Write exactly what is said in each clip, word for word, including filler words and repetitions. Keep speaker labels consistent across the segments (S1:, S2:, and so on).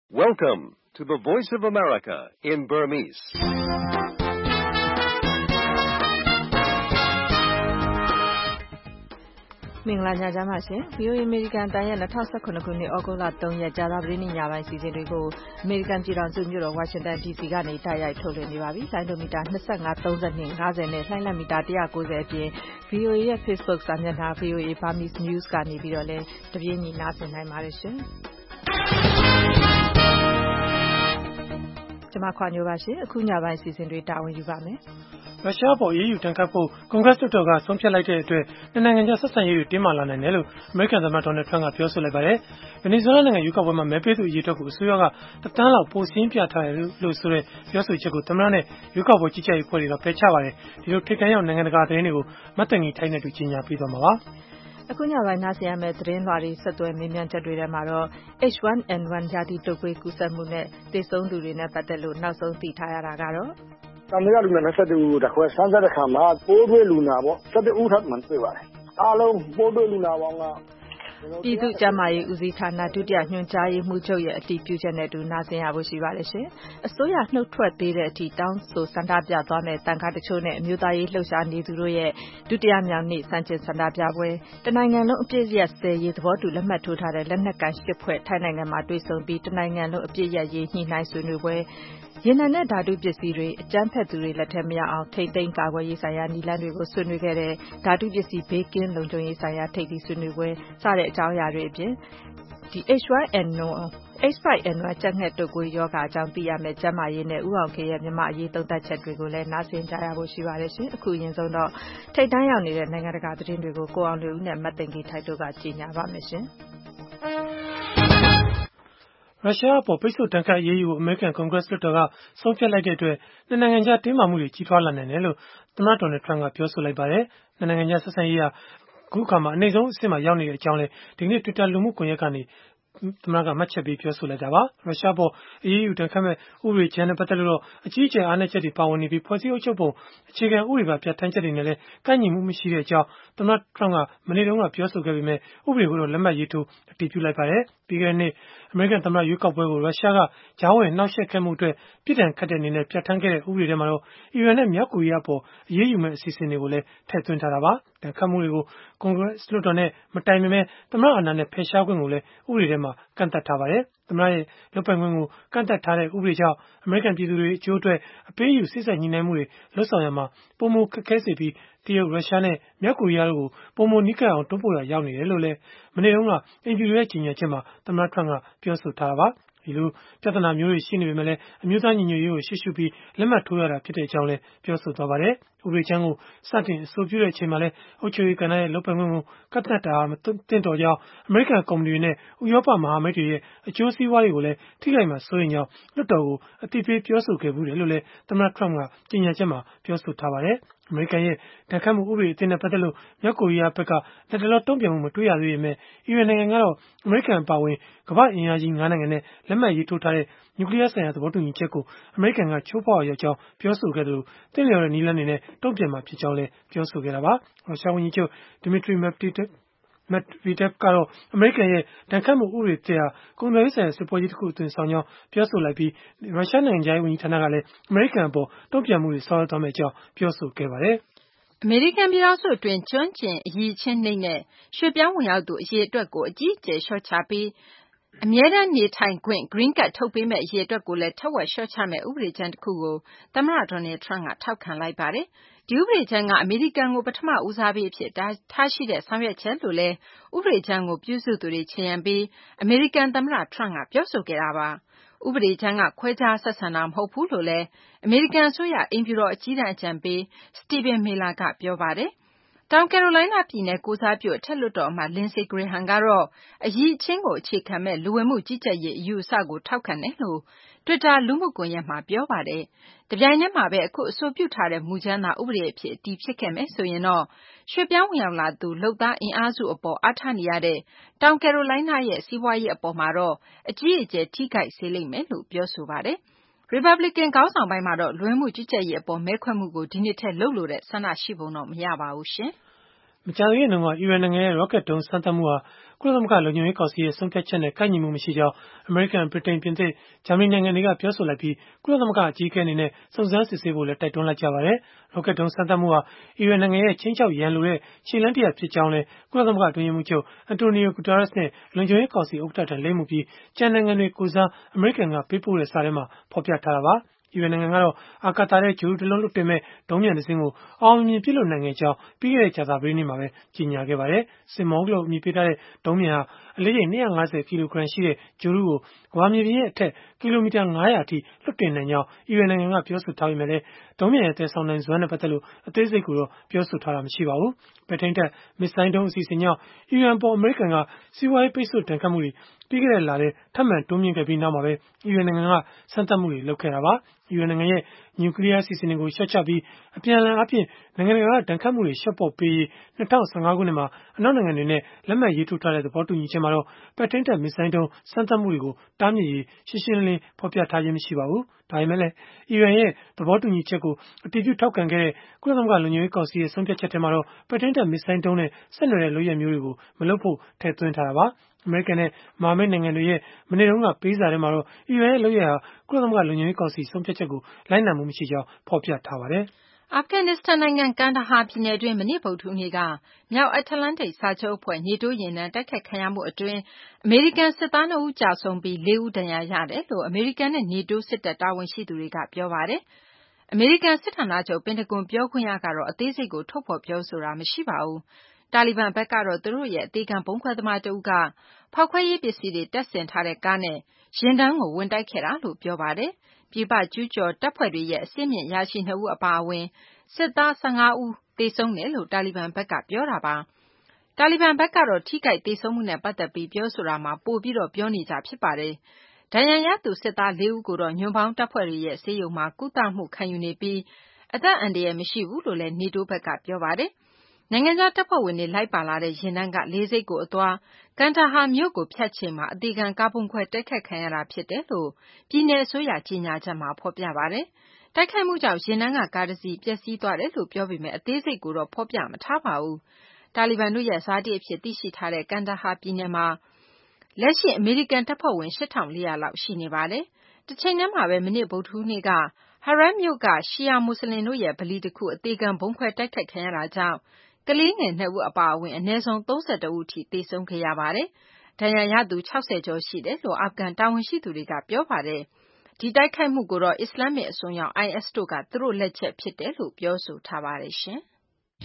S1: Welcome to the Voice of America in Burmese.
S2: ။မင်္ဂလာညချမ်းပါရှင်။ ဗွီအိုအေ American တန်ရဲ့twenty eighteenခုနှစ် ဩဂုတ်လthreeရက်ကြာသပတေးနေ့ညပိုင်းစီစဉ်တွေကို American ပြည်ထောင်စုမြို့တော် Washington ဒီ စီကနေတိုက်ရိုက်ထုတ်လွှင့်နေပါပြီ။လိုင်းဒိုမီတာtwenty-five, thirty-two, fiftyနဲ့လှိုင်းလတ်မီတာone ninetyအပြင် ဗွီအိုအေရဲ့ Facebook စာမျက်နှာ ဗွီအိုအေ Burmese News ကနေပြီးတော့လည်းတပြေးညီနားဆင်နိုင်ပါတယ်ရှင်။ကျွန်မခွာညိုပါရှင်။အခုညပိုင်းစီစဉ်တွေတာဝန်ယူပါမယ်။
S3: ရုရှားအပေါ်အရေးယူဒဏ်ခတ်ဖို့ကွန်ဂရက်လွှတ်တော်ကဆုံးဖြတ်လိုက်တဲ့အတွက်နှစ်နိုင်ငံကြားဆက်ဆံရေးတွေတင်းမာလာနိုင်တယ်လို့အမေရိကန်သမ္မတဒေါ်နယ်ထရန့်ကပြောဆိုလိုက်ပါတယ်။ဗင်နီဇွဲလားနိုင်ငံရွေးကောက်ပွဲမှာမဲပေးသူအရေအတွက်ကိုအစိုးရကတသန်းလောက်ပိုစည်းပြထားတယ်လို့ဆိုတဲ့ပြောဆိုချက်ကိုသမ္မတနဲ့ရွေးကောက်ပွဲကြီးကြပ်ရေးဖွဲ့တွေကပယ်ချပါတယ်။ဒီလိုထိပ်တန်းရောက်နိုင်ငံတကာသတင်းတွေကိုမတ်တန်ကြီးထိုင်းနဲ့တူကြီးညာပြီးသွားမှာပါ
S2: ။အခုညပိုင်းနားဆင်ရမယ့်သတင်းလွှာတွေဆက်သွယ်မေးမြန်းချက်တွေထဲမှာတော့ H one N one ရာသီတုပ်ကွေးကူးစက်မှုနဲ့သေဆုံးသူတွေနဲ့ပတ်သက်လို့နောက်ဆုံးသိထားရတာကတော့
S4: သံသယလူနာtwenty-twoဦးတခွဲစမ်းသပ်တဲ့အခါမှာပိုးတွေ့လူနာပေါ့sevenဦးထပ်မှန်တွေ့ပါတယ်။အားလုံးပိုးတွေ့လူနာပေါင်းက
S2: ပြည်သူ့ကျန်းမာရေးဦးစီးဌာနဒုတိယညွှန်ကြားရေးမှူးချုပ်ရဲ့အတည်ပြုချက်နဲ့တူနာဆင်ရဖို့ရှိပါတယ်ရှင်။အစိုးရနှုတ်ထွက်ပေးတဲ့အထိတောင်းဆိုဆန္ဒပြသွားမယ်တန်ခါတချို့နဲ့အမျိုးသားရေးလှုပ်ရှားနေသူတို့ရဲ့ဒုတိယမြောက်နေ့စံကျင်ဆန္ဒပြပွဲတနိုင်ငံလုံးအပြည့်ရက်ဆယ်ရေးသဘောတူလက်မှတ်ထိုးထားတဲ့လက်နက်ကိုင်ရှစ်ဖွဲ့ထိုင်းနိုင်ငံမှာတွေ့ဆုံပြီးတနိုင်ငံလုံးအပြည့်ရက်ရေးညှိနှိုင်းဆွေးနွေးပွဲရေနံနဲ့ဓာတုပစ္စည်းတွေအကြမ်းဖက်သူတွေလက်ထက်မရောက်အောင်ထိမ့်သိမ်းကာကွယ်ရေးဆိုင်ရာနည်းလမ်းတွေကိုဆွေးနွေးခဲ့တဲ့ဓာတုပစ္စည်းဘေးကင်းလုံခြုံရေးဆိုင်ရာထိပ်သီးဆွေးနွေးပွဲစတဲ့အကြောင်းအရာတွေအပြင်ဒီ H one N one H five N one ကြက်ငှက်တုပ်ကွေးရောဂါအကြောင်းသိရမယ့်ကျန်းမာရေးနဲ့ဥအောင်ခေရဲ့မြန်မာအရေးသုံးသပ်ချက်တွေကိုလည်းနားဆင်ကြရဖို့ရှိပါတယ်ရှင်အခုအရင်ဆုံးတော့ထိပ်တန်းရောက်နေတဲ့နိုင်ငံတကာသတင်းတွေကိုကိုအောင်လွေဦးနဲ့မတ်သိင်ကြီးထိုက်တို့ကကြီးညာပါမယ်ရှင်
S3: ရုရှားအပေါ်ပိတ်ဆို့ဒဏ်ခတ်အရေးယူဖို့အမေရိကန်ကွန်ဂရက်လွှတ်တော်ကဆုံးဖြတ်လိုက်တဲ့အတွက်နှစ်နိုင်ငံကြားတင်းမာမှုတွေကြီးထွားလာနိုင်တယ်လို့သမ္မတဒေါ်နယ်ထရန့်ကပြောဆိုလိုက်ပါတယ်။နှစ်နိုင်ငံကြားဆက်ဆံရေးဟာအခုအခါမှာအနေဆုံးအဆင့်မှာရောက်နေတဲ့အကြောင်းလည်းဒီကနေ့ Twitter လူမှုကွန်ရက်ကနေသမ္မတကမှတ်ချက်ပေးပြောဆိုလိုက်တာပါ။ရုရှားပေါ်အရေးယူဒဏ်ခတ်မဲ့ဥပဒေကြမ်းနဲ့ပတ်သက်လို့အကြီးအကျယ်အားနည်းချက်တွေပါဝင်နေပြီးဖွဲ့စည်းအုပ်ချုပ်ပုံအခြေခံဥပဒေပါပြဋ္ဌာန်းချက်တွေနဲ့လည်းကိုက်ညီမှုမရှိတဲ့အကြောင်းသမ္မတထရန့်ကမနေ့တုန်းကပြောဆိုခဲ့ပေမဲ့ဥပဒေကိုတော့လက်မှတ်ရေးထိုးအတည်ပြုလိုက်ပါတယ်။ပြီးခဲ့တဲ့နှစ်အမေရိကန်သမ္မတရွေးကောက်ပွဲကိုရုရှားကကြားဝင်နှောက်ယှက်ခဲ့မှုအတွက်ပြည်ထောင်ခတ်တဲ့အနေနဲ့ပြဋ္ဌာန်းခဲ့တဲ့ဥပဒေထဲမှာတော့အီရန်နဲ့မြောက်ကိုရီးယားပေါ်အရေးယူမဲ့အစီအစဉ်တွေကိုလည်းထည့်သွင်းထားတာပါ။ဒဏ်ခတ်မှုတွေကိုကွန်ဂရက်လွှတ်တော်နဲ့မတိုင်ပင်မဲ့သမ္မတအာဏာနဲ့ဖယ်ရှားခွင့်ကိုလည်းဥပဒေထဲမှာကန့်သတ်ထားပါတယ်။သမ္မတရဲ့လုပ်ပိုင်ခွင့်ကိုကန့်သတ်ထားတဲ့ဥပဒေကြောင့်အမေရိကန်ပြည်သူတွေအကျိုးအတွက်အပေးအယူစိစက်ညှိနှိုင်းမှုတွေလှုပ်ဆောင်ရမှာပုံမခက်ခဲစေပြီးတရုတ်ရုရှားနဲ့မြောက်ကိုရီးယားတို့ကိုပုံမနီးကပ်အောင်တွန်းပို့ရရောက်နေတယ်လို့လည်းမနေ့တုန်းကအိမ်ဖြူရဲ့ကြီးညာချက်မှာသမ္မတထရန့်ကပြောဆိုထားတာပါဒီလိုပြဿနာမျိုးတွေရှိနေပေမဲ့လည်းအမျိုးသားညီညွတ်ရေးကိုရှေ့ရှုပြီးလက်မှတ်ထိုးရတာဖြစ်တဲ့အကြောင်းလည်းပြောဆိုသွားပါတယ်။ဥပဒေချမ်းကိုစတင်အဆိုပြုတဲ့အချိန်မှာလည်းအုပ်ချုပ်ရေးကဏ္ဍရဲ့လုပ်ပိုင်ခွင့်ကိုကန့်သတ်တာမသင့်တော်ကြောင်းအမေရိကန်ကုမ္ပဏီတွေနဲ့ဥရောပမဟာမိတ်တွေရဲ့အကျိုးစီးပွားတွေကိုလည်းထိခိုက်မှာစိုးရိမ်ကြောင်းလွှတ်တော်ကိုအသိပေးပြောဆိုခဲ့ဘူးတယ်လို့လည်းသမ္မတထရန့်ကကြေညာချက်မှာပြောဆိုထားပါတယ်။အမေရိကန်ရဲ့ဒဏ်ခတ်မှုဥပဒေအသစ်နဲ့ပတ်သက်လို့မြောက်ကိုရီးယားဘက်ကလက်တလောတုံ့ပြန်မှုမတွေ့ရသေးပေမဲ့အီရန်နိုင်ငံကတော့အမေရိကန်အပါအဝင်ကမ္ဘာ့အင်အားကြီးငါးနိုင်ငံနဲ့လက်မှတ်ရေးထိုးထားတဲ့နျူကလီးယားဆိုင်ရာသဘောတူညီချက်ကိုအမေရိကန်ကချိုးဖောက်ရကြောင်းပြောဆိုခဲ့တယ်လို့တင့်လျော်တဲ့နည်းလမ်းတွေနဲ့တုံ့ပြန်မှာဖြစ်ကြောင်းလည်းပြောဆိုခဲ့တာပါ။ရုရှားဝန်ကြီးချုပ် Dmitry Medvedev Medvedev ကတော့အမေရိကန်ရဲ့ဒဏ်ခတ်မှုဥပဒေသစ်ဟာကုန်သွယ်ရေးဆိုင်ရာစစ်ပွဲကြီးတစ်ခုအသွင်ဆောင်ကြောင်းပြောဆိုလိုက်ပြီးရုရှားနိုင်ငံခြားရေးဝန်ကြီးဌာနကလည်းအမေရိကန်အပေါ်တုံ့ပြန်မှုတွေဆောင်ရွက်သွားမယ့်အကြောင်းပြောဆိုခဲ့ပါတယ်
S2: ။အမေရိကန်ပြည်ထောင်စုအတွင်းကျွမ်းကျင်အရည်အချင်းနှိမ့်တဲ့ရွှေ့ပြောင်းဝင်ရောက်သူအရေအတွက်ကိုအကြီးအကျယ်လျှော့ချပြီးအမြဲတမ်းနေထိုင်ခွင့် Green Card ထုတ်ပေးမယ့်အရေအတွက်ကိုလည်းထက်ဝက်လျှော့ချမယ့်ဥပဒေကြမ်းတစ်ခုကိုသမ္မတဒေါ်နယ်ထရန့်ကထောက်ခံလိုက်ပါတယ်။ဒီဥပဒေကြမ်းကအမေရိကန်ကိုပထမဦးစားပေးအဖြစ်ထားရှိတဲ့ဆောင်ရွက်ချက်လို့လည်းဥပဒေကြမ်းကိုပြုစုသူတွေခြေရန်ပြီးအမေရိကန်သမ္မတထရန့်ကပြောဆိုခဲ့တာပါ။ဥပဒေကြမ်းကခွဲခြားဆက်ဆံတာမဟုတ်ဘူးလို့လည်းအမေရိကန်အစိုးရအိမ်ဖြူတော်အကြီးတန်းအကြံပေး Stephen Miller ကပြောပါတယ်။တောင်ကယ်ရိုလိုင်းနားပြည်နယ်ကိုယ်စားပြုအထက်လွှတ်တော်အမတ် Lindsey Graham ကတော့အရည်အချင်းကိုအခြေခံမဲ့လူဝင်မှုကြီးကြပ်ရေးအယူအဆကိုထောက်ခံတယ်လို့ Twitter လူမှုကွန်ရက်မှာပြောပါတယ်။တပြိုင်တည်းမှာပဲအခုအဆိုပြုထားတဲ့မူကြမ်းသာဥပဒေအဖြစ်အတည်ဖြစ်ခဲ့မယ်ဆိုရင်တော့ရွှေ့ပြောင်းဝင်ရောက်လာသူလုပ်သားအင်အားစုအပေါ်အားထားနေရတဲ့တောင်ကယ်ရိုလိုင်းနားရဲ့စီးပွားရေးအပေါ်မှာတော့အကြီးအကျယ်ထိခိုက်စေလိမ့်မယ်လို့ပြောဆိုပါတယ်။ Republican ခေါင်းဆောင်ပိုင်းမှာတော့လူဝင်မှုကြီးကြပ်ရေးအပေါ်မဲခွဲမှုကိုဒီနှစ်ထဲလုပ်လိုတဲ့ဆန္ဒရှိပုံတော့မရပါဘူးရှင်
S3: ။မကြာသေးခင်တုန်းကအီရန်နိုင်ငံရဲ့ rocket ဒုံးစမ်းသပ်မှုဟာကုလသမဂ္ဂလုံခြုံရေးကောင်စီရဲ့ဆုံးဖြတ်ချက်နဲ့ကိုက်ညီမှုမရှိကြောင်းအမေရိကန်ဗြိတိန်ပြင်သစ်ဂျာမနီနိုင်ငံတွေကပြောဆိုလိုက်ပြီးကုလသမဂ္ဂအကြီးအကဲအနေနဲ့စုံစမ်းစစ်ဆေးဖို့လည်းတိုက်တွန်းလိုက်ကြပါတယ်။ ရော့ကက်တုံးစမ်းသပ်မှုဟာအီရန်နိုင်ငံရဲ့ချင်းချောက်ရန်လိုတဲ့ခြေလှမ်းတရပ်ဖြစ်ကြောင်းလည်းကုလသမဂ္ဂအတွင်းရေးမှူးချုပ်အန်တိုနီယိုဂူတာရက်စ်နဲ့လုံခြုံရေးကောင်စီဥက္ကဋ္ဌထံလိပ်မူပြီးကျန်နိုင်ငံတွေကိုယ်စားအမေရိကန်ကပေးပို့တဲ့စာထဲမှာဖော်ပြထားတာပါ။ အီရန်နိုင်ငံကတော့အာကာသထဲဂြိုဟ်တုတလုံးလွှတ်တင်မဲ့ဒုံးပျံတစင်းကိုအောင်မြင်ပစ်လွှတ်နိုင်ခဲ့ကြောင်းပြီးခဲ့တဲ့ကြာသပတေးနေ့မှာပဲကြေညာခဲ့ပါတယ်။ Simmons လို့အမည်ပေးထားတဲ့ဒုံးပျံဟာအလေးချိန်၂၅၀ကီလိုဂရမ်ရှိတဲ့ဂြိုဟ်တုကိုကမ္ဘာမြေပြင်ရဲ့အထက်ကီလိုမီတာ၅၀၀အထိလွှတ်တင်နိုင်ကြောင်းအီရန်နိုင်ငံကပြောဆိုထားပေမဲ့လည်းဒုံးပျံရဲ့သယ်ဆောင်နိုင်စွမ်းနဲ့ပတ်သက်လို့အသေးစိတ်ကိုတော့ပြောဆိုထားတာမရှိပါဘူး။ ပဲ့ထိန်းတပ်မစ်ဇိုင်းဒုံးအစီအစဉ်ကြောင့်အီရန်အပေါ်အမေရိကန်ကစီးပွားရေးပိတ်ဆို့ဒဏ်ခတ်မှုတွေပြီးခဲ့တဲ့လထဲထပ်မံတိုးမြှင့်ခဲ့ပြီးနောက်မှာပဲအီရန်နိုင်ငံကစမ်းသပ်မှုတွေလုပ်ခဲ့တာပါ။ အီရန်နိုင်ငံရဲ့နျူကလီးယားအစီအစဉ်တွေကိုလျှော့ချပြီးအပြန်အလှန်အားဖြင့်နိုင်ငံတကာကဒဏ်ခတ်မှုတွေလျှော့ပေါ့ပေးရေး၂၀၁၅ခုနှစ်မှာအနောက်နိုင်ငံတွေနဲ့လက်မှတ်ရေးထိုးထားတဲ့သဘောတူညီချက်မှာတော့ပဲ့ထိန်းတပ်မစ်ဇိုင်းဒုံးစမ်းသပ်မှုတွေကိုတားမြစ်ရေးရှင်းရှင်းလင်းလင်းဖော်ပြထားခြင်းမရှိပါဘူး။ ဒါပေမဲ့လည်းအီရန်ရဲ့သဘောတူညီချက်ကိုအတည်ပြုထောက်ခံခဲ့တဲ့ကုလသမဂ္ဂလုံခြုံရေးကောင်စီရဲ့ဆုံးဖြတ်ချက်ထဲမှာတော့ပဲ့ထိန်းတပ်မစ်ဇိုင်းဒုံးနဲ့ဆက်နွယ်တဲ့လုပ်ရပ်မျိုးတွေကိုမလုပ်ဖို့ထည့်သွင်းထားတာပါ။ အမေရိကန်နဲ့မဟာမိတ်နိုင်ငံတွေရဲ့မနေ့တုန်းကပေးစာထဲမှာတော့အီရန်ရဲ့လုပ်ရပ်ဟာကုလသမဂ္ဂလုံခြုံရေးကောင်စီဆုံးဖြတ်ချက်ကိုလိုက်နာမှုမရှိကြောင်းဖော်ပြထားပါတယ်
S2: အာဖဂန်နစ္စတန်နိုင်ငံကန်ဒါဟာပြည်နယ်တွင်းမနေ့ဗုဒ္ဓဟူးနေ့ကမြောက်အတ္တလန္တိတ်စာချုပ်အဖွဲ့ NATO ယာဉ်တန်းတိုက်ခိုက်ခံရမှုအတွင်းအမေရိကန်စစ်သားနှစ်ဦးကျဆုံးပြီးလေးဦးဒဏ်ရာရတယ်လို့အမေရိကန်နဲ့ NATO စစ်တပ်တာဝန်ရှိသူတွေကပြောပါတယ်။အမေရိကန်စစ်ဌာနချုပ်ပင်တဂွန်ပြောခွင့်ရကတော့အသေးစိတ်ကိုထုတ်ဖော်ပြောဆိုတာမရှိပါဘူး။တာလီဘန်ဘက်ကတော့သူတို့ရဲ့အသေခံဗုံးခွဲသမားတဦးကဖောက်ခွဲရေးပစ္စည်းတွေတပ်ဆင်ထားတဲ့ကားနဲ့ယာဉ်တန်းကိုဝင်တိုက်ခဲ့တာလို့ပြောပါတယ်။ပြည်ပကျူးကျော်တပ်ဖွဲ့တွေရဲ့အဆင့်မြင့်အရာရှိနှစ်ဦးအပါအဝင်စစ်သား၁၅ဦးသေဆုံးတယ်လို့တာလီဘန်ဘက်ကပြောတာပါ။တာလီဘန်ဘက်ကတော့ထိခိုက်သေဆုံးမှုနဲ့ပတ်သက်ပြီးပြောဆိုတာမှာပိုပြီးပြောနေကြဖြစ်ပါတယ်။ဒဏ်ရာရသူစစ်သားလေးဦးကိုတော့ညွန့်ပေါင်းတပ်ဖွဲ့တွေရဲ့ဆေးရုံမှာကုသမှုခံယူနေပြီးအသက်အန္တရာယ်မရှိဘူးလို့လည်း NATO ဘက်ကပြောပါတယ်။နိုင်ငံခြားတပ်ဖွဲ့ဝင်တွေလိုက်ပါလာတဲ့ယာဉ်တန်းကလေဆိပ်ကိုအသွားကန်ဒါဟာမြို့ကိုဖြတ်ချိန်မှာအသေခံကားဗုံးခွဲတိုက်ခိုက်ခံရတာဖြစ်တယ်လို့ပြည်နယ်အစိုးရကြေညာချက်မှာဖော်ပြပါတယ်။တိုက်ခိုက်မှုကြောင့်ယာဉ်တန်းကကားတစီးပျက်စီးသွားတယ်လို့ပြောပေမဲ့အသေးစိတ်ကိုတော့ဖော်ပြမထားပါဘူး။တာလီဘန်တို့ရဲ့ဇာတိအဖြစ်သိရှိထားတဲ့ကန်ဒါဟာပြည်နယ်မှာလက်ရှိအမေရိကန်တပ်ဖွဲ့ဝင်ရှစ်ထောင့်လေးရာလောက်ရှိနေပါတယ်။တချိန်တည်းမှာပဲမနေ့ဗုဒ္ဓဟူးနေ့က Haran မြို့ကရှီယာမွတ်စလင်တို့ရဲ့ဗလီတခုအသေခံဗုံးခွဲတိုက်ခိုက်ခံရတာကြောင့်ကလေးငယ်နှစ်ဦးအပါအဝင်အနည်းဆုံးသုံး၁၁ဦးထိသေဆုံးခဲ့ရပါတယ်။ဒဏ်ရာရသူ၆၀ကျော်ရှိတယ်လို့အာဖဂန်တာဝန်ရှိသူတွေကပြောပါတယ်။ဒီတိုက်ခိုက်မှုကိုတော့အစ္စလာမ္မစ်အစွန်းရောက် အိုင်အက်စ် တို့ကသူတို့လက်ချက်ဖြစ်တယ်လို့ပြောဆိုထားပါတယ်ရှင်။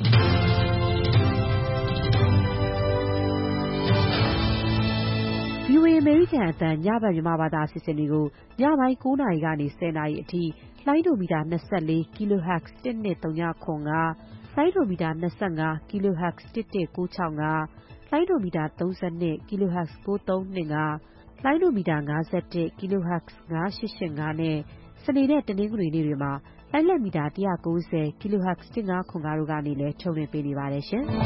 S5: ဗွီအိုအေ အမေရိကန်အသံညဘက်မြန်မာဘာသာအစီအစဉ်တွေကိုညပိုင်း၉နာရီကနေ၁၀နာရီအထိလိုင်းဒိုမီတာ၂၄ kHz တစ်နှစ်၃၀၇၅ လိုင်းဒိုမီတာ၂၅ kHz တစ်တစ်၉၆၅ လိုင်းဒိုမီတာ၃၂ kHz ၉၃၂၅ လိုင်းဒိုမီတာ၅၁ kHz ၅၈၈၅နဲ့စနေနဲ့တနင်္ဂနွေနေ့တွေမှာလိုင်းလက်မီတာ၁၉၀ kHz တစ်၅၇၅တို့ကနေလည်းထုတ်လွှင့်ပေးနေပါတယ်ရှင်။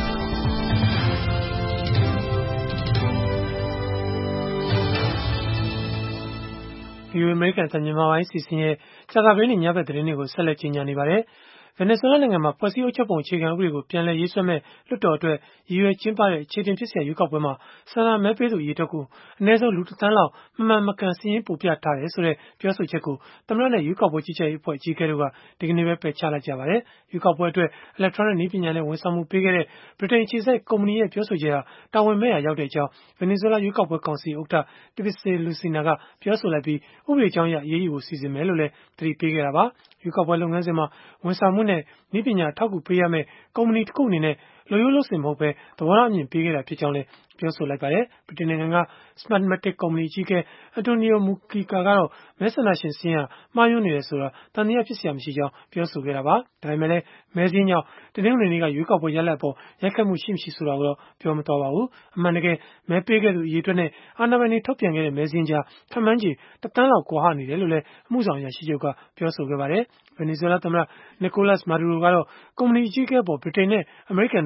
S3: ဗွီအိုအေ အမေရိကန်အသံမြန်မာပိုင်းအစီအစဉ်ရဲ့ကြာသပတေးနေ့ညဘက်သတင်းတွေကိုဆက်လက်ကြီးညာနေပါတယ်။ ဗင်နီဇွဲလားနိုင်ငံမှာဖွဲ့စည်းအုပ်ချုပ်ပုံအခြေခံဥပဒေကိုပြန်လည်ရေးဆွဲမယ့်လွှတ်တော်အတွက်ရည်ရွယ်ကျင်းပတဲ့အခြေတင်ဖြစ်စရာရွေးကောက်ပွဲမှာဆန္ဒမဲပေးသူအရေအတွက်ကိုအနည်းဆုံးလူတစ်သန်းလောက်မမှန်မကန်စာရင်းပိုပြထားတယ်ဆိုတဲ့ပြောဆိုချက်ကိုသမ္မတနဲ့ရွေးကောက်ပွဲကြီးကြပ်ရေးအဖွဲ့အကြီးအကဲတို့ကဒီကနေ့ပဲပယ်ချလိုက်ကြပါတယ်။ရွေးကောက်ပွဲအတွက် electronic နည်းပညာနဲ့ဝန်ဆောင်မှုပေးခဲ့တဲ့ဗြိတိန်အခြေစိုက်ကုမ္ပဏီရဲ့ပြောဆိုချက်ဟာတာဝန်မဲ့ရာရောက်ကြောင်းဗင်နီဇွဲလားရွေးကောက်ပွဲကောင်စီဥက္ကဋ္ဌ Txipse Lucena ကပြောဆိုလိုက်ပြီးဥပဒေကြောင်းအရအရေးယူဖို့စီစဉ်မယ်လို့လည်းသတိပေးခဲ့တာပါ။ရွေးကောက်ပွဲလုပ်ငန်းစဉ်မှာဝန်ဆောင်မှုနဲ့နည်းပညာအထောက်အကူပေးရမယ့်ကုမ္ပဏီတစ်ခုအနေနဲ့လုပ်ရိုးလုပ်စဉ်မဟုတ်ဘဲသဘောထားအမြင်ပေးခဲ့တာဖြစ်ကြောင်းလည်းပြောဆိုလိုက်ပါတယ်။ဗြိတိန်နိုင်ငံက Smartmatic ကုမ္ပဏီအကြီးအကဲ Antonio Mugica ကတော့မဲဆန္ဒရှင်စာရင်းဟာမှားယွင်းနေတယ်ဆိုတာသံသယဖြစ်စရာမရှိကြောင်းပြောဆိုခဲ့တာပါ။ဒါပေမဲ့လည်းမဲစာရင်းကြောင့်တနင်္ဂနွေနေ့ကရွေးကောက်ပွဲရလဒ်အပေါ်ရိုက်ခတ်မှုရှိမရှိဆိုတာကိုတော့ပြောမသွားပါဘူး။အမှန်တကယ်မဲပေးခဲ့သူအရေအတွက်နဲ့အာဏာပိုင်တွေထုတ်ပြန်ခဲ့တဲ့မဲစာရင်းကြားခန့်မှန်းခြေတစ်သန်းလောက်ကွာဟနေတယ်လို့လည်းအမှုဆောင်အရာရှိချုပ်ကပြောဆိုခဲ့ပါတယ်။ဗင်နီဇွဲလားသမ္မတ Nicolas Maduro ကတော့ကုမ္ပဏီအကြီးအကဲအပေါ်ဗြိတိန်နဲ့အမေရိကန်တို့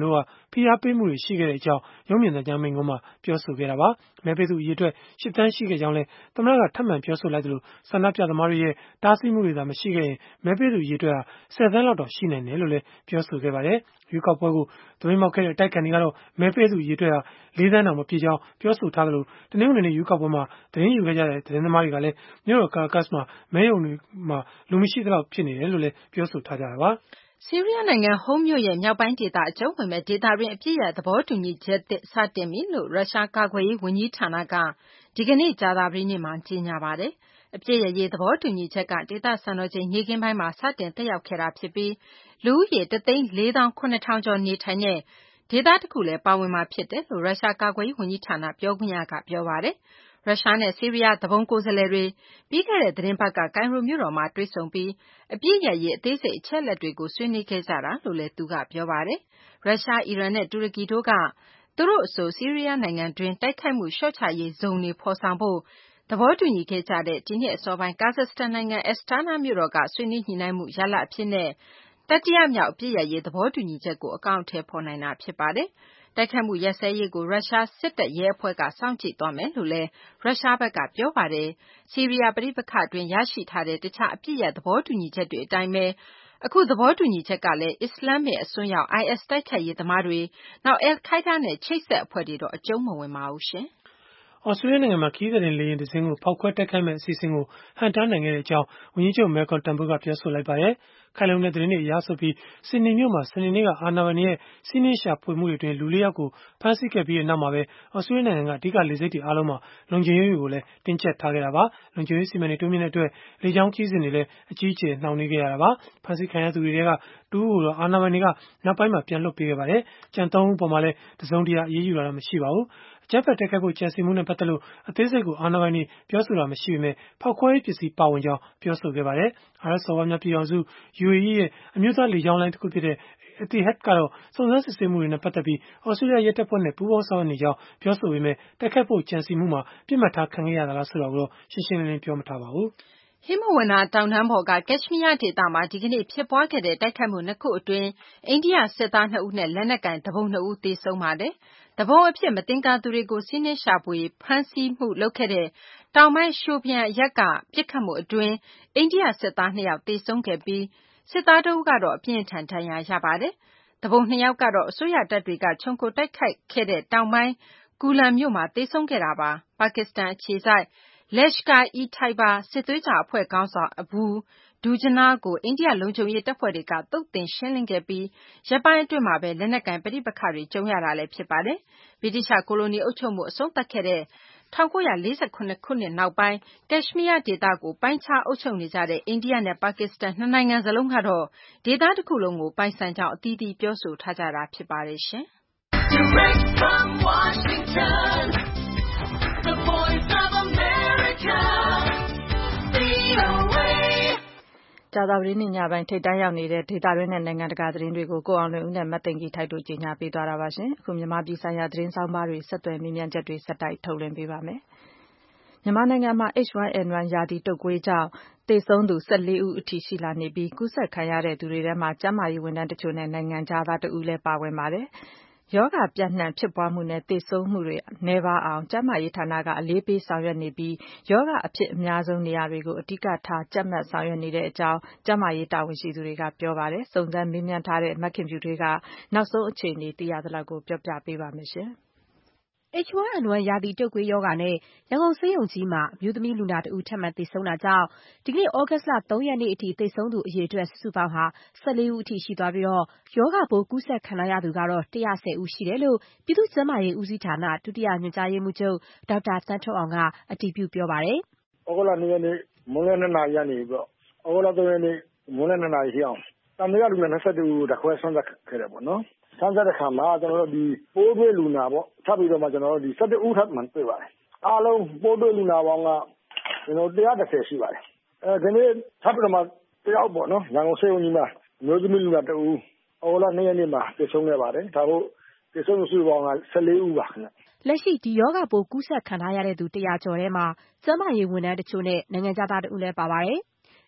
S3: တို့ကဖိအားပေးမှုတွေရှိခဲ့တဲ့အကြောင်းရုံးမြင့်သံကြားမိန့်ခွန်းမှာပြောဆိုခဲ့တာပါ။မဲပေးသူအရေအတွက်ရှစ်သန်းရှိခဲ့ကြောင်းလည်းသမ္မတကထပ်မံပြောဆိုလိုက်သလိုဆန္ဒပြသမားတွေရဲ့တားဆီးမှုတွေသာမရှိခဲ့ရင်မဲပေးသူအရေအတွက်ဟာဆယ်သန်းလောက်တောင်ရှိနိုင်တယ်လို့လည်းပြောဆိုခဲ့ပါတယ်။ရွေးကောက်ပွဲကိုသပိတ်မှောက်ခဲ့တဲ့အတိုက်အခံတွေကတော့မဲပေးသူအရေအတွက်ဟာလေးသန်းတောင်မပြည့်ကြောင်းပြောဆိုထားသလိုတနင်္ဂနွေနေ့ရွေးကောက်ပွဲမှာသတင်းယူခဲ့ကြတဲ့သတင်းသမားတွေကလည်းမြို့တော်ကာရာကတ်စ်မှာမဲရုံတွေမှာလူမရှိသလောက်ဖြစ်နေတယ်လို့လည်းပြောဆိုထားကြတာပါ
S2: ။ဆီးရီးယားနိုင်ငံဟုမ်းမြို့ရဲ့မြောက်ပိုင်းဒေသအကျုံးဝင်မဲ့ဒေသတွင်းအပြည့်ရသဘောတူညီချက်သစ်စတင်ပြီလို့ရုရှားကာကွယ်ရေးဝန်ကြီးဌာနကဒီကနေ့ကြာသပတေးနေ့မှာကြေညာပါတယ်။အပြည့်ရရေးသဘောတူညီချက်ကဒေသစံတော်ချိန်နေ့ကင်းပိုင်းမှာစတင်တက်ရောက်ခဲ့တာဖြစ်ပြီးလူဦးရေတစ်သိန်းလေးသောင်းခုနှစ်ထောင်ကျော်နေထိုင်တဲ့ဒေသတစ်ခုလည်းပါဝင်မှာဖြစ်တယ်လို့ရုရှားကာကွယ်ရေးဝန်ကြီးဌာနပြောခွင့်ရကပြောပါတယ်။ရုရှားနဲ့ဆီးရီးယားသဘုံကိုယ်စားလှယ်တွေပြီးခဲ့တဲ့သတင်းပတ်ကကိုင်ရိုမြို့တော်မှာတွေ့ဆုံပြီးအပြည့်ရရေးအသေးစိတ်အချက်လက်တွေကိုဆွေးနွေးခဲ့ကြတာလို့လည်းသူကပြောပါတယ်။ရုရှားအီရန်နဲ့တူရကီတို့ကသူတို့အဆိုဆီးရီးယားနိုင်ငံတွင်းတိုက်ခိုက်မှုလျှော့ချရေးဇုံတွေဖော်ဆောင်ဖို့သဘောတူညီခဲ့ကြတဲ့ဒီနှစ်အစောပိုင်းကာဇက်စတန်နိုင်ငံအက်စတာနာမြို့တော်ကဆွေးနွေးညှိနှိုင်းမှုရလဒ်အဖြစ်နဲ့တတိယမြောက်အပြည့်ရရေးသဘောတူညီချက်ကိုအကောင့်ထဲပေါ်နိုင်တာဖြစ်ပါတယ်။တိုက်ခိုက်မှုရပ်စဲရေးကိုရုရှားစစ်တပ်ရဲအဖွဲ့ကစောင့်ကြည့်သွားမယ်လို့လည်းရုရှားဘက်ကပြောပါတယ်။ဆီးရီးယားပဋိပက္ခအတွင်းရရှိထားတဲ့တခြားအပြည့်ရသဘောတူညီချက်တွေအတိုင်းပဲအခုသဘောတူညီချက်ကလည်းအစ္စလာမစ်အစွန်းရောက် အိုင်အက်စ် တိုက်ခိုက်ရေးသမားတွေနောက်အယ်လ်ခိုင်းဒါးနဲ့ချိတ်ဆက်အဖွဲ့တွေတော့အကျုံးမဝင်ပါဘူးရှင်။
S3: ဩစတြေးလျနိုင်ငံမှာခရီးသည်တင်လေယာဉ်တစ်စင်းကိုဖောက်ခွဲတိုက်ခိုက်မဲ့အစီအစဉ်ကိုဟန်တားနိုင်ခဲ့တဲ့အကြောင်းဝန်ကြီးချုပ်မဲကွန်တန်ဘုကပြောဆိုလိုက်ပါတယ်။ခိုင်လုံတဲ့သတင်းတွေအရဆိုပြီးဆင်နီမြို့မှာစနေနေ့ကအာဏာပိုင်တွေရဲ့စီးနင်းရှာဖွေမှုတွေအတွင်းလူလေးယောက်ကိုဖမ်းဆီးခဲ့ပြီးနောက်မှာပဲဩစတြေးလျနိုင်ငံကအဓိကလေဆိပ်တွေအားလုံးမှာလုံခြုံရေးတွေကိုလည်းတင်းကျပ်ထားခဲ့တာပါ။လုံခြုံရေးစီမံတွေတိုးမြင့်တဲ့အတွက်လေကြောင်းခရီးစဉ်တွေလည်းအကြီးအကျယ်နှောင့်နှေးခဲ့ရတာပါ။ဖမ်းဆီးခံရသူတွေထဲကတူးကိုတော့အာဏာပိုင်တွေကနောက်ပိုင်းမှာပြန်လွှတ်ပေးခဲ့ပါတယ်။ကြံသုံးဦးပေါ်မှာလည်းတစုံတရာအရေးယူတာတော့မရှိပါဘူး။အကြမ်းဖက်တိုက်ခိုက်ဖို့ကြံစည်မှုနဲ့ပတ်သက်လို့အသေးစိတ်ကိုအာဏာပိုင်တွေပြောဆိုတာမရှိပေမဲ့ဖောက်ခွဲရေးပစ္စည်းပါဝင်ကြောင်းပြောဆိုခဲ့ပါတယ်။အာရပ်စော်ဘွားများပြည်ထောင်စု ယူအေအီ ရဲ့အမျိုးသားလေကြောင်းလိုင်းတစ်ခုဖြစ်တဲ့ Etihad ကတော့စုံစမ်းစစ်ဆေးမှုတွေနဲ့ပတ်သက်ပြီးဩစတြေးလျရဲတပ်ဖွဲ့နဲ့ပူးပေါင်းဆောင်ရွက်နေကြောင်းပြောဆိုပေမဲ့တိုက်ခိုက်ဖို့ကြံစည်မှုမှာပြစ်မှတ်ထားခံခဲ့ရတာလားဆိုတာကိုတော့ရှင်းရှင်းလင်းလင်းပြောမထားပါဘူး
S2: ။ဟိမဝန္တာတောင်တန်းပေါ်ကကက်ရှ်မီးယားဒေသမှာဒီကနေ့ဖြစ်ပွားခဲ့တဲ့တိုက်ခိုက်မှုနှစ်ခုအတွင်းအိန္ဒိယစစ်သားနှစ်ဦးနဲ့လက်နက်ကိုင်သူပုန်နှစ်ဦးသေဆုံးပါတယ်။သူပုန်အဖြစ်မသင်္ကာသူတွေကိုစီးနင်းရှာဖွေဖမ်းဆီးမှုလုပ်ခဲ့တဲ့တောင်ပိုင်းရှိုပြန်အရပ်ကပစ်ခတ်မှုအတွင်းအိန္ဒိယစစ်သားနှစ်ယောက်သေဆုံးခဲ့ပြီးစစ်သားတစ်ဦးကတော့အပြင်းအထန်ဒဏ်ရာရပါတယ်။သူပုန်နှစ်ယောက်ကတော့အစိုးရတပ်တွေကခြုံခိုတိုက်ခိုက်ခဲ့တဲ့တောင်ပိုင်းကူလန်မြို့မှာသေဆုံးခဲ့တာပါ။ပါကစ္စတန်အခြေစိုက်Lashkar-e-Taiba စစ်သွေးကြွအဖွဲ့ခေါင်းဆောင် Abu Dujana ကိုအိန္ဒိယလုံခြုံရေးတပ်ဖွဲ့တွေကသုတ်သင်ရှင်းလင်းခဲ့ပြီးရက်ပိုင်းအတွင်းမှာပဲလက်နက်ကိုင်ပဋိပက္ခတွေကြုံရတာလည်းဖြစ်ပါတယ်။ဗြိတိသျှကိုလိုနီအုပ်ချုပ်မှုအဆုံးသတ်ခဲ့တဲ့၁၉၄၇ ခုနှစ်နောက်ပိုင်းကက်ရှ်မီးယားဒေသကိုပိုင်းခြားအုပ်ချုပ်နေကြတဲ့အိန္ဒိယနဲ့ပါကစ္စတန်နှစ်နိုင်ငံစလုံးကတော့ဒေသတစ်ခုလုံးကိုပိုင်ဆိုင်ကြောင်းအသီးသီးပြောဆိုထားကြတာဖြစ်ပါတယ်ရှင်။ Direct from Washington, the voice of America, V O A
S6: ကြာသပတေးနေ့ညပိုင်းထိပ်တန်းရောက်နေတဲ့ဒေသတွင်းနဲ့နိုင်ငံတကာသတင်းတွေကိုကိုအောင်လွင်ဦးနဲ့မသိင်္ဂီထိုက်တို့ကြီးညာပေးသွားတာပါရှင်။အခုမြန်မာပြည်ဆိုင်ရာသတင်းဆောင်ပါတွေဆက်သွယ်မြင်းမြန်းချက်တွေဆက်တိုက်ထုတ်လွှင့်ပေးပါမယ်။မြန်မာနိုင်ငံမှာ H one N one ရာသီတုပ်ကွေးကြောင့်သေဆုံးသူ၁၄ဦးအထိရှိလာနေပြီးကူးစက်ခံရတဲ့သူတွေထဲမှာကျန်းမာရေးဝန်ထမ်းတချို့နဲ့နိုင်ငံခြားသားတဦးလည်းပါဝင်ပါတယ်။ရောဂါပြန့်နှံ့ဖြစ်ပွားမှုနဲ့သေဆုံးမှုတွေနည်းပါးအောင်ကျန်းမာရေးဌာနကအလေးပေးဆောင်ရွက်နေပြီးရောဂါအဖြစ်အများဆုံးနေရာတွေကိုအဓိကထားကြပ်မတ်ဆောင်ရွက်နေတဲ့အကြောင်းကျန်းမာရေးတာဝန်ရှိသူတွေကပြောပါတယ်။စုံစမ်းမေးမြန်းထားတဲ့မခင်ဖြူထွေးကနောက်ဆုံးအခြေအနေသိရသလောက်ကိုပြောပြပေးပါမယ်ရှင်။
S5: H one N one ရာသီတုပ်ကွေးရောဂါနဲ့ရန်ကုန်ဆေးရုံကြီးမှာအမျိုးသမီးလူနာတဦးထပ်မံသေဆုံးတာကြောင့်ဒီကနေ့ဩဂတ်စ်လ၃ရက်နေ့အထိသေဆုံးသူအရေအတွက်စုစုပေါင်းဟာ၁၄ဦးအထိရှိသွားပြီးတော့ရောဂါပိုးကူးစက်ခံရသူကတော့၁၁၀ဦးရှိတယ်လို့ပြည်သူ့ကျန်းမာရေးဦးစီးဌာနဒုတိယညွှန်ကြားရေးမှူးချုပ်ဒေါက်တာသန်းထွဋ်အောင်ကအတည်ပြုပြောပါတယ်
S4: ။ဩဂုတ်လ၂ရက်နေ့မွန်းလွဲ၂နာရီကနေပြီးတော့ဩဂုတ်လ၃ရက်နေ့မွန်းလွဲ၂နာရီထိအောင်တန်မြရလူနာ၂၁ဦးကိုဓာတ်ခွဲစမ်းသပ်ခဲ့တယ်ပေါ့နော်။စမ်းသပ်တဲ့အခါမှာကျွန်တော်တို့ဒီပိုးတွေ့လူနာပေါ့ထပ်ပြီးတော့မှကျွန်တော်တို့ဒီ၁၁ဦးထပ်မှန်တွေ့ပါတယ်။အားလုံးပိုးတွေ့လူနာပေါင်းကကျွန်တော်၁၁၀ရှိပါတယ်။အဲဒီနေ့ထပ်ပြီးတော့မှတယောက်ပေါ့နော်ရန်ကုန်ဆေးရုံကြီးမှာမျိုးသမီးလူနာတဦးဩဂုတ်လ၂ရက်နေ့မှာသေဆုံးခဲ့ပါတယ်။ဒါတို့သေဆုံးစုပေါင်းက၁၄ဦးပါခင်ဗျ
S5: ။လက်ရှိဒီရောဂါပိုးကူးစက်ခံထားရတဲ့သူတရာကျော်ထဲမှာကျန်းမာရေးဝန်ထမ်းတချို့နဲ့နိုင်ငံခြားသားတဦးလည်းပါပါတယ်။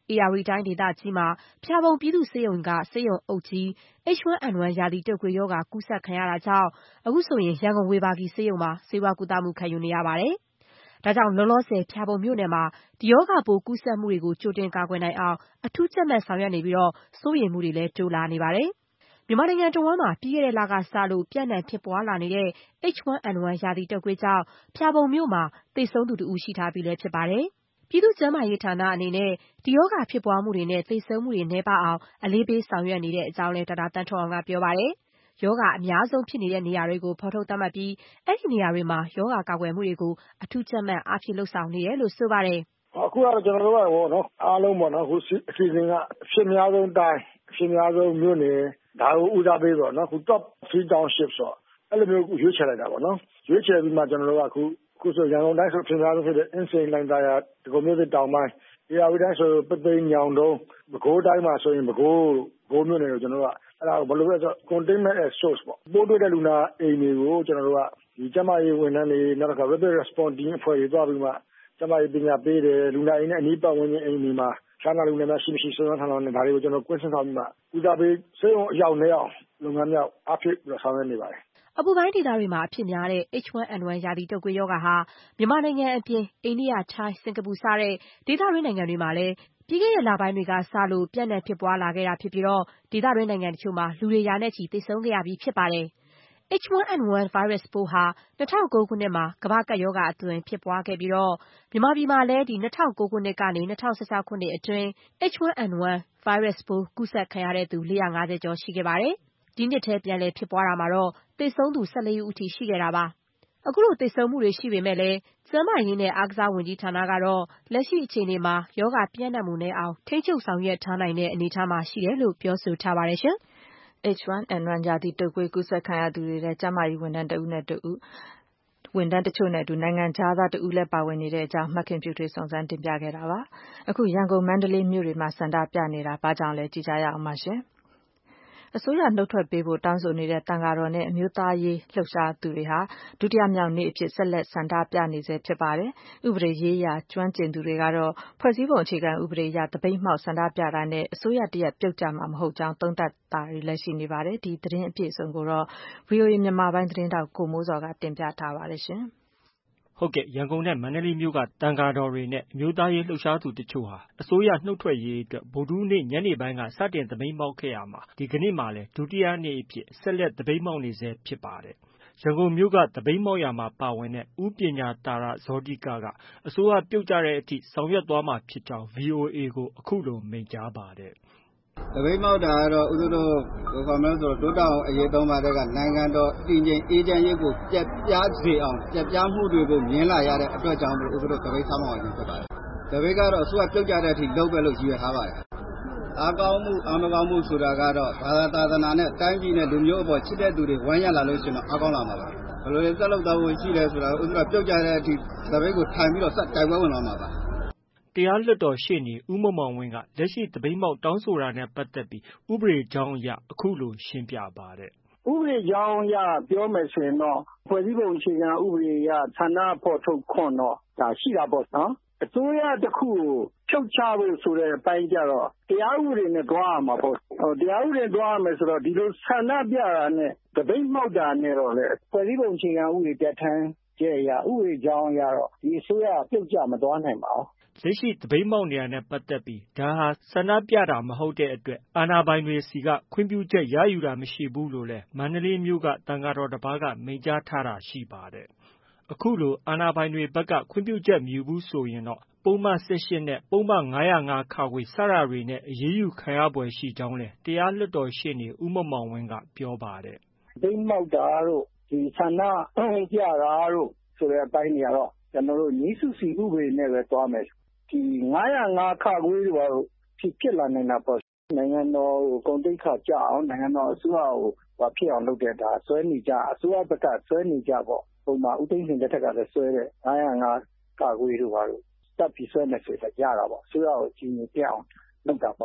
S5: ဧရာဝတီတိုင်းဒေသကြီးမှာဖျာပုံပြည်သူ့ဆေးရုံကဆေးရုံအုပ်ကြီး H ဝန်း N ဝန်း ရာသီတုပ်ကွေးရောဂါကူးစက်ခံရတာကြောင့်အခုဆိုရင်ရန်ကုန်ဝေဘာဂီဆေးရုံမှာဆေးဝါးကုသမှုခံယူနေရပါတယ်။ဒါကြောင့်လောလောဆယ်ဖျာပုံမြို့နယ်မှာဒီရောဂါပိုးကူးစက်မှုတွေကိုကြိုတင်ကာကွယ်နိုင်အောင်အထူးကြပ်မတ်ဆောင်ရွက်နေပြီးတော့စိုးရိမ်မှုတွေလည်းတိုးလာနေပါတယ်။မြန်မာနိုင်ငံတဝန်းမှာပြီးခဲ့တဲ့လကစလို့ပြန့်နှံ့ဖြစ်ပွားလာနေတဲ့ H ဝန်း N ဝန်း ရာသီတုပ်ကွေးကြောင့်ဖျာပုံမြို့မှာသေဆုံးသူတဦးရှိထားပြီးလည်းဖြစ်ပါတယ်။ပြည်သူ့ကျန်းမာရေးဌာနအနေနဲ့ဒီရောဂါဖြစ်ပွားမှုတွေနဲ့သေဆုံးမှုတွေနည်းပါးအောင်အလေးပေးဆောင်ရွက်နေတဲ့အကြောင်းလည်းဒေါက်တာသန်းထွဋ်အောင်ကပြောပါတယ်။ရောဂါအများဆုံးဖြစ်နေတဲ့နေရာတွေကိုဖော်ထုတ်သတ်မှတ်ပြီးအဲ့ဒီနေရာတွေမှာရောဂါကာကွယ်မှုတွေကိုအထူးကြပ်မတ်အားဖြည့်လုပ်ဆောင်နေတယ်လို့ဆိုပါတယ်
S4: ။အခုကတော့ကျွန်တော်တို့ကပေါ့နော်အားလုံးပေါ့နော်အခုအစီအစဉ်ကအဖြစ်များဆုံးတိုင်းအဖြစ်များဆုံးမြို့နယ်ဒါကိုဦးစားပေးပေါ့နော်အခု top three townships ဆိုအဲ့လိုမျိုးရွေးချယ်လိုက်တာပေါ့နော်ရွေးချယ်ပြီးမှကျွန်တော်တို့ကအခုအခုဆိုရန်ကုန်တိုင်းဆိုဖြစ်များဆုံးဖြစ်တဲ့အင်းစိန်လိုင်သာယာဒီကုမျိုးစစ်တောင်ပိုင်းဧရာဝတီတိုင်းဆိုပသိမ်ညောင်တုံးပဲခူးတိုင်းမှာဆိုရင်ပဲခူးဘိုးမြို့နယ်ကိုကျွန်တော်တို့ကအဲ့ဒါဘယ်လိုလဲဆို containment as source ပေါ့ပိုးတွေ့တဲ့လူနာအိမ်တွေကိုကျွန်တော်တို့ကဒီကျန်းမာရေးဝန်ထမ်းတွေနောက်တစ်ခါ rapid response team အဖွဲ့တွေတွားပြီးမှကျန်းမာရေးပညာပေးတယ်လူနာအိမ်နဲ့အနီးပတ်ဝန်းကျင်အိမ်တွေမှာရှားနာလူနာများရှိမရှိစုံစမ်းထားလို့ဒါတွေကိုကျွန်တော်ကွင်းဆင်းဆောင်ပြီးမှဦးစားပေးစေုံအရောက်နဲ့အောင်လုပ်ငန်းများအားဖြည့်ပြီးဆောင်ရွက်နေပါတယ်
S5: အပူပိုင်းဒေသတွေမှာအဖြစ်များတဲ့ H ဝန်း N ဝန်း ရာသီတုပ်ကွေးရောဂါဟာမြန်မာနိုင်ငံအပြင်အိန္ဒိယ၊ထိုင်း၊စင်ကာပူစတဲ့ဒေသတွင်းနိုင်ငံတွေမှာလည်းပြီးခဲ့တဲ့လပိုင်းတွေကစလို့ပြန့်နှံ့ဖြစ်ပွားလာခဲ့တာဖြစ်ပြီးတော့ဒေသတွင်းနိုင်ငံတချို့မှာလူတွေရာနဲ့ချီသေဆုံးခဲ့ရပြီးဖြစ်ပါတယ်။ H ဝန်း N ဝန်း virus ပိုးဟာ၂၀၀၉ခုနှစ်မှာကမ္ဘာ့ကပ်ရောဂါအသွင်ဖြစ်ပွားခဲ့ပြီးတော့မြန်မာပြည်မှာလည်းဒီ၂၀၀၉ခုနှစ်ကနေ၂၀၁၆ခုနှစ်အတွင်း H ဝန်း N ဝန်း virus ပိုးကူးစက်ခံရတဲ့သူလေးရာငါးဆယ်ကျော်ရှိခဲ့ပါတယ်။ဒီနှစ်ထဲပြန်လည်ဖြစ်ပွားတာမှာတော့သေဆုံးသူ၁၄ဦးအထိရှိခဲ့တာပါ။အခုလိုသေဆုံးမှုတွေရှိပေမဲ့လည်းကျန်းမာရေးနဲ့အားကစားဝန်ကြီးဌာနကတော့လက်ရှိအခြေအနေမှာရောဂါပြန့်နှံ့မှုနည်းအောင်ထိန်းချုပ်ဆောင်ရွက်ထားနိုင်တဲ့အနေအထားမှာရှိတယ်လို့ပြောဆိုထားပါတယ်ရှင်
S6: ။ H ဝန်း N ဝန်း ရာသီတုပ်ကွေးကူးစက်ခံရသူတွေထဲကျန်းမာရေးဝန်ထမ်းတဦးနဲ့တဦးဝန်ထမ်းတချို့နဲ့အတူနိုင်ငံခြားသားတဦးလည်းပါဝင်နေတဲ့အကြောင်းမခင်ဖြူထွေးစုံစမ်းတင်ပြခဲ့တာပါ။အခုရန်ကုန်မန္တလေးမြို့တွေမှာဆန္ဒပြနေတာဘာကြောင့်လဲကြည့်ကြရအောင်ပါရှင်။အစိုးရနှုတ်ထွက်ပေးဖို့တောင်းဆိုနေတဲ့သံဃာတော်နဲ့အမျိုးသားရေးလှုပ်ရှားသူတွေဟာဒုတိယမြောက်နေ့အဖြစ်ဆက်လက်ဆန္ဒပြနေဆဲဖြစ်ပါတယ်။ဥပဒေရေးရာကျွမ်းကျင်သူတွေကတော့ဖွဲ့စည်းပုံအခြေခံဥပဒေအရသပိတ်မှောက်ဆန္ဒပြတာနဲ့အစိုးရတရပ်ပြုတ်ကျမှာမဟုတ်ကြောင်းသုံးသပ်တာတွေလည်းရှိနေပါတယ်။ဒီသတင်းအပြည့်အစုံကိုတော့ ဗွီအိုအေမြန်မာပိုင်းသတင်းထောက်ကိုမိုးဇော်ကတင်ပြထားပါတယ်ရှင်။
S7: ဟုတ်ကဲ့ရန်ကုန်နဲ့မန္တလေးမြို့ကတန်ဃာတော်တွေနဲ့အမျိုးသားရေးလှုပ်ရှားသူတချို့ဟာအစိုးရနှုတ်ထွက်ရေးအတွက်ဗုဒ္ဓဟူးနေ့ညနေပိုင်းကစတင်သပိတ်မှောက်ခဲ့ရမှာဒီကနေ့မှလည်းဒုတိယနေ့အဖြစ်ဆက်လက်သပိတ်မှောက်နေဆဲဖြစ်ပါတယ်။ရန်ကုန်မြို့ကသပိတ်မှောက်ရာမှာပါဝင်တဲ့ဦးပညာတာရဇောတိကကအစိုးရပြုတ်ကျတဲ့အထိဆောင်ရွက်သွားမှာဖြစ်ကြောင်း ဗွီအိုအေကိုအခုလိုမိန့်ကြားပါတယ်
S8: ။သပိတ်မှောက်တာကတော့ဦးဇင်းတို့ဘယ်လိုခေါ်မလဲဆိုတော့ဒုတောင်အရေးသုံးပါးတဲ့ကနိုင်ငံတော်တည်ငြိမ်အေးချမ်းရေးကိုပြတ်ပြားစေအောင်ပြတ်ပြားမှုတွေကိုမြင်လာရတဲ့အတွက်ကြောင့်ဦးဇင်းတို့သပိတ်ဆောက်မှောက်ခြင်းဖြစ်ပါတယ်။သပိတ်ကတော့အစိုးရပြုတ်ကျတဲ့အထိလုပ်ပဲလို့ရည်ရွယ်ထားပါတယ်။အားကောင်းမှုအားမကောင်းမှုဆိုတာကတော့ဘာသာသာသနာနဲ့တိုင်းပြည်နဲ့လူမျိုးအပေါ်ချစ်တဲ့သူတွေဝိုင်းရလာလို့ရှိရင်တော့အားကောင်းလာမှာပါ။ဘယ်လိုလဲဆက်လုပ်သွားဖို့ရှိလဲဆိုတာဦးဇင်းတို့ပြုတ်ကျတဲ့အထိသပိတ်ကိုထိုင်ပြီးတော့ဆက်တိုက်ပွဲဝင်သွားမှာပါ။
S7: တရားလွှတ်တော်ရှေ့နေဦးမောင်မောင်ဝင်းကလက်ရှိသပိတ်မှောက်တောင်းဆိုတာနဲ့ပတ်သက်ပြီးဥပဒေကြောင်းအရအခုလိုရှင်းပြပါတယ်
S4: ။ဥပဒေကြောင်းအရပြောမယ်ဆိုရင်တော့ဖွဲ့စည်းပုံအခြေခံဥပဒေအရဆန္ဒဖော်ထုတ်ခွင့်တော့ဒါရှိတာပေါ့နော်။အစိုးရတစ်ခုကိုဖြုတ်ချဖို့ဆိုတဲ့အပိုင်းကြတော့တရားဥပဒေနဲ့တွားရမှာပေါ့။တရားဥပဒေတွားရမယ်ဆိုတော့ဒီလိုဆန္ဒပြတာနဲ့သပိတ်မှောက်တာနဲ့တော့လေဖွဲ့စည်းပုံအခြေခံဥပဒေပြဋ္ဌာန်းချက်အရဥပဒေကြောင်းအရတော့ဒီအစိုးရပြုတ်ကျမသွားနိုင်ပါဘူး။
S7: လက်ရှိသပိတ်မှောက်နေတာနဲ့ပတ်သက်ပြီးဒါဟာဆန္ဒပြတာမဟုတ်တဲ့အတွက်အာဏာပိုင်တွေစီကခွင့်ပြုချက်ရယူတာမရှိဘူးလို့လည်းမန္တလေးမြို့ကသံဃာတော်တစ်ပါးကမိန့်ကြားထားတာရှိပါတယ်။အခုလိုအာဏာပိုင်တွေဘက်ကခွင့်ပြုချက်မယူဘူးဆိုရင်တော့ပုဒ်မ၁၈နဲ့ပုဒ်မ၅၀၅ခ စတာတွေနဲ့အရေးယူခံရဖွယ်ရှိကြောင်းလည်းတရားလွှတ်တော်ရှေ့နေဦးမောင်မောင်ဝင်းကပြောပါတယ်
S4: ။သပိတ်မှောက်တာတို့ဒီဆန္ဒပြတာတို့ဆိုတဲ့အပိုင်းတွေကတော့ကျွန်တော်တို့ငြိစုစီဥပဒေနဲ့ပဲတွားမယ်ဒီ၅၀၅ခတို့ဘာလို့ဖြစ်ဖြစ်လာနေတာပေါ့နိုင်ငံတော်ကိုဂုဏ်သိက္ခာကျအောင်နိုင်ငံတော်အစိုးရကိုဘာဖြစ်အောင်လုပ်တဲ့ဒါဆွဲနေကြအစိုးရဘက်ကဆွဲနေကြပေါ့ပုံမှန်ဦးသိန်းစိန်လက်ထက်ကလည်းဆွဲတဲ့၅၀၅ခတို့ဘာလို့တပ်ပြီးဆွဲနေဆိုတော့ရတာပေါ့အစိုးရကိုကြီးနေပြအောင်လုပ်တာပေါ့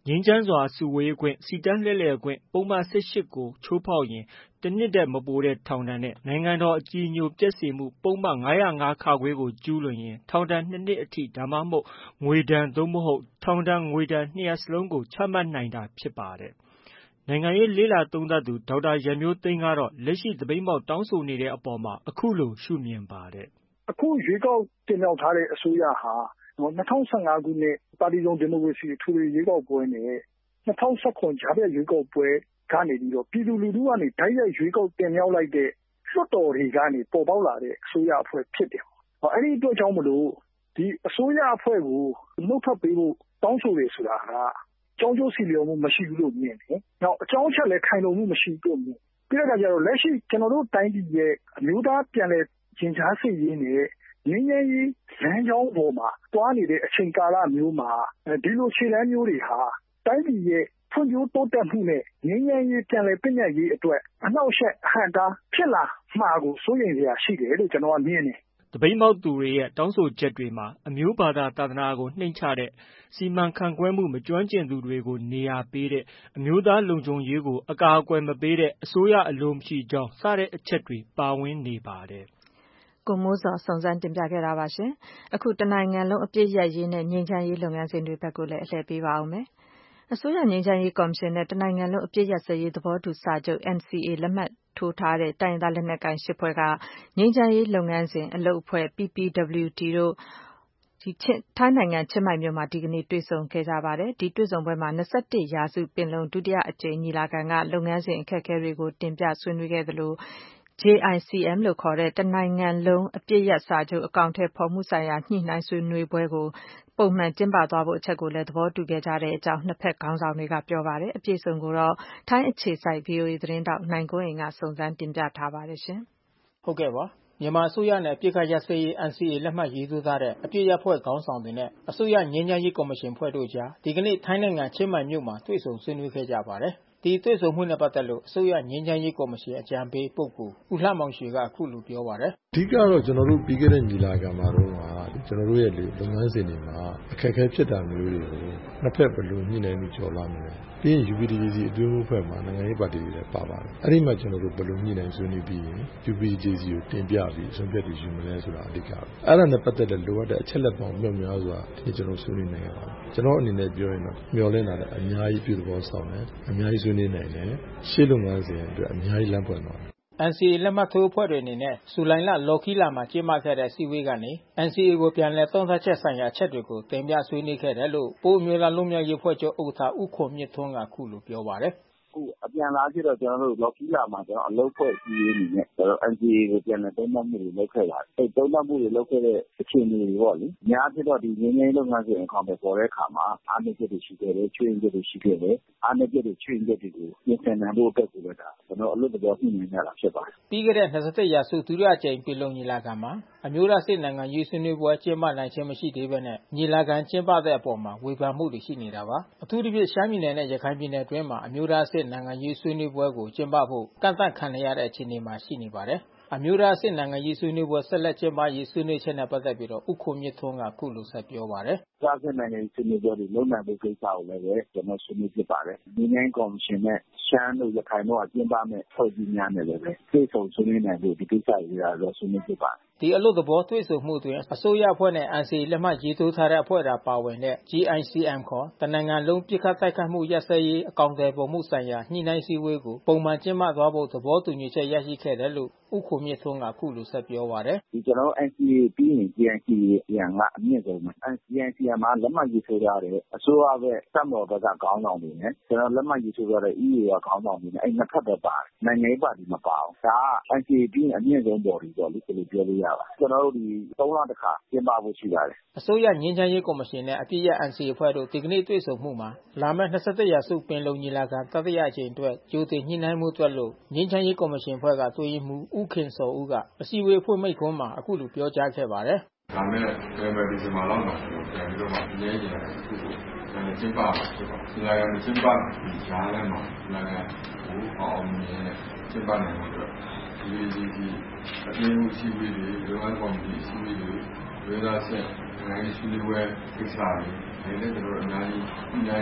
S7: ငြိမ်းချမ်းစွာစုဝေးခွင့်၊စီတန်းလှည့်လည်ခွင့်ပုဒ်မ ၁၈ ကိုချိုးဖောက်ရင်တစ်နှစ်ထက်မပိုတဲ့ထောင်ဒဏ်နဲ့နိုင်ငံတော်အကြည်ညိုပျက်စေမှုပုဒ်မ ၅၀၅ ခ ကိုကျူးလွန်ရင်ထောင်ဒဏ်နှစ်နှစ်အထိဒါမှမဟုတ်ငွေဒဏ်သို့မဟုတ်ထောင်ဒဏ်ငွေဒဏ်နှစ်ရပ်စလုံးကိုချမှတ်နိုင်တာဖြစ်ပါတယ်။နိုင်ငံရေးလေ့လာသုံးသပ်သူဒေါက်တာရန်မျိုးသိမ်းကတော့လက်ရှိသပိတ်မှောက်တောင်းဆိုနေတဲ့အပေါ်မှာအခုလိုရှုမြင်ပါတယ်
S4: ။အခုရွေးကောက်တင်မြှောက်ထားတဲ့အစိုးရဟာ၂၀၁၅ခုနှစ်ပါတီစုံဒီမိုကရေစီအထွေထွေရွေးကောက်ပွဲနဲ့၂၀၁၇ကြားဖြတ်ရွေးကောက်ပွဲကနေပြီးတော့ပြည်သူလူထုကနေတိုက်ရိုက်ရွေးကောက်တင်မြှောက်လိုက်တဲ့လွှတ်တော်တွေကနေပေါ်ပေါက်လာတဲ့အစိုးရအဖွဲ့ဖြစ်တယ်။အဲဒီအတွက်ကြောင့်မလို့ဒီအစိုးရအဖွဲ့ကိုနှုတ်ထွက်ပေးဖို့တောင်းဆိုတယ်ဆိုတာကကြောင်းကျိုးစီလျော်မှုမရှိဘူးလို့မြင်တယ်။နောက်အကြောင်းအချက်လည်းခိုင်လုံမှုမရှိဘူးလို့မြင်။ပြီးတဲ့အခါကျတော့လက်ရှိကျွန်တော်တို့တိုင်းပြည်ရဲ့အမျိုးသားပြန်လည်ရင်ကြားစေ့ရေးနဲ့ငြိမ်းချမ်းရေးလမ်းကြောင်းပေါ်မှာတွားနေတဲ့အချိန်ကာလမျိုးမှာဒီလိုခြေလှမ်းမျိုးတွေဟာတိုင်းပြည်ရဲ့ဖွံ့ဖြိုးတိုးတက်မှုနဲ့ငြိမ်းချမ်းရေးပြန်လည်ပြည့်ညတ်ရေးအတွက်အနှောက်အယှက်အဟန့်အတားဖြစ်လာမှာကိုစိုးရိမ်စရာရှိတယ်လို့ကျွန်တော်ကမြင်တယ်
S7: ။သပိတ်မှောက်သူတွေရဲ့တောင်းဆိုချက်တွေမှာအမျိုးဘာသာသာသနာကိုနှိမ်ချတဲ့စီမံခန့်ခွဲမှုမကျွမ်းကျင်သူတွေကိုနေရာပေးတဲ့အမျိုးသားလုံခြုံရေးကိုအကာအကွယ်မပေးတဲ့အစိုးရအလိုမရှိကြောင်းစတဲ့အချက်တွေပါဝင်နေပါတယ်
S6: ။ကိုမိုးဇော်စုံစမ်းတင်ပြခဲ့တာပါရှင်။အခုတနိုင်ငံလုံးအပြည့်ရပ်ရေးနဲ့ငြိမ်းချမ်းရေးလုပ်ငန်းစဉ်တွေဘက်ကိုလည်းအလှည့်ပေးပါအောင်မယ်။အစိုးရငြိမ်းချမ်းရေးကော်မရှင်နဲ့တနိုင်ငံလုံးအပြည့်ရပ်စဲရေးသဘောတူစာချုပ် N C A လက်မှတ်ထိုးထားတဲ့တိုင်းရင်းသားလက်နက်ကိုင်၈ဖွဲ့ကငြိမ်းချမ်းရေးလုပ်ငန်းစဉ်အလုပ်အဖွဲ့ P P W D တို့ထိုင်းနိုင်ငံချင်းမိုင်မြို့မှာဒီကနေ့တွေ့ဆုံခဲ့ကြပါတယ်။ဒီတွေ့ဆုံပွဲမှာ၂၁ရာစုပင်လုံဒုတိယအကြိမ်ညီလာခံကလုပ်ငန်းစဉ်အခက်အခဲတွေကိုတင်ပြဆွေးနွေးခဲ့သလိုJ I C M လို့ခေါ်တဲ့တနိုင်ငံလုံးအပြည့်ရပ်စာချုပ်အကောင်အထည်ဖော်မှုဆိုင်ရာညှိနှိုင်းဆွေးနွေးပွဲကိုပုံမှန်ကျင်းပသွားဖို့အချက်ကိုလည်းသဘောတူခဲ့ကြတဲ့အကြောင်းနှစ်ဖက်ခေါင်းဆောင်တွေကပြောပါတယ်။အပြည့်အစုံကိုတော့ထိုင်းအခြေစိုက် V O A သတင်းထောက်နိုင်ကွန်းအိန်ကစုံစမ်းတင်ပြထားပါတယ်ရှင်
S9: ။ဟုတ်ကဲ့ပါ။မြန်မာအစိုးရနဲ့ပြည်ခတ်ရပ်စဲရေး N C A လက်မှတ်ရေးထိုးထားတဲ့အပြည့်ရပ်ဖွဲ့ခေါင်းဆောင်တွေနဲ့အစိုးရငြိမ်းချမ်းရေးကော်မရှင်ဖွဲ့တို့ကြားဒီကနေ့ထိုင်းနိုင်ငံချင်းမိုင်မြို့မှာတွေ့ဆုံဆွေးနွေးခဲ့ကြပါတယ်။ဒီတွေ့ဆုံမှုနဲ့ပတ်သက်လို့အစိုးရငြိမ်းချမ်းရေးကော်မရှင်အကြံပေးပုဂ္ဂိုလ်ဦးလှမောင်ရွှေကအခုလိုပြောပါတယ်
S10: ။အဓိကတော့ကျွန်တော်တို့ပြီးခဲ့တဲ့ညီလာခံမှာတော့ကျွန်တော်တို့ရဲ့လုပ်ငန်းစဉ်တွေမှာအခက်အခဲဖြစ်တာမျိုးတွေကိုနှစ်ဖက်ဘယ်လိုညှိနှိုင်းပြီးကြော်လာမလဲ။ပြီးရင် U P D J C အတွင်းမှုဖွဲ့မှာနိုင်ငံရေးပါတီတွေလည်းပါပါတယ်။အဲ့ဒီမှာကျွန်တော်တို့ဘယ်လိုညှိနှိုင်းဆွေးနွေးပြီးရင် U P D J C ကိုတင်ပြပြီးအဆုံးဖြတ်တွေယူမလဲဆိုတာအဓိကပဲ။အဲ့ဒါနဲ့ပတ်သက်တဲ့လိုအပ်တဲ့အချက်လက်ပေါင်းမြောက်များစွာဒီကျွန်တော်ဆွေးနွေးနိုင်ရပါတယ်။ကျွန်တော်အနေနဲ့ပြောရင်တော့မျှော်လင့်တာလည်းအများကြီးပြုသဘောဆောင်တယ်။အများကြီးဆွေးနွေးနိုင်တယ်။ရှေ့လုပ်ငန်းစဉ်အတွက်အများကြီးလမ်းပွင့်သွားတယ်
S9: ။ N C A လက်မှတ်ထိုးအဖွဲ့တွေအနေနဲ့ဇူလိုင်လလော်ခီလာမှာကျင်းပခဲ့တဲ့စီဝေးကနေ N C A ကိုပြန်လည်သုံးသပ်ချက်ဆိုင်ရာအချက်တွေကိုတင်ပြဆွေးနွေးခဲ့တယ်လို့ပအိုဝ်းအမျိုးသားလွတ်မြောက်ရေးအဖွဲ့ချုပ်ဥက္ကဋ္ဌဦးခွန်မြင့်ထွန်းကအခုလိုပြောပါတယ်
S11: ။အခုအပြန်လာဖြစ်တော့ကျွန်တော်တို့လော်ခီလာမှာကျွန်တော်အလုပ်ဖွဲ့စည်းရေးအနေနဲ့ကျွန်တော် N C A ကိုပြန်လည်သုံးသပ်မှုတွေလုပ်ခဲ့ပါတယ်။အဲသုံးသပ်မှုတွေလုပ်ခဲ့တဲ့အခြေအနေတွေပေါ့လေ။အများဖြစ်တော့ဒီငြိမ်းချမ်းရေးလုပ်ငန်းစဉ်အကောင်အထည်ပေါ်တဲ့အခါမှာအားနည်းချက်တွေရှိခဲ့တယ်၊ချွင်းချက်တွေရှိခဲ့တယ်။အားနည်းချက်တွေချွင်းချက်တွေကိုပြင်ဆင်နိုင်ဖို့အတွက်ကိုလည်းဒါကျွန်တော်အလုပ်သဘောညှိနှိုင်းရတာဖြစ်ပါတယ်
S9: ။ပြီးခဲ့တဲ့၂၁ရာစုဒုတိယအကြိမ်ပြည်လုံညီလာခံမှာအမျိုးသားစစ်နိုင်ငံရေးဆွေးနွေးပွဲကျင်းပနိုင်ခြင်းမရှိသေးဘဲနဲ့ညီလာခံကျင်းပတဲ့အပေါ်ဝေဖန်မှုတွေရှိနေတာပါ။အထူးသဖြင့်ရှမ်းပြည်နယ်နဲ့ရခိုင်ပြည်နယ်အတွင်းမှာအမျိုးသားစစ်နိုင်ငံရေးဆွေးနွေးပွဲကိုကျင်းပဖို့ကန့်သတ်ခံရတဲ့အခြေအနေမှာရှိနေပါတယ်။အမျိုးသားစစ်နိုင်ငံရေးဆွေးနွေးပွဲဆက်လက်ကျင်းပရေးဆွေးနွေးချက်နဲ့ပတ်သက်ပြီးတော့ဦးခွန်မြင့်ထွန်းကအခုလိုဆက်ပြောပါတယ်
S11: ။အမျိုးသားစစ်နိုင်ငံရေးဆွေးနွေးပွဲတွေလုပ်နိုင်ဖို့ကိစ္စကိုလည်းကျွန်တော်ဆွေးနွေးဖြစ်ပါတယ်။ဒီနိုင်ငံကော်မရှင်နဲ့ရှမ်းတို့ရခိုင်တို့ကကျင်းပမဲ့ဖွဲ့စည်းများနဲ့လည်းတွေ့ဆုံဆွေးနွေးနိုင်ဖို့ဒီကိစ္စတွေကတော့ဆွေးနွေးဖြစ်ပါတယ်
S9: ။ဒီအလို့သဘောတွေ့ဆုံမှုအတွင်းအစိုးရအဖွဲ့နဲ့ N C A လက်မှတ်ရေးထိုးထားတဲ့အဖွဲ့သာပါဝင်တဲ့ J I C M ခေါ်တနိုင်ငံလုံးပြစ်ခတ်တိုက်ခိုက်မှုရပ်စဲရေးအကောင်အထည်ပေါ်မှုဆိုင်ရာညှိနှိုင်းစည်းဝေးကိုပုံမှန်ကျင်းပသွားဖို့သဘောတူညီချက်ရရှိခဲ့တယ်လို့ဦးခွန်မြင့်ထွန်းကအခုလိုဆက်ပြောပါတယ်
S11: ။ဒီကျွန်တော် N C A ပြီးရင် J I C M ကအမြင့်ဆုံးပဲ။ J I C M မှာလက်မှတ်ရေးထိုးထားတဲ့အစိုးရဘက်တပ်မတော်ဘက်ကခေါင်းဆောင်တွေနဲ့ကျွန်တော်လက်မှတ်ရေးထိုးထားတဲ့ E A ကခေါင်းဆောင်တွေနဲ့အဲ့နှစ်ဖက်ပဲပါတယ်။နိုင်ငံရေးပါတီမပါဘူး။ဒါက N C A ပြီးရင်အမြင့်ဆုံးပေါ်ပြီးတော့လို့ပြောလို့ရပါတယ်။ကျွန်တော်တို့ဒီသုံးလတစ်ခါကျင်းပဖို့ရှိပါတယ်
S9: ။အစိုးရငြိမ်းချမ်းရေးကော်မရှင်နဲ့အပြည့်ရ N C A အဖွဲ့တို့ဒီကနေ့တွေ့ဆုံမှုမှာလာမယ့်၂၁ရာစုပင်လုံညီလာခံတတိယအကြိမ်အတွက်ကြိုတင်ညှိနှိုင်းမှုအတွက်လို့ငြိမ်းချမ်းရေးကော်မရှင်အဖွဲ့ကတွဲရေးမှူးဦးခင်စောဦးကအစည်းအဝေးဖွင့်မိန့်ခွန်းမှာအခုလိုပြောကြားခဲ့ပါတယ်
S12: ။ဒါမဲ့ဒီမဲ့ဒီမှာလောက်မှာပြန်ပြီးတော့မှငြိမ်းချမ်းရေးအခုကိုပြန်ကျင်းပမှာဖြစ်ပါတယ်။ညီလာခံကျင်းပပြီးကြားထဲမှာညီလာခံကိုအောင်မြင်နဲ့ကျင်းပနိုင်ဖို့အတွက်ဒီဒီဒီအပြည့်အစုံရှိပြီးဒီလိုကော်မတီရှိပြီးဒီဝေဒဆက်နိုင်ငံရေးဆွေးနွေးပွဲကိစ္စတွေလည်းကျွန်တော်တို့အများကြီးညှိနှိုင်း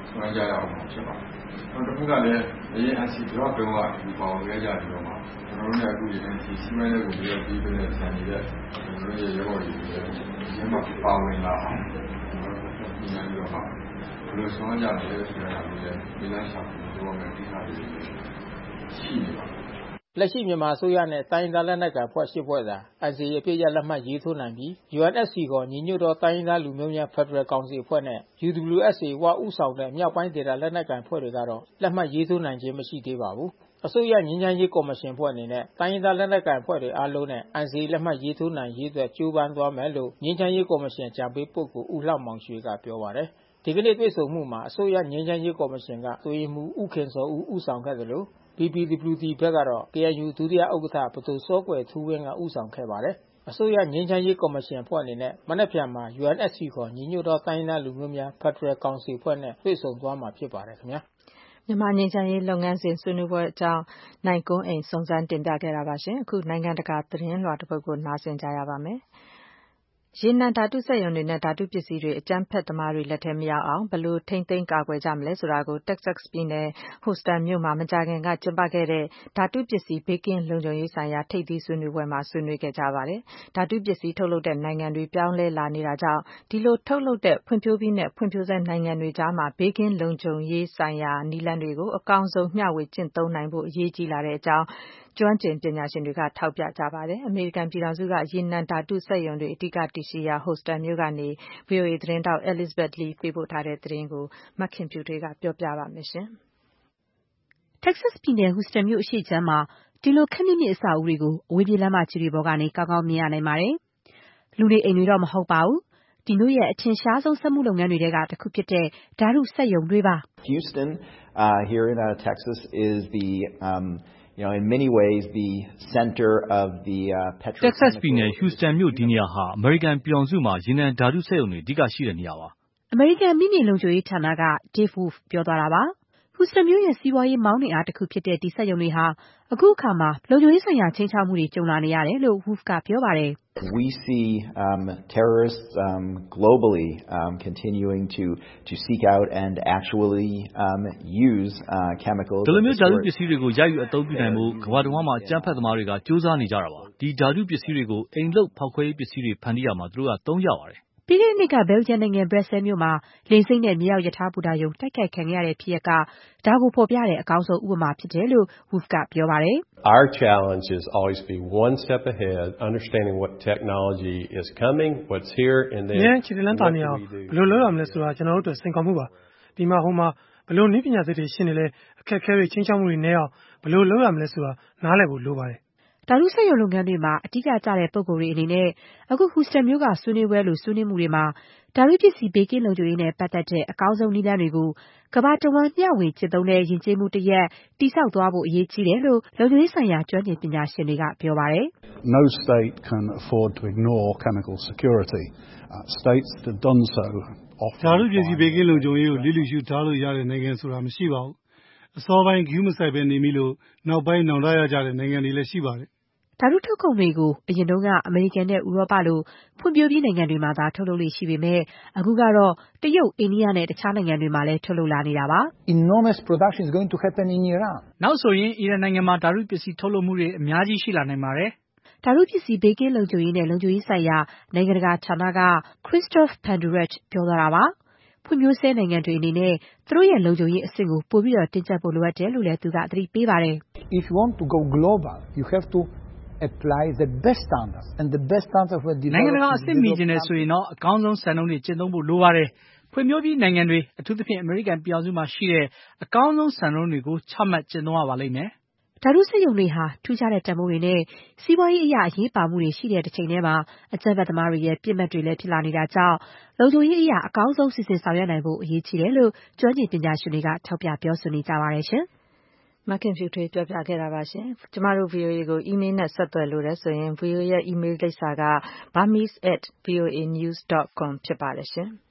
S12: ဆောင်ရွက်ကြရအောင်ဖြစ်ပါတယ်။နောက်တစ်ခုကလည်းအရင် အန်စီ drop တုန်းကဒီပါဝင်ခဲ့ကြပြီးတော့မှကျွန်တော်တို့လည်းအခုဒီ အန်စီ စီမံရေးကိုပြီးပြီးပြီးနဲ့ဆန်နေတဲ့ကျွန်တော်တို့ရဲ့ရောဂါတွေဒီမှာပါဝင်လာအောင်ဒီနေ့တော့ပါဘယ်လိုဆောင်ရွက်ကြလဲဆိုတာကိုလည်းဒီလမ်းဆောင်ပြောမယ်ဒီဟာတွေရှိနေပါတယ်
S9: လက်ရှိမြန်မာအစိုးရနဲ့တိုင်းဒေသလက်နက်ကိုင်ဖွဲ့ရှစ်ဖွဲ့သာ အန်စီ အပြည့်ရလက်မှတ်ရေးထိုးနိုင်ပြီး ယူအန်အက်ဖ်စီ ခေါ်ညီညွတ်သောတိုင်းဒေသလူမျိုးများဖက်ဒရယ်ကောင်စီအဖွဲ့နဲ့ ယူ ဒဘလျူ အက်စ် အေ ဝဦးဆောင်တဲ့မြောက်ပိုင်းဒေသလက်နက်ကိုင်ဖွဲ့တွေကတော့လက်မှတ်ရေးထိုးနိုင်ခြင်းမရှိသေးပါဘူး။အစိုးရငြိမ်းချမ်းရေးကော်မရှင်ဖွဲ့အနေနဲ့တိုင်းဒေသလက်နက်ကိုင်ဖွဲ့တွေအားလုံးနဲ့ အန်စီ လက်မှတ်ရေးထိုးနိုင်ရေးအတွက်ကြိုးပမ်းသွားမယ်လို့ငြိမ်းချမ်းရေးကော်မရှင်အကြံပေးပုဂ္ဂိုလ်ဦးလှမောင်ရွှေကပြောပါတယ်။ဒီကနေ့တွေ့ဆုံမှုမှာအစိုးရငြိမ်းချမ်းရေးကော်မရှင်ကအတွင်းရေးမှူးဦးခင်စောဦးဦးဆောင်ခဲ့တယ်လို့ဘီပီဒဘလျူဒီ ဘက်ကတော့ ကေအန်ယူ ဒုတိယဥက္ကဋ္ဌပဒိုစောကွယ်ထူးဝင်းကဦးဆောင်ခဲ့ပါတယ်။အစိုးရငြိမ်းချမ်းရေးကော်မရှင်အဖွဲ့အနေနဲ့မနက်ဖြန်မှာ ယူအန်အက်ဖ်စီ ခေါ်ညီညွတ်သောတိုင်းဒေသလူမျိုးများဖက်ဒရယ်ကောင်စီအဖွဲ့နဲ့တွေ့ဆုံသွားမှာဖြစ်ပါတယ်ခင်ဗျာ
S6: ။မြန်မာငြိမ်းချမ်းရေးလုပ်ငန်းစဉ်ဆွေးနွေးပွဲအကြောင်းနိုင်ကွန်းအိန်စုံစမ်းတင်ပြခဲ့တာပါရှင်။အခုနိုင်ငံတကာသတင်းလွှာတစ်ပုဒ်ကိုနားဆင်ကြရပါမယ်။ရေနံဓာတုစက်ရုံတွေနဲ့ဓာတုပစ္စည်းတွေအကြမ်းဖက်သမားတွေလက်ထဲမရောက်အောင်ဘယ်လိုထိန်းသိမ်းကာကွယ်ကြမလဲဆိုတာကို Texas ပြည်နယ် Houston မြို့မှာမကြာခင်ကကျင်းပခဲ့တဲ့ဓာတုပစ္စည်းဘေးကင်းလုံခြုံရေးဆိုင်ရာထိပ်သီးဆွေးနွေးပွဲမှာဆွေးနွေးခဲ့ကြပါတယ်။ဓာတုပစ္စည်းထုတ်လုပ်တဲ့နိုင်ငံတွေပြောင်းလဲလာနေတာကြောင့်ဒီလိုထုတ်လုပ်တဲ့ဖွံ့ဖြိုးပြီးနဲ့ဖွံ့ဖြိုးဆဲနိုင်ငံတွေကြားမှာဘေးကင်းလုံခြုံရေးဆိုင်ရာနည်းလမ်းတွေကိုအကောင်းဆုံးမျှဝေကျင့်သုံးနိုင်ဖို့အရေးကြီးလာတဲ့အကြောင်းကျွမ်းကျင်ပညာရှင်တွေကထောက်ပြကြပါတယ်။အမေရိကန်ပြည်ထောင်စုကရေနံဓာတုစက်ရုံတွေအဓိကတည်ရှိရာ Houston မြို့ကနေ ဗွီအိုအေသတင်းထောက် Elizabeth Lee ပေးပို့ထားတဲ့သတင်းကိုမခင်ဖြူထွေးကပြောပြပါမယ်
S5: ။ Texas ပြည်နယ် Houston မြို့အရှေ့ခြမ်းမှာဒီလိုခပ်မြင့်မြင့်အဆောက်အဦတွေကိုအဝေးပြေးလမ်းမကြီးတွေပေါ်ကနေကောင်းကောင်းမြင်ရနိုင်ပါတယ်။လူနေအိမ်တွေတော့မဟုတ်ပါဘူး။ဒီမြို့ရဲ့အထင်ရှားဆုံးစက်မှုလုပ်ငန်းတွေထဲကတစ်ခုဖြစ်တဲ့ဓာတုစက်ရုံတွေပါ
S13: ။ Houston uh, here in uh, Texas is the um, You know, in many ways, the center of the uh, petrochemical.
S14: Texas ပြည်နယ် Houston မြို့ဒီနေရာဟာအမေရိကန်ပြည်ထောင်စုမှာရေနံဓာတုစက်ရုံတွေအဓိကရှိတဲ့နေရာပါ
S5: ။အမေရိကန်မိမြေလုံခြုံရေးဌာနက Dave Wolf ပြောသွားတာပါ။ Houston မြို့ရဲ့စီးပွားရေးမောင်းနှင်အားတစ်ခုဖြစ်တဲ့ဒီစက်ရုံတွေဟာအခုအခါမှာလုံခြုံရေးဆိုင်ရာချိန်ချောက်မှုတွေကြုံလာနေရတယ်လို့ Wolf ကပြောပါတယ်
S13: ။ We see um, terrorists um, globally um, continuing to to seek out and actually um, use uh, chemicals.
S14: ဒီလိုမျိုးဓာတုပစ္စည်းတွေကိုရယူအသုံးပြုနိုင်မှုကမ္ဘာတစ်ဝန်းမှာအကြမ်းဖက်သမားတွေကစူးစမ်းနေကြတာပါ။ဒီဓာတုပစ္စည်းတွေကိုအိမ်လုပ်ဖောက်ခွဲရေးပစ္စည်းတွေဖန်တီးရမှာသူတို့ကသုံးကြပါတယ်
S5: ။ပြီးခဲ့တဲ့နှစ်ကဘယ်လ်ဂျီယံနိုင်ငံဘရက်ဆဲမြို့မှာလေဆိပ်နဲ့မြေအောက်ရထားဘူတာရုံတိုက်ခိုက်ခံရတဲ့ဖြစ်ရပ်ကဒါကိုဖော်ပြတဲ့အကောင်းဆုံးဥပမာဖြစ်တယ်လို့ Wolf ကပြောပါတယ်
S15: ။ Our challenge is always be one step ahead, understanding what technology is coming, what's here, and then.
S3: မြန်ချစ်လန်းတာနေအောင်ဘယ်လိုလုပ်ရမလဲဆိုတာကျွန်တော်တို့အတွက်စိန်ခေါ်မှုပါ။ဒီမှာဟိုမှာဘယ်လိုနည်းပညာသစ်တွေရှင်းနေလဲအခက်အခဲတွေချင်းချောက်မှုတွေနဲ့အောင်ဘယ်လိုလုပ်ရမလဲဆိုတာနားလည်ဖို့လိုပါတယ်
S5: ဓာတုစက်ရုံလုပ်ငန်းတွေမှာအဓိကကျတဲ့ပုံကိုယ်တွေအနေနဲ့အခု Houston မြို့ကဆွေးနွေးပွဲလိုဆွေးနွေးမှုတွေမှာဓာတုပစ္စည်းဘေးကင်းလုံခြုံရေးနဲ့ပတ်သက်တဲ့အကောင်းဆုံးနည်းလမ်းတွေကိုကမ္ဘာတဝန်းမျှဝေကျင့်သုံးတဲ့ယဉ်ကျေးမှုတစ်ရပ်တည်ဆောက်သွားဖို့အရေးကြီးတယ်လို့လုံခြုံရေးဆိုင်ရာကျွမ်းကျင်ပညာရှင်တွေကပြောပါတယ်
S16: ။ No state can afford to ignore chemical security. Uh, states that have done so often.
S17: ဓာတုပစ္စည်းဘေးကင်းလုံခြုံရေးကိုလစ်လျူရှုထားလို့ရတဲ့နိုင်ငံဆိုတာမရှိပါဘူး။အစောပိုင်းဂရုမစိုက်ပဲနေမိလို့နောက်ပိုင်းနောင်တရကြတဲ့နိုင်ငံတွေလည်းရှိပါတယ်
S5: ဓာတုထုတ်ကုန်တွေကိုအရင်တုန်းကအမေရိကန်နဲ့ဥရောပလိုဖွံ့ဖြိုးပြီးနိုင်ငံတွေမှာသာထုတ်လုပ်လို့ရှိပေမဲ့အခုကတော့တရုတ်၊အိန္ဒိယနဲ့တခြားနိုင်ငံတွေမှာလည်းထုတ်လုပ်လာနေတာပါ
S18: ။ Enormous production is going to happen in Iran.
S19: နောက်ဆိုရင်အီရန်နိုင်ငံမှာဓာတုပစ္စည်းထုတ်လုပ်မှုတွေအများကြီးရှိလာနိုင်ပါတယ်
S5: ။ဓာတုပစ္စည်းဘေးကင်းလုံခြုံရေးနဲ့လုံခြုံရေးဆိုင်ရာနိုင်ငံတကာဌာနက Christophe Penduret ပြောသွားတာပါ။ဖွံ့ဖြိုးဆဲနိုင်ငံတွေအနေနဲ့သူတို့ရဲ့လုံခြုံရေးအဆင့်ကိုပိုပြီးတော့တင်းကျပ်ဖို့လိုအပ်တယ်လို့လည်းသူကသတိပေးပါတယ်
S18: ။ If you want to go global, you have to apply the best standards and the best standards were developed.
S19: နိုင်ငံတကာအဆင့်မီကျင်တယ်ဆိုရင်တော့အကောင်းဆုံးစံနှုန်းတွေကျင့်သုံးဖို့လိုပါတယ်။ဖွံ့ဖြိုးပြီးနိုင်ငံတွေအထူးသဖြင့်အမေရိကန်ပြည်ထောင်စုမှာရှိတဲ့အကောင်းဆုံးစံနှုန်းတွေကိုချမှတ်ကျင့်သုံးရပါလိမ့်မယ်
S5: ။ဓာတုစက်ရုံတွေဟာထူးခြားတဲ့တန်ဖိုးတွေနဲ့စီးပွားရေးအရအရေးပါမှုတွေရှိတဲ့တစ်ချိန်တည်းမှာအကြမ်းဖက်သမားတွေရဲ့ပြစ်မှတ်တွေလည်းဖြစ်လာနေတာကြောင့်လုံခြုံရေးအရအကောင်းဆုံးစီစဉ်ဆောင်ရွက်နိုင်ဖို့အရေးကြီးတယ်လို့ကျွမ်းကျင်ပညာရှင်တွေကထောက်ပြပြောဆိုနေကြပါတယ်ရှင်
S6: ။မခင်ဖြူထွေးပြောပြခဲ့တာပါရှင်။ကျမတို့ ဗီအိုအေ ကိုအီးမေးလ်နဲ့ဆက်သွယ်လို့ရဆိုရင် ဗီအိုအေ ရဲ့အီးမေးလ်လိပ်စာက burmese at voanews dot com ဖြစ်ပါတယ်ရှင်။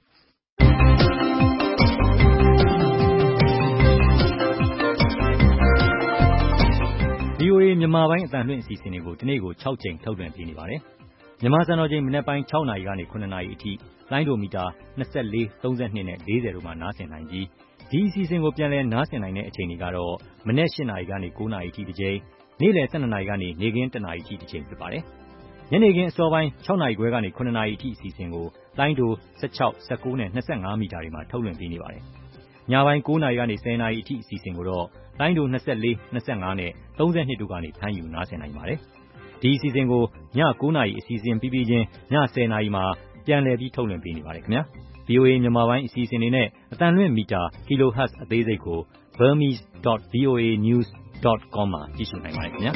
S14: ဗွီအိုအေမြန်မာပိုင်းအသံလွှင့်အစီအစဉ်တွေကိုဒီနေ့ကို၆ကြိမ်ထုတ်လွှင့်ပေးနေပါတယ်။မြန်မာစံတော်ချိန်မနက်ပိုင်း၆နာရီကနေ၇နာရီအထိလိုင်းဒိုမီတာ၂၄၊၃၂နဲ့၄၀တို့မှာနားဆင်နိုင်ပြီး
S20: ဒီအစီအစဉ်ကိုပြန်လည်နားဆင်နိုင်တဲ့အချိန်တွေကတော့မနက်၈နာရီကနေ၉နာရီအထိတစ်ကြိမ်နေ့လယ်၁၂နာရီကနေနေ့ခင်း၁နာရီအထိတစ်ကြိမ်ဖြစ်ပါတယ်ညနေခင်းအစောပိုင်း၆နာရီခွဲကနေ၇နာရီအထိအစီအစဉ်ကိုလိုင်းဒို၁၆ ၁၉နဲ့၂၅မီတာတွေမှာထုတ်လွှင့်ပေးနေပါတယ်ညပိုင်း၉နာရီကနေ၁၀နာရီအထိအစီအစဉ်ကိုတော့လိုင်းဒို၂၄ ၂၅နဲ့၃၂တို့ကနေဖမ်းယူနားဆင်နိုင်ပါတယ်ဒီအစီအစဉ်ကိုည၉နာရီအစီအစဉ်ပြီးပြီးချင်းည၁၀နာရီမှာပြန်လည်ပြီးထုတ်လွှင့်ပေးနေပါတယ်ခင်ဗျာ ဗွီအိုအေ မြန်မာပိုင်းအစီအစဉ်တွေနဲ့အသံလွှင့်မီတာ kilohertz အသေးစိတ်ကို burmese dot voa news dot com မှာကြည့်ရှုနိုင်ပါတယ်ခင်ဗျာ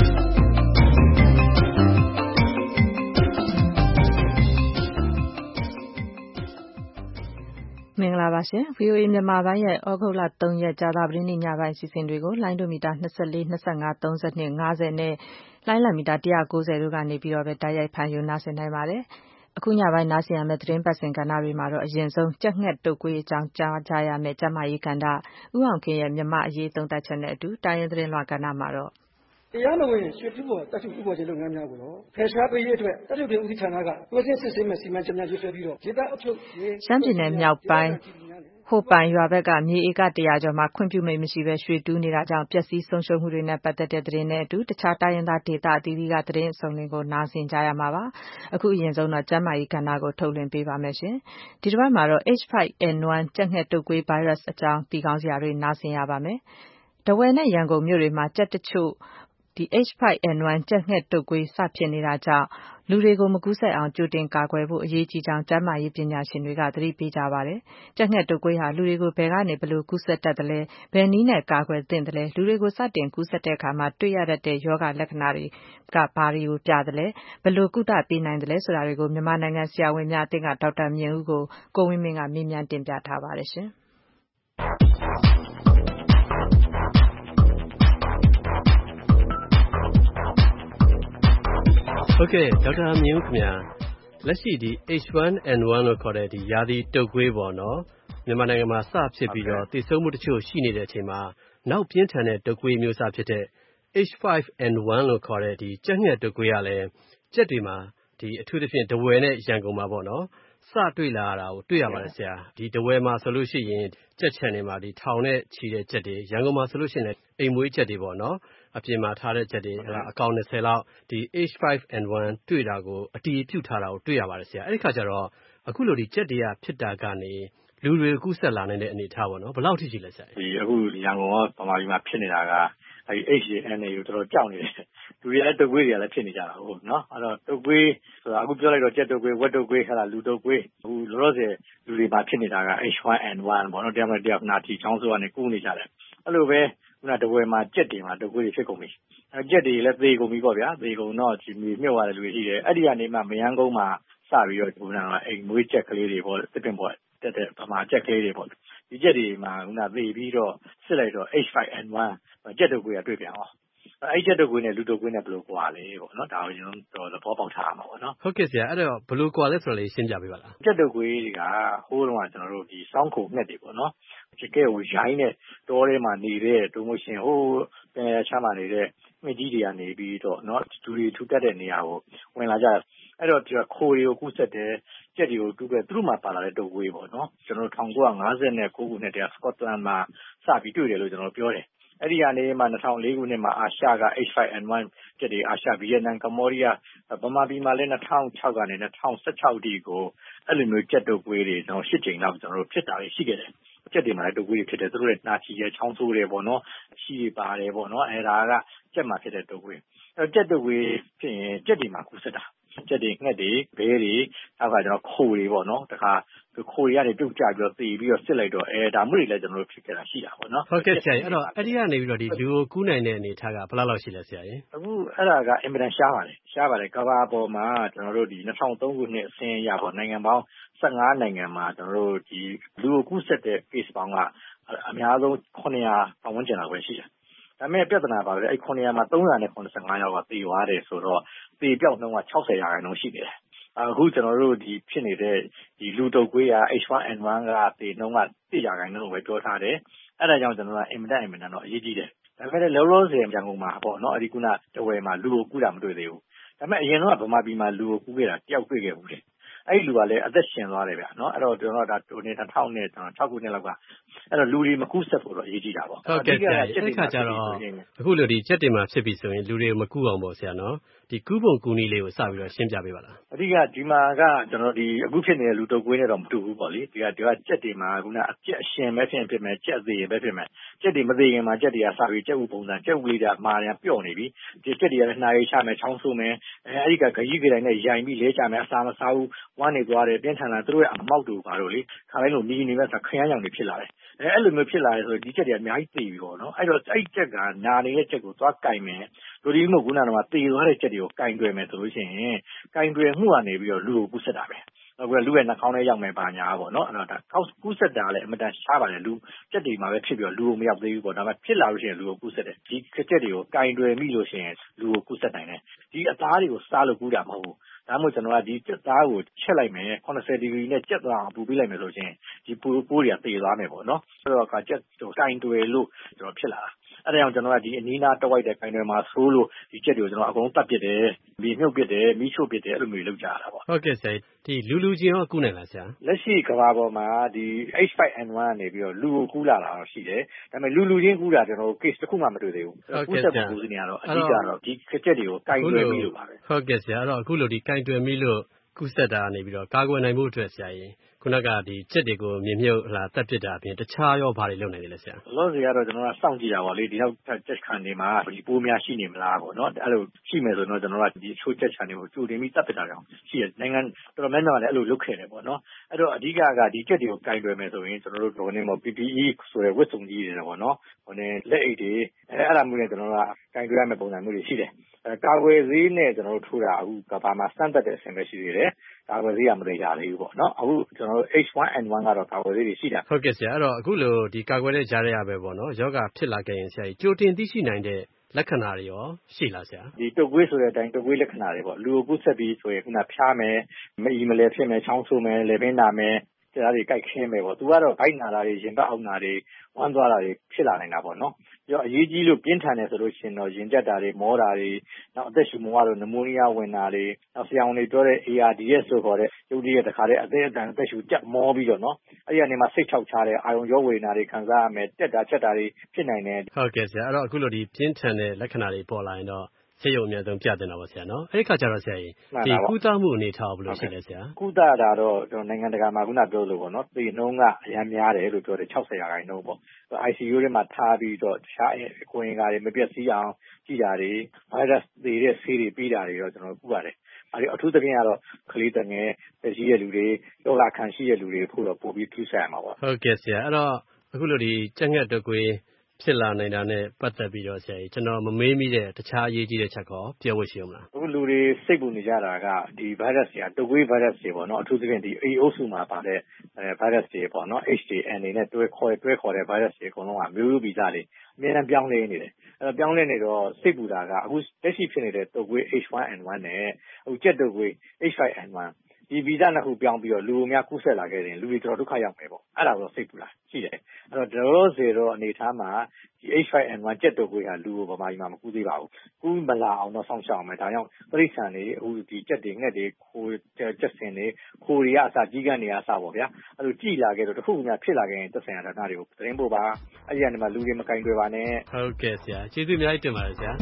S6: မင်္ဂလာပါရှင် ဗွီအိုအေ မြန်မာပိုင်းရဲ့ဩဂုတ်လ၃ရက်ကြာသပတေးနေ့ညပိုင်းအစီအစဉ်တွေကိုလိုင်းဒိုမီတာ၂၄ ၂၅ ၃၂ ၅၀နဲ့လိုင်းလံမီတာ၁၉၀တို့ကနေပြီးတော့ပဲတိုက်ရိုက်ဖမ်းယူနားဆင်နိုင်ပါတယ်အခုညပိုင်းနားဆင်ရမယ့်သတင်းပတ်စဉ်ကဏ္ဍတွေမှာတော့အရင်ဆုံးကြက်ငှက်တုပ်ကွေးအကြောင်းကြားကြရမယ့်ကျန်းမာရေးကဏ္ဍဦးအောင်ခင်ရဲ့မြန်မာအရေးသုံးသပ်ချက်နဲ့အတူတိုင်းရင်းသတင်းလွှာကဏ္ဍမှာတော့
S21: တရားမဝင်ရွှေတူပေါ်တပ်ထုဥပေါ်ခြင်းလုပ်ငန်းများကိုတော့ဖယ်ရှားပေးရေးအတွက်တပ်ထုတင်ဦးစီးဌာနကတွဲဆင်းစစ်ဆေးမဲ့စီမံချက်များရေးဆွဲပြီးတော့ဒေသအုပ်ချုပ်ရေး
S6: ရှမ်းပြည်နယ်မြောက်ပိုင်းဟိုပိုင်ရွာဘက်ကမြေဧကတရာကျော်မှာခွင့်ပြုမိတ်မရှိဘဲရွှေတူးနေတာကြောင့်ပျက်စီးဆုံးရှုံးမှုတွေနဲ့ပတ်သက်တဲ့သတင်းနဲ့အတူတခြားတိုင်းရင်းသားဒေသအသီးသီးကသတင်းအစုံတွေကိုနားဆင်ကြရမှာပါအခုအရင်ဆုံးတော့ကျန်းမာရေးကဏ္ဍကိုထုတ်လွှင့်ပေးပါမယ်ရှင်ဒီတစ်ပတ်မှာတော့ H five N one ကြက်ငှက်တုပ်ကွေး virus အကြောင်းသိကောင်းစရာတွေနားဆင်ရပါမယ်ထားဝယ်နဲ့ရန်ကုန်မြို့တွေမှာကြက်တချို့ဒီ H five N one ကြက်ငှက်တုပ်ကွေးစဖြစ်နေတာကြောင့်လူတွေကိုမကူးစက်အောင်ကြိုတင်ကာကွယ်ဖို့အရေးကြီးကြောင်းကျန်းမာရေးပညာရှင်တွေကသတိပေးကြပါတယ်။ကြက်ငှက်တုပ်ကွေးဟာလူတွေကိုဘယ်ကနေဘယ်လိုကူးစက်တတ်သလဲ၊ဘယ်နည်းနဲ့ကာကွယ်သင့်သလဲ၊လူတွေကိုစတင်ကူးစက်တဲ့အခါမှာတွေ့ရတတ်တဲ့ရောဂါလက္ခဏာတွေကဘာတွေကိုပြသလဲ၊ဘယ်လိုကုသပေးနိုင်သလဲဆိုတာတွေကိုမြန်မာနိုင်ငံဆရာဝန်များအသင်းကဒေါက်တာမြင့်ဦးကိုကိုဝင်းမင်းကမေးမြန်းတင်ပြထားပါတယ်ရှင်။
S22: ဟုတ်ကဲ့ဒေါက်တာမြင့်ဦးခင်ဗျာလက်ရှိဒီ H one N one လို့ခေါ်တဲ့ဒီရာသီတုပ်ကွေးပေါ့နော်မြန်မာနိုင်ငံမှာစဖြစ်ပြီးတော့တည်ဆုံမှုတချို့ရှိနေတဲ့အချိန်မှာနောက်ပြင်းထန်တဲ့တုပ်ကွေးမျိုးစားဖြစ်တဲ့ H five N one လို့ခေါ်တဲ့ဒီကြက်ငှက်တုပ်ကွေးကလည်းကြက်တွေမှာဒီအထူးသဖြင့်ထားဝယ်နဲ့ရန်ကုန်မှာပေါ့နော်စတွေ့လာတာကိုတွေ့ရပါတယ်ဆရာဒီထားဝယ်မှာဆိုလို့ရှိရင်ကြက်ချန်တွေမှာဒီထောင်နဲ့ချီတဲ့ကြက်တွေရန်ကုန်မှာဆိုလို့ရှိရင်အိမ်မွေးကြက်တွေပေါ့နော်အပြင်မှာထားတဲ့ကြက်တွေအကောင်၂၀လောက်ဒီ H five N one တွေ့တာကိုအတည်ပြုထားတာကိုတွေ့ရပါတယ်ဆရာအဲ့ဒီခါကျတော့အခုလိုဒီကြက်တွေကဖြစ်တာကနေလူတွေကူးစက်လာနိုင်တဲ့အနေအထားပေါ့နော်ဘယ်လောက်ထိရှိလဲဆရာ
S23: ဒီအခုရန်ကုန်ကဗမာပြည်မှာဖြစ်နေတာကအဲဒီ H N A ကိုတော်တော်ကြောက်နေတယ်လူတွေလည်းတုပ်ကွေးတွေကလည်းဖြစ်နေကြတာဟုတ်နော်အဲ့တော့တုပ်ကွေးဆိုတာအခုပြောလိုက်တော့ကြက်တုပ်ကွေးဝက်တုပ်ကွေးဟဲ့လားလူတုပ်ကွေးအခုလောလောဆယ်လူတွေမှာဖြစ်နေတာက H one N one ပေါ့နော်တရားမတရားနာတီချောင်းဆိုးကနေကူးနေကြတယ်အဲ့လိုပဲခုနတဝယ်မှာကြက်တွေမှာတုပ်ကွေးတွေဖြစ်ကုန်ပြီအဲကြက်တွေလည်းသေကုန်ပြီပေါ့ဗျာသေကုန်တော့ဒီမြုပ်ရတဲ့လူတွေရှိတယ်အဲ့ဒီကနေမှမယန်းကုန်းမှာစပြီးတော့ခုနကအိမ်မွေးကြက်ကလေးတွေပေါ့တစ်ပင်ပေါ့တက်တဲ့ဗမာကြက်ကလေးတွေပေါ့ဒီကြက်တွေမှာခုနသေပြီးတော့စစ်လိုက်တော့ H five N one ကြက်တုပ်ကွေးကတွေ့ပြန်အောင်အဲ့ကြက်တုပ်ကွေးနဲ့လူတုပ်ကွေးနဲ့ဘယ်လိုကွာလဲပေါ့နော်ဒါကိုကျွန်တော်သဘောပေါက်ထားရမှာပေါ့နော်
S22: ဟုတ်ကဲ့ဆရာအဲ့တော့ဘယ်လိုကွာလဲဆိုတော့လေးရှင်းပြပေးပါလား
S23: ကြက်တုပ်ကွေးတွေကဟိုးတုန်းကကျွန်တော်တို့ဒီစောင်းခုံငှက်တွေပေါ့နော်ကြက်ကဲကိုရိုင်းတဲ့တောထဲမှာနေတဲ့ဒုမို့ရှင်ဟိုးပင်ရချမ်းမှာနေတဲ့မြစ်ကြီးတွေကနေပြီးတော့နော်လူတွေထူတက်တဲ့နေရာကိုဝင်လာကြအဲ့တော့ဒီခိုးတွေကိုကူးဆက်တယ်ကြက်တွေကိုတူးပဲသူတို့မှပါလာတဲ့တုပ်ကွေးပေါ့နော်ကျွန်တော်၁၉၅၉ခုနှစ်တည်းစကော့တလန်မှာစပြီးတွေ့တယ်လို့ကျွန်တော်ပြောတယ်အဲ့ဒီကနေမှ၂၀၀၄ခုနှစ်မှာအာရှက H five N one ကြက်တွေအာရှဗီယက်နမ်ကမ္ဘောဒီးယားဗမာပြည်မှာလည်း၂၀၀၆ကနေ၂၀၁၆ဒီကိုအဲ့လိုမျိုးကြက်တုပ်ကွေးတွေကျွန်တော်၈ကြိမ်လောက်ကျွန်တော်တို့ဖြစ်တာရှိခဲ့တယ်ကြက်တွေမှာလည်းတုပ်ကွေးတွေဖြစ်တယ်သူတို့လည်းနှာချီရဲချောင်းဆိုးတယ်ပေါ့နော်ရှိပါတယ်ပေါ့နော်အဲ့ဒါကကြက်မှာဖြစ်တဲ့တုပ်ကွေးအဲ့ကြက်တုပ်ကွေးဖြစ်ရင်ကြက်တွေမှာကူးစက်တာကြက်တွေငှက်တွေဘဲတွေနောက်ကကျွန်တော်ခိုတွေပေါ့နော်တခါခိုတွေကနေပြုတ်ကျပြီးတော့သေပြီးတော့စစ်လိုက်တော့အဲဒါမှတွေလည်းကျွန်တော်တို့ဖြစ်ခဲ့တာရှိတာပေါ့နော်
S22: ဟုတ်ကဲ့ဆရာအဲ့တော့အဲ့ဒီကနေပြီးတော့ဒီလူကိုကူးနိုင်တဲ့အနေအထားကဘယ်လောက်လောက်ရှိလဲဆရာကြီး
S23: အခုအဲ့ဒါကအင်မတန်ရှားပါတယ်ရှားပါတယ်ကမ္ဘာပေါ်မှာကျွန်တော်တို့ဒီ၂၀၀၃ခုနှစ်အစင်းအရပေါ့နိုင်ငံပေါင်း၁၅နိုင်ငံမှာကျွန်တော်တို့ဒီလူကိုကူးစက်တဲ့ case ပေါင်းကအများဆုံးခုနှစ်ရာပတ်ဝန်းကျင်လောက်ပဲရှိတယ်ဒါပေမဲ့ပြဿနာပါပဲအဲ့ခုနှစ်ရာမှာ၃၇၅ယောက်ကသေသွားတယ်ဆိုတော့သေပြောက်နှုန်းက၆၀ရာခိုင်နှုန်းရှိနေတယ်အခုကျွန်တော်တို့ဒီဖြစ်နေတဲ့ဒီလူတုပ်ကွေးက H one N one ကသေနှုန်းက၁ရာခိုင်နှုန်းလို့ပဲပြောထားတယ်အဲ့ဒါကြောင့်ကျွန်တော်ကအင်မတန်အင်မတန်တော့အရေးကြီးတယ်ဒါပေမဲ့လောလောဆယ်ရန်ကုန်မှာပေါ့နော်အဲ့ဒီခုနတဝယ်မှာလူကိုကူးတာမတွေ့သေးဘူးဒါပေမဲ့အရင်တော့ဗမာပြည်မှာလူကိုကူးခဲ့တာတယောက်တွေ့ခဲ့ဘူးလေအဲ့လူကလည်းအသက်ရှင်သွားတယ်ဗျာနော်အဲ့တော့ကျွန်တော်ဒါဟိုနေတစ်ထောင်နဲ့ကျွန်တော်၆ခုနှစ်လောက်ကအဲ့တော့လူတွေမကူးဆက်ဖို့တော့အရေးကြီးတာပေါ့
S22: ဟုတ်ကဲ့ဆရာအဲ့ခါကျတော့အခုလိုဒီချက်တွေမှာဖြစ်ပြီဆိုရင်လူတွေကိုမကူးအောင်ပေါ့ဆရာနော်ဒီကူးပုံကူးနည်းလေးကိုစပြီးတော့ရှင်းပြပေးပါလား
S23: အဓိကဒီမှာကကျွန်တော်ဒီအခုဖြစ်နေတဲ့လူတုပ်ကွေးနဲ့တော့မတူဘူးပေါ့လေဒီကဒီကချက်တွေမှာခုနအချက်အရှင်ပဲဖြစ်ဖြစ်မယ်ချက်သေးပဲဖြစ်မယ်ချက်တွေမသေးခင်မှာချက်တွေကစပြီးချက်ဥပုံစံချက်ဥလေးတွေမှာရပျော့နေပြီဒီချက်တွေကလည်းနှာရည်ချမယ်ချောင်းဆိုးမယ်အဲအဲ့ဒီကဂကြီးကြတိုင်းနဲ့ရိုင်ပြီးလဲချမယ်အစာမစားဘူးဝမ်းနေသွားတယ်ပြင်းထန်လာသူတို့ရဲ့အမောက်တူပါတော့လေခါတိုင်းလိုနီးနေပဲဆိုခရမ်းရောင်တွေဖြစ်လာတယ်အဲအဲ့လိုမျိုးဖြစ်လာတယ်ဆိုဒီချက်တွေအများကြီးသိပြီပေါ့နော်အဲ့တော့အဲ့ချက်ကနာနေတဲ့ချက်ကိုသွားကင်မယ်လူဒီမို့ခုနကတော့တေသွားတဲ့ချက်တွေကိုကင်တွယ်မယ်ဆိုလို့ရှိရင်ကင်တွယ်မှုကနေပြီးတော့လူကိုကူးဆက်တာပဲအခုလူရဲ့နှာခေါင်းထဲရောက်မယ်ပါညာပေါ့နော်အဲ့တော့ဒါကူးဆက်တာလည်းအမတန်ရှားပါတယ်လူချက်တွေမှာပဲဖြစ်ပြီးတော့လူကိုမရောက်သေးဘူးပေါ့ဒါပေမဲ့ဖြစ်လာလို့ရှိရင်လူကိုကူးဆက်တယ်ဒီချက်တွေကိုကင်တွယ်မိလို့ရှိရင်လူကိုကူးဆက်နိုင်တယ်ဒီအသားတွေကိုစားလို့ကူးတာမဟုတ်ဘူးဒါမှမဟုတ်ကျွန်တော်ကဒီကြက်သားကိုချက်လိုက်မယ်ခုနှစ်ဆယ်ဒီဂရီနဲ့ကြက်သားအပူပေးလိုက်မယ်ဆိုရင်ဒီပိုးပိုးတွေကသေသွားမယ်ပေါ့နော်ဆိုတော့ကကြက်ကိုကင်တွယ်လို့ကျွန်တော်ဖြစ်လာတာအဲ့ဒါကြောင့်ကျွန်တော်ကဒီအနီးနားတဝိုက်တဲ့ကင်တွယ်မှာဆိုးလို့ဒီကြက်တွေကိုကျွန်တော်အကုန်တတ်ပစ်တယ်ပြီးမြုပ်ပစ်တယ်မိချို့ပစ်တယ်အဲ့လိုမျိုးလုပ်ကြတာပေါ့
S22: ဟုတ်ကဲ့ဆရာဒီလူလူချင်းရောကူးနိုင်လားဆရာ
S23: လက်ရှိကမ္ဘာပေါ်မှာဒီ H five N one ကနေပြီးတော့လူကိုကူးလာတာတော့ရှိတယ်ဒါပေမဲ့လူလူချင်းကူးတာကျွန်တော် case တစ်ခုမှမတွေ့သေးဘူးကူးဆက်ကူးစနေရတော့အဓိကတော့ဒီကြက်တွေကိုကင်တွယ်မိလို့ပါပဲ
S22: ဟုတ်ကဲ့ဆရာအဲ့တော့အခုလိုဒီကင်တွယ်မိလို့ကူးဆက်တာနေပြီးတော့ကာကွယ်နိုင်မှုအတွက်ဆရာရင်ခုနကဒီချက်တွေကိုမြင်မြုပ်လာတက်ပစ်တာအပြင်တခြားရောဘာတွေလုပ်နိုင်လဲဆရာ
S23: လောစီကတော့ကျွန်တော်ကစောင့်ကြည့်တာပါလေဒီနောက်ချက်ခံနေမှာဒီပိုးများရှိနေမလားပေါ့နော်အဲ့လိုရှိမယ်ဆိုတော့ကျွန်တော်ကဒီချိုးချက်ခံနေကိုကြိုတင်ပြီးတက်ပစ်တာကြောင့်ရှိရနိုင်ငံတော်တော်များများလည်းအဲ့လိုလုပ်ခဲ့တယ်ပေါ့နော်အဲ့တော့အဓိကကဒီချက်တွေကိုကင်တွယ်မယ်ဆိုရင်ကျွန်တော်တို့ဒီနေ့မှာ P P E ဆိုတဲ့ဝတ်စုံကြီးတွေပေါ့နော်ဟိုနေလက်အိတ်တွေအဲ့အဲ့ဒါမျိုးနဲ့ကျွန်တော်ကကင်တွယ်ရမယ့်ပုံစံမျိုးတွေရှိတယ်အဲကာကွယ်ဆေးနဲ့ကျွန်တော်တို့ထိုးတာအခုကဘာမှစမ်းသပ်တဲ့အဆင့်ပဲရှိသေးတယ်ကာကွယ်ဆေးကမသေးကြသေးဘူးပေါ့နော်အခုကျွန်တော်တို့ H one N one ကတော့ကာကွယ်ဆေးတွေရှိတာ
S22: ဟုတ်ကဲ့ဆရာအဲ့တော့အခုလိုဒီကာကွယ်တဲ့ကြားရပဲပေါ့နော်ယောဂဖြစ်လာခဲ့ရင်ဆရာကြီးကြိုတင်သိရှိနိုင်တဲ့လက္ခဏာတွေရောရှိလားဆရာ
S23: ဒီတုပ်ကွေးဆိုတဲ့အတိုင်းတုပ်ကွေးလက္ခဏာတွေပေါ့လူကိုကူးဆက်ပြီးဆိုရင်ခုနဖျားမယ်မအီမလဲဖြစ်မယ်ချောင်းဆိုးမယ်လေပင်နာမယ်ကြားတွေကြိုက်ခင်းမယ်ပေါ့သူကတော့ဗိုက်နာတာတွေရင်ဘတ်အောက်နာတွေဝမ်းသွားတာတွေဖြစ်လာနိုင်တာပေါ့နော်ပြီးတော့အရေးကြီးလို့ပြင်းထန်တယ်ဆိုလို့ရှိရင်တော့ရင်ကျက်တာတွေမောတာတွေနောက်အသက်ရှူမဝလို့နမိုးနီးယားဝင်တာတွေနောက်ဆရာဝန်တွေပြောတဲ့ A R D S ဆိုခေါ်တဲ့ရုပ်တရက်တခါတည်းအသက်အတန်အသက်ရှူကြက်မောပြီးတော့နော်အဲ့ဒီကနေမှစိတ်ချောက်ချတဲ့အာရုံရောဝေဒနာတွေခံစားရမယ်တက်တာချက်တာတွေဖြစ်နိုင်တယ်
S22: ဟုတ်ကဲ့ဆရာအဲ့တော့အခုလိုဒီပြင်းထန်တဲ့လက္ခဏာတွေပေါ်လာရင်တော့ဆေးရုံအများဆုံးပြတင်တာပါဆရာနော်အဲ့ဒီခါကျတော့ဆရာကြီးဒီကုသမှုအနေထားဘယ်လိုရှိလဲဆရာ
S23: ကုသတာတော့ကျွန်တော်နိုင်ငံတကာမှာခုနပြောလို့ပေါ့နော်သေနှုန်းကအများများတယ်လို့ပြောတယ်၆၀ရာခိုင်နှုန်းပေါ့ I C U ထဲမှာထားပြီးတော့တခြားကိုရင်ကားတွေမပြတ်စည်းအောင်ကြည့်တာတွေ virus သေတဲ့ဆေးတွေပြီးတာတွေတော့ကျွန်တော်ကုရတယ်အဲဒီအထူးသဖြင့်ကတော့ကလေးတငယ်တက်ရှိတဲ့လူတွေယောဂခံရှိတဲ့လူတွေဖို့တော့ပို့ပြီးပြုဆက်ရမှာပေါ့
S22: ဟုတ်ကဲ့ဆရာအဲ့တော့အခုလိုဒီကြက်ငှက်တုပ်ကွေးဖြစ်လာနိုင်တာနဲ့ပတ်သက်ပြီးတော့ဆရာကြီးကျွန်တော်မမေးမိတဲ့တခြားအရေးကြီးတဲ့ချက်ကောပြောဖို့ရှိအောင်လား
S23: အခုလူတွေစိတ်ပူနေကြတာကဒီ virus တွေကတုပ်ကွေး virus တွေပေါ့နော်အထူးသဖြင့်ဒီ A အုပ်စုမှာပါတဲ့အဲ virus တွေပေါ့နော် H D N တွေနဲ့တွဲခေါ်တွဲခေါ်တဲ့ virus တွေအကုန်လုံးကမျိုးရိုးဗီဇတွေအများအားပြောင်းလဲနေတယ်အဲပြောင်းလဲနေတော့စိတ်ပူတာကအခုလက်ရှိဖြစ်နေတဲ့တုပ်ကွေး H one N one နဲ့အခုကြက်တုပ်ကွေး H five N oneဒီဗီဇနှစ်ခုပြောင်းပြီးတော့လူအများကူးဆက်လာခဲ့တယ်လူတွေတော်တော်ဒုက္ခရောက်မယ်ပေါ့အဲ့ဒါကိုစိတ်ပူတာရှိတယ်အဲ့တော့ဒေါ်ဇေရောအနေထားမှာဒီ H five N one ကြက်တုပ်ကွေးဟာလူကိုဗမာပြည်မှာမကူးသေးပါဘူးကူးမလာအောင်တော့စောင့်ရှောက်အောင်မယ်ဒါကြောင့်ပရိစ္ဆန်တွေအခုဒီကြက်တွေငှက်တွေခိုးကြက်စင်တွေခိုးတွေကအစကြီးကန်းတွေကအစပေါ့ဗျာအဲ့လိုကြည်လာခဲ့တော့တခုမှဖြစ်လာခဲ့ရင်သက်ဆိုင်ရာဌာနတွေကိုသတင်းပို့ပါအဲ့ဒီကနေမှလူတွေမကင်တွယ်ပါနဲ့
S22: ဟုတ်ကဲ့ဆရာကျေးဇူးအများကြီးတင်ပါတယ်ဆရာ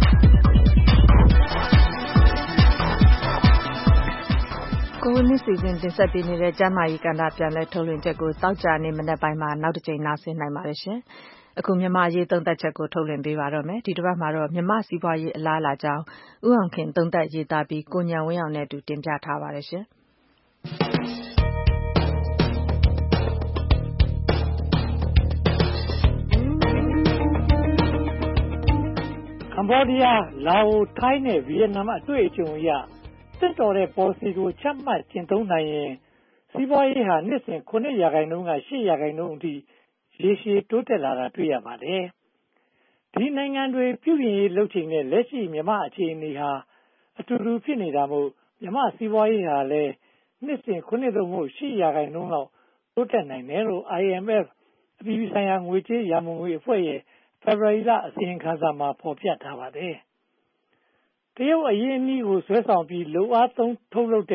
S6: ကိုဝင်းမင်းစီစဉ်တင်ဆက်ပေးနေတဲ့ကျန်းမာရေးကဏ္ဍပြန်လည်ထုတ်လွှင့်ချက်ကိုသောကြာနေ့မနက်ပိုင်းမှာနောက်တစ်ကြိမ်နားဆင်နိုင်ပါတယ်ရှင်။အခုမြန်မာရေးသုံးသပ်ချက်ကိုထုတ်လွှင့်ပေးပါတော့မယ်။ဒီတစ်ပတ်မှာတော့မြန်မာစီးပွားရေးအလားအလာကြောင်းဦးအောင်ခင်သုံးသပ်ရေးသားပြီးကိုဉာဏ်ဝင်းအောင်နဲ့အတူတင်ပြထားပါတယ်ရှင်။
S21: ကမ္ဘောဒီးယား၊လာအို၊ထိုင်းနဲ့ဗီယက်နမ်အတွေ့အကြုံအရသင့်တော်တဲ့ policy ကိုချမှတ်ကျင့်သုံးနိုင်ရင်စီးပွားရေးဟာနှစ်စဉ်ခုနှစ်ရာခိုင်နှုန်းကရှစ်ရာခိုင်နှုန်းအထိရေရှည်တိုးတက်လာတာတွေ့ရပါတယ်။ဒီနိုင်ငံတွေပြုပြင်ရေးလုပ်ချိန်နဲ့လက်ရှိမြန်မာအခြေအနေဟာအတူတူဖြစ်နေတာမို့မြန်မာစီးပွားရေးဟာလည်းနှစ်စဉ်ခုနှစ်သုံးဖို့ရှစ်ရာခိုင်နှုန်းလောက်တိုးတက်နိုင်တယ်လို့ I M F အပြည်ပြည်ဆိုင်ရာငွေကြေးရန်ပုံငွေအဖွဲ့ရဲ့ဖေဖော်ဝါရီလအစီရင်ခံစာမှာဖော်ပြထားပါတယ်။တရုတ်အရင်းအနှီးကိုဆွဲဆောင်ပြီးလုံအားသုံးထုတ်လုပ်တဲ့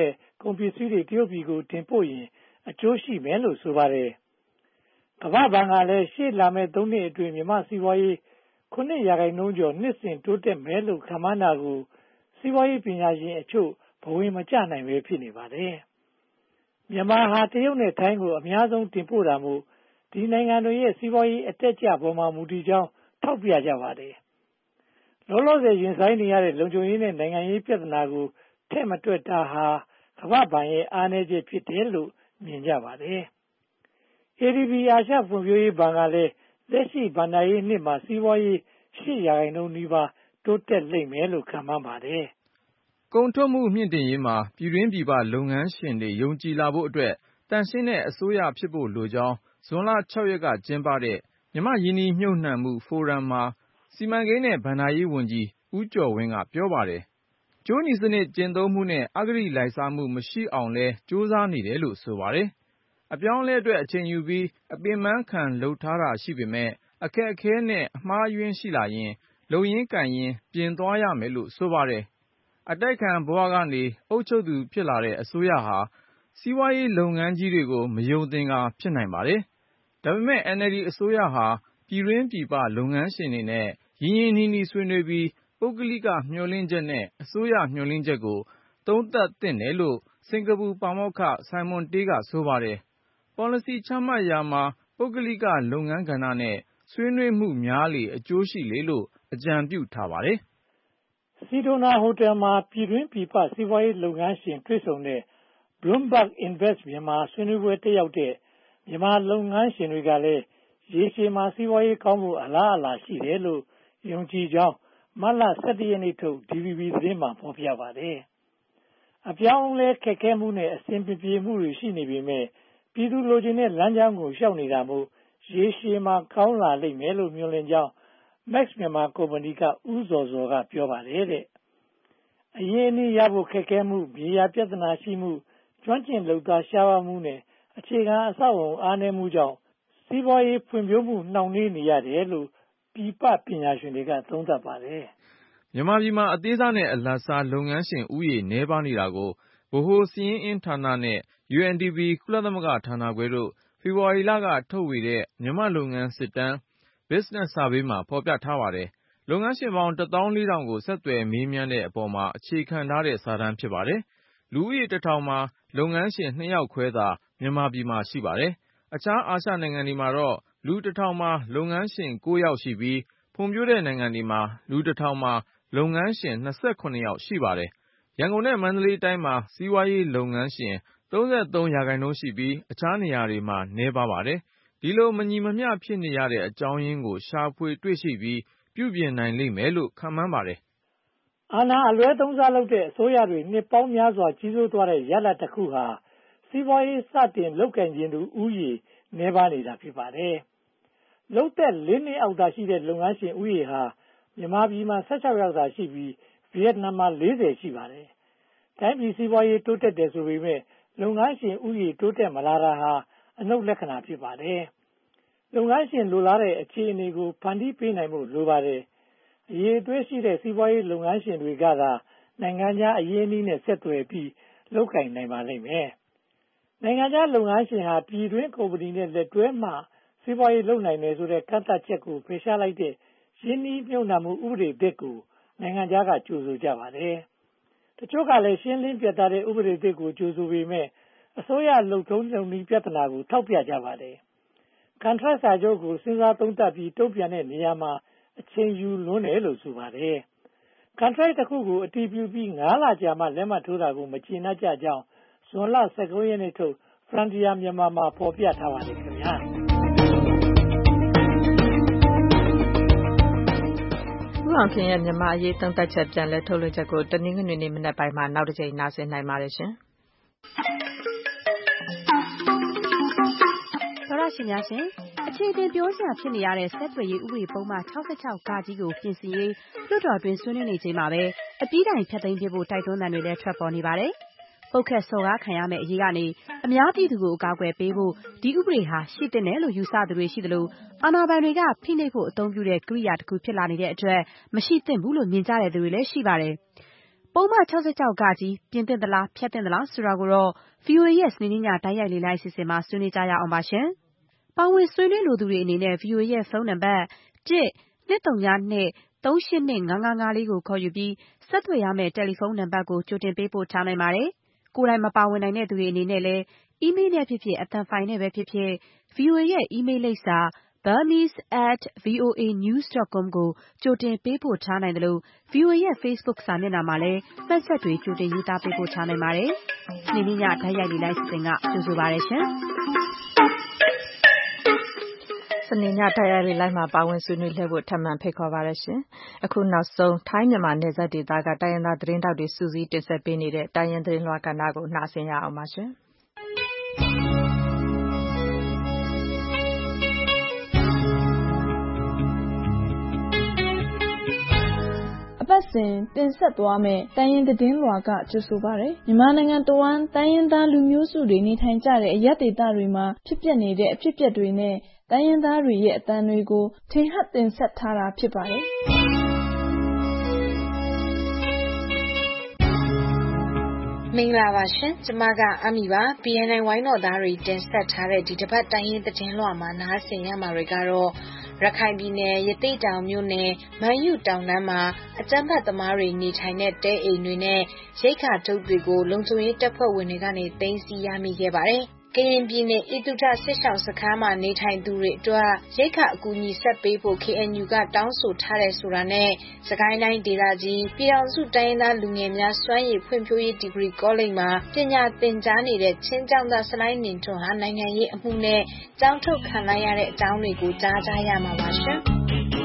S21: ကုန်ပစ္စည်းတွေတရုတ်ပြည်ကိုတင်ပို့ရင်အကျိုးရှိမယ်လို့ဆိုပါတယ်။ကမ္ဘာ့ဘဏ်ကလည်းရှေ့လာမယ့်သုံးနှစ်အတွင်းမြန်မာစီးပွားရေးခုနှစ်ရာခိုင်နှုန်းကျော်နှစ်စဉ်တိုးတက်မယ်လို့ခန့်မှန်းတာကိုစီးပွားရေးပညာရှင်အချို့ဘဝင်မကျနိုင်ပဲဖြစ်နေပါတယ်။မြန်မာဟာတရုတ်နဲ့ထိုင်းကိုအများဆုံးတင်ပို့တာမို့ဒီနိုင်ငံတွေရဲ့စီးပွားရေးအတက်အကျပေါ်မှာမူတည်ကြောင်းထောက်ပြကြပါတယ်။လောလောဆယ်ရင်ဆိုင်နေရတဲ့လုံခြုံရေးနဲ့နိုင်ငံရေးပြဿနာကိုထည့်မတွက်တာဟာကမ္ဘာ့ဘဏ်ရဲ့အားနည်းချက်ဖြစ်တယ်လို့မြင်ကြပါတယ်။ အေ ဒီ ဘီ အာရှဖွံ့ဖြိုးရေးဘဏ်ကလည်းလက်ရှိဘဏ္ဍာရေးနှစ်မှာစီးပွားရေးရှစ်ရာခိုင်နှုန်းနီးပါးတိုးတက်လိမ့်မယ်လို့ခန့်မှန်းပါတယ်
S1: ။ကုန်ထုတ်မှုမြှင့်တင်ရေးမှာပြည်တွင်းပြည်ပလုပ်ငန်းရှင်တွေယုံကြည်လာဖို့အတွက်သန့်ရှင်းတဲ့အစိုးရဖြစ်ဖို့လိုကြောင်းဇွန်လ ၆ ရက်ကကျင်းပတဲ့မြန်မာ့ရင်းနှီးမြှုပ်နှံမှုဖိုရမ်မှာစီမံကိန်းနဲ့ဘဏ္ဍာရေးဝန်ကြီးဦးကျော်ဝင်းကပြောပါတယ်။ကြိုးနီစနစ်ကျင့်သုံးမှုနဲ့အဂတိလိုက်စားမှုမရှိအောင်လဲကြိုးစားနေတယ်လို့ဆိုပါတယ်။အပြောင်းအလဲအတွက်အချိန်ယူပြီးအပင်ပန်းခံလုပ်ထားတာရှိပေမဲ့အခက်အခဲနဲ့အမှားယွင်းရှိလာရင်လုပ်ရင်းကိုင်ရင်းပြင်သွားရမယ်လို့ဆိုပါတယ်။အတိုက်ခံဘဝကနေအုပ်ချုပ်သူဖြစ်လာတဲ့အစိုးရဟာစီးပွားရေးလုပ်ငန်းကြီးတွေကိုမယုံသင်္ကာဖြစ်နိုင်ပါတယ်။ဒါပေမဲ့ အန်အယ်လ်ဒီ အစိုးရဟာပြည်တွင်းပြည်ပလုပ်ငန်းရှင်တွေနဲ့ရင်းရင်းနှီးနှီးဆွေးနွေးပြီးပုဂ္ဂလိကမျှော်လင့်ချက်နဲ့အစိုးရမျှော်လင့်ချက်ကိုသုံးသပ်သင့်တယ်လို့စင်ကာပူပါမောက္ခစိုင်းမွန်တေးကဆိုပါတယ်။ ပေါ်လစီချမှတ်ရာမှာပုဂ္ဂလိကလုပ်ငန်းကဏ္ဍနဲ့ဆွေးနွေးမှုများလေအကျိုးရှိလေလို့အကြံပြုထားပါတယ်
S21: ။စီဒိုနာဟိုတယ်မှာပြည်တွင်းပြည်ပစီးပွားရေးလုပ်ငန်းရှင်တွေ့ဆုံတဲ့ Bloomberg Invest Myanmar ဆွေးနွေးပွဲတက်ရောက်တဲ့မြန်မာလုပ်ငန်းရှင်တွေကလည်းရေရှည်မှာစီးပွားရေးကောင်းဖို့အလားအလာရှိတယ်လို့ယုံကြည်ကြောင်းမတ်လ ၁၁ ရက်နေ့ထုတ် ဒီ ဗီ ဘီ သတင်းမှာဖော်ပြပါတယ်။အပြောင်းအလဲခက်ခဲမှုနဲ့အဆင်ပြေမှုတွေရှိနေပေမဲ့ပြည်သူလိုချင်တဲ့လမ်းကြောင်းကိုလျှောက်နေတာမို့ရေရှည်မှာကောင်းလာလိမ့်မယ်လို့မျှော်လင့်ကြောင်း Max Myanmar ကုမ္ပဏီကဦးဇော်ဇော်ကပြောပါတယ်တဲ့အရင်းအနှီးရဖို့ခက်ခဲမှုမြေယာပြဿနာရှိမှုကျွမ်းကျင်လုပ်သားရှားပါးမှုနဲ့အခြေခံအဆောက်အအုံအားနည်းမှုကြောင့်စီးပွားရေးဖွံ့ဖြိုးမှုနှောင့်နှေးနေရတယ်လို့ပြည်ပပညာရှင်တွေကသုံးသပ်ပါတယ်
S1: ။မြန်မာပြည်မှာအသေးစားနဲ့အလတ်စားလုပ်ငန်းရှင်ဦးရေနည်းပါးနေတာကိုဗဟိုစာရင်းအင်းဌာနနဲ့ ယူအန်ဒီပီ ကုလသမဂ္ဂဌာနခွဲတို့ဖေဖော်ဝါရီလကထုတ်ဝေတဲ့မြန်မာ့လုပ်ငန်းစစ်တမ်း Business Survey မှာဖော်ပြထားပါတယ်။လုပ်ငန်းရှင်ပေါင်း တစ်သောင်းလေးထောင်ကိုဆက်သွယ်မေးမြန်းတဲ့အပေါ်မှာအခြေခံထားတဲ့စာတမ်းဖြစ်ပါတယ်။လူဦးရေတစ်ထောင်မှာလုပ်ငန်းရှင်နှစ်ယောက်ခွဲသာမြန်မာပြည်မှာရှိပါတယ်။အခြားအာရှနိုင်ငံတွေမှာတော့လူတစ်ထောင်မှာလုပ်ငန်းရှင်ကိုးယောက်ရှိပြီးဖွံ့ဖြိုးတဲ့နိုင်ငံတွေမှာလူတစ်ထောင်မှာလုပ်ငန်းရှင်နှစ်ဆယ့်ခုနှစ်ယောက်ရှိပါတယ်။ရန်ကုန်နဲ့မန္တလေးတိုင်းမှာစီးပွားရေးလုပ်ငန်းရှင်သုံးဆယ့်သုံးရာခိုင်နှုန်းရှိပြီးအခြားနေရာတွေမှာနည်းပါးပါတယ်။ဒီလိုမညီမမျှဖြစ်နေရတဲ့အကြောင်းရင်းကိုရှာဖွေတွေ့ရှိပြီးပြုပြင်နိုင်လိမ့်မယ်လို့ခန့်မှန်းပါတယ်
S21: ။အာဏာအလွဲသုံးစားလုပ်တဲ့အစိုးရတွေနှစ်ပေါင်းများစွာကြီးစိုးသွားတဲ့ရလဒ်တစ်ခုဟာစီးပွားရေးစတင်လုပ်ကိုင်ခြင်းသူဦးရေနည်းပါးနေတာဖြစ်ပါတယ်။လုပ်သက်လေးနှစ်အောက်သာရှိတဲ့လုပ်ငန်းရှင်ဦးရေဟာမြန်မာပြည်မှာ၁၆ယောက်သာရှိပြီးဗီယက်နမ်မှာ၄၀ရှိပါတယ်။တိုင်းပြည်စီးပွားရေးတိုးတက်တယ်ဆိုပေမဲ့လုပ်ငန်းရှင်ဦးရေတိုးတက်မလာတာဟာအနုတ်လက္ခဏာဖြစ်ပါတယ်။လုပ်ငန်းရှင်လိုလားတဲ့အခြေအနေကိုဖန်တီးပေးနိုင်ဖို့လိုပါတယ်။အရေးအသွေးရှိတဲ့စီးပွားရေးလုပ်ငန်းရှင်တွေကသာနိုင်ငံခြားအရင်းအနှီးနဲ့ဆက်သွယ်ပြီးလုပ်ကိုင်နိုင်ပါလိမ့်မယ်။နိုင်ငံခြားလုပ်ငန်းရှင်ဟာပြည်တွင်းကုမ္ပဏီနဲ့လက်တွဲမှစီးပွားရေးလုပ်နိုင်တယ်ဆိုတဲ့ကန့်သတ်ချက်ကိုဖယ်ရှားလိုက်တဲ့ရင်းနှီးမြှုပ်နှံမှုဥပဒေသစ်ကိုနိုင်ငံခြားကကြိုဆိုကြပါတယ်။တချို့ကလည်းရှင်းလင်းပြတ်သားတဲ့ဥပဒေသစ်ကိုကြိုဆိုပေမဲ့အစိုးရလုပ်ထုံးလုပ်နည်းပြဿနာကိုထောက်ပြကြပါတယ်။ ကန်ထရိုက်စာချုပ်ကိုစဉ်းစားသုံးသပ်ပြီးတုံ့ပြန်တဲ့နေရာမှာအချိန်ယူလွန်းတယ်လို့ဆိုပါတယ်။ကန်ထရိုက်တစ်ခုကိုအတည်ပြုပြီးငါးလကြာမှလက်မှတ်ထိုးတာကိုမကျေနပ်ကြကြောင်းဇွန်လ ၁၉ ရက်နေ့ထုတ် Frontier Myanmar မှာဖော်ပြထားပါတယ်ခင်ဗျာ။
S6: ဦးအောင်ခင်ရဲ့မြန်မာအရေးသုံးသပ်ချက်ပြန်လည်ထုတ်လွှင့်ချက်ကိုတနင်္ဂနွေနေ့မနက်ပိုင်းမှာနောက်တစ်ကြိမ်နားဆင်နိုင်ပါတယ်ရှင်။
S5: သောရရှင်များရှင်အခြေတင်ပြောစရာဖြစ်နေရတဲ့ဆက်သွယ်ရေးဥပဒေပုံမှန် ၆၆ ကကြီးကိုပြင်ဆင်ရေးလွှတ်တော်တွင်ဆွေးနွေးနေချိန်မှာပဲအပြီးတိုင်ဖျက်သိမ်းပြဖို့တိုက်တွန်းသံတွေလည်းထွက်ပေါ်နေပါတယ်။ပုတ်ခတ်စော်ကားခံရမယ့်အရေးကနေအများပြည်သူကိုအကာအကွယ်ပေးဖို့ဒီဥပဒေဟာရှိတဲ့နယ်လို့ယူဆသူတွေရှိသလိုအာဏာပိုင်တွေကဖိနှိပ်ဖို့အသုံးပြုတဲ့ကိရိယာတစ်ခုဖြစ်လာနေတဲ့အတွက်မရှိသင့်ဘူးလို့မြင်ကြတဲ့သူတွေလည်းရှိပါတယ်။ပုဒ်မ ၆၆ က ပြင်သင့်သလားဖျက်သင့်သလားဆိုတာကိုတော့ ဗွီအိုအေရဲ့စနေနေ့ညတိုက်ရိုက်လေ့လာအစီအစဉ်မှာဆွေးနွေးကြရအောင်ပါရှင်။ပါဝင်ဆွေးနွေးလိုသူတွေအနေနဲ့ ဗွီအိုအေရဲ့ဖုန်းနံပါတ် တစ် နှစ် သုံး ၂ သုံး ရှစ် ၂ ၅ ၅ ၅ လေးကိုခေါ်ယူပြီးဆက်သွယ်ရမယ့်တယ်လီဖုန်းနံပါတ်ကိုကြိုတင်ပေးပို့ထားနိုင်ပါတယ်။ကိုယ်တိုင်မပါဝင်နိုင်တဲ့သူတွေအနေနဲ့လည်းအီးမေးလ်နဲ့ဖြစ်ဖြစ်အသံဖိုင်နဲ့ပဲဖြစ်ဖြစ် ဗွီအိုအေရဲ့အီးမေးလ်လိပ်စာ burmese at voa news dot com ကိုကြိုတင်ပေးပို့ထားနိုင်တယ်လို့ ဗွီအိုအေရဲ့ Facebook စာမျက်နှာမှာလည်းမှတ်ချက်တွေကြိုတင်ရေးသားပေးပို့ထားနိုင်ပါတယ်။စနေနေ့ညတိုက်ရိုက်လေ့လာအစီအစဉ်ကကြိုဆိုပါရရှင်။
S6: စနေညတိုက်ရိုက်လေ့လာမှာပါဝင်ဆွေးနွေးလှည့်ဖို့ထပ်မံဖိတ်ခေါ်ပါရရှင်။အခုနောက်ဆုံးထိုင်းမြန်မာနယ်စပ်ဒေသကတိုင်းရင်းသားသတင်းတောက်တွေစူးစီးတင်ဆက်ပေးနေတဲ့တိုင်းရင်းသတင်းလွှာကဏ္ဍကိုနှာစင်ရအောင်ပါရှင်။
S2: အပတ်စဉ်တင်ဆက်သွားမယ့်တိုင်းရင်းသတင်းလွှာကကြိုဆိုပါရယ်မြန်မာနိုင်ငံတဝန်းတိုင်းရင်းသားလူမျိုးစုတွေနေထိုင်ကြတဲ့အရပ်ဒေသတွေမှာဖြစ်ပျက်နေတဲ့အဖြစ်အပျက်တွေနဲ့တိုင်းရင်းသားတွေရဲ့အသံတွေကိုထင်ဟပ်တင်ဆက်ထားတာဖြစ်ပါတယ်
S4: မင်္ဂလာပါရှင်ကျမကအမီပါ ဘီအန်အိုင် ဝိုင်းတော်သားတွေတင်ဆက်ထားတဲ့ဒီတစ်ပတ်တိုင်းရင်းသတင်းလွှာမှာနားဆင်ရမှာတွေကတော့ရခိုင်ပြည်နယ်ရသေ့တောင်မြို့နယ်မန်ယူတောင်တန်းမှာအကြမ်းဖက်သမားတွေနေထိုင်တဲ့တဲအိမ်တွေနဲ့ရိက္ခာထုပ်တွေကိုလုံခြုံရေးတပ်ဖွဲ့ဝင်တွေကနေသိမ်းဆည်းရမိခဲ့ပါတယ်။ကရင်ပြည်နယ်အီတူထစစ်ဆောင်စခန်းမှာနေထိုင်သူတွေအတွက်ရိက္ခာအကူအညီဆက်ပေးဖို့ ကေအန်ယူ ကတောင်းဆိုထားတယ်ဆိုတာနဲ့စကိုင်းတိုင်းဒေသကြီးပြည်အောင်စုတိုင်းရင်းသားလူငယ်များစွမ်းရည်ဖွံ့ဖြိုးရေးဒီဂရီကောလိပ်မှာပညာသင်ကြားနေတဲ့ချင်းကျောင်းသားစလိုင်းနင်ထွန်းဟာနိုင်ငံရေးအမှုနဲ့ကျောင်းထုတ်ခံလိုက်ရတဲ့အကြောင်းတွေကိုကြားကြရမှာပါရှင်။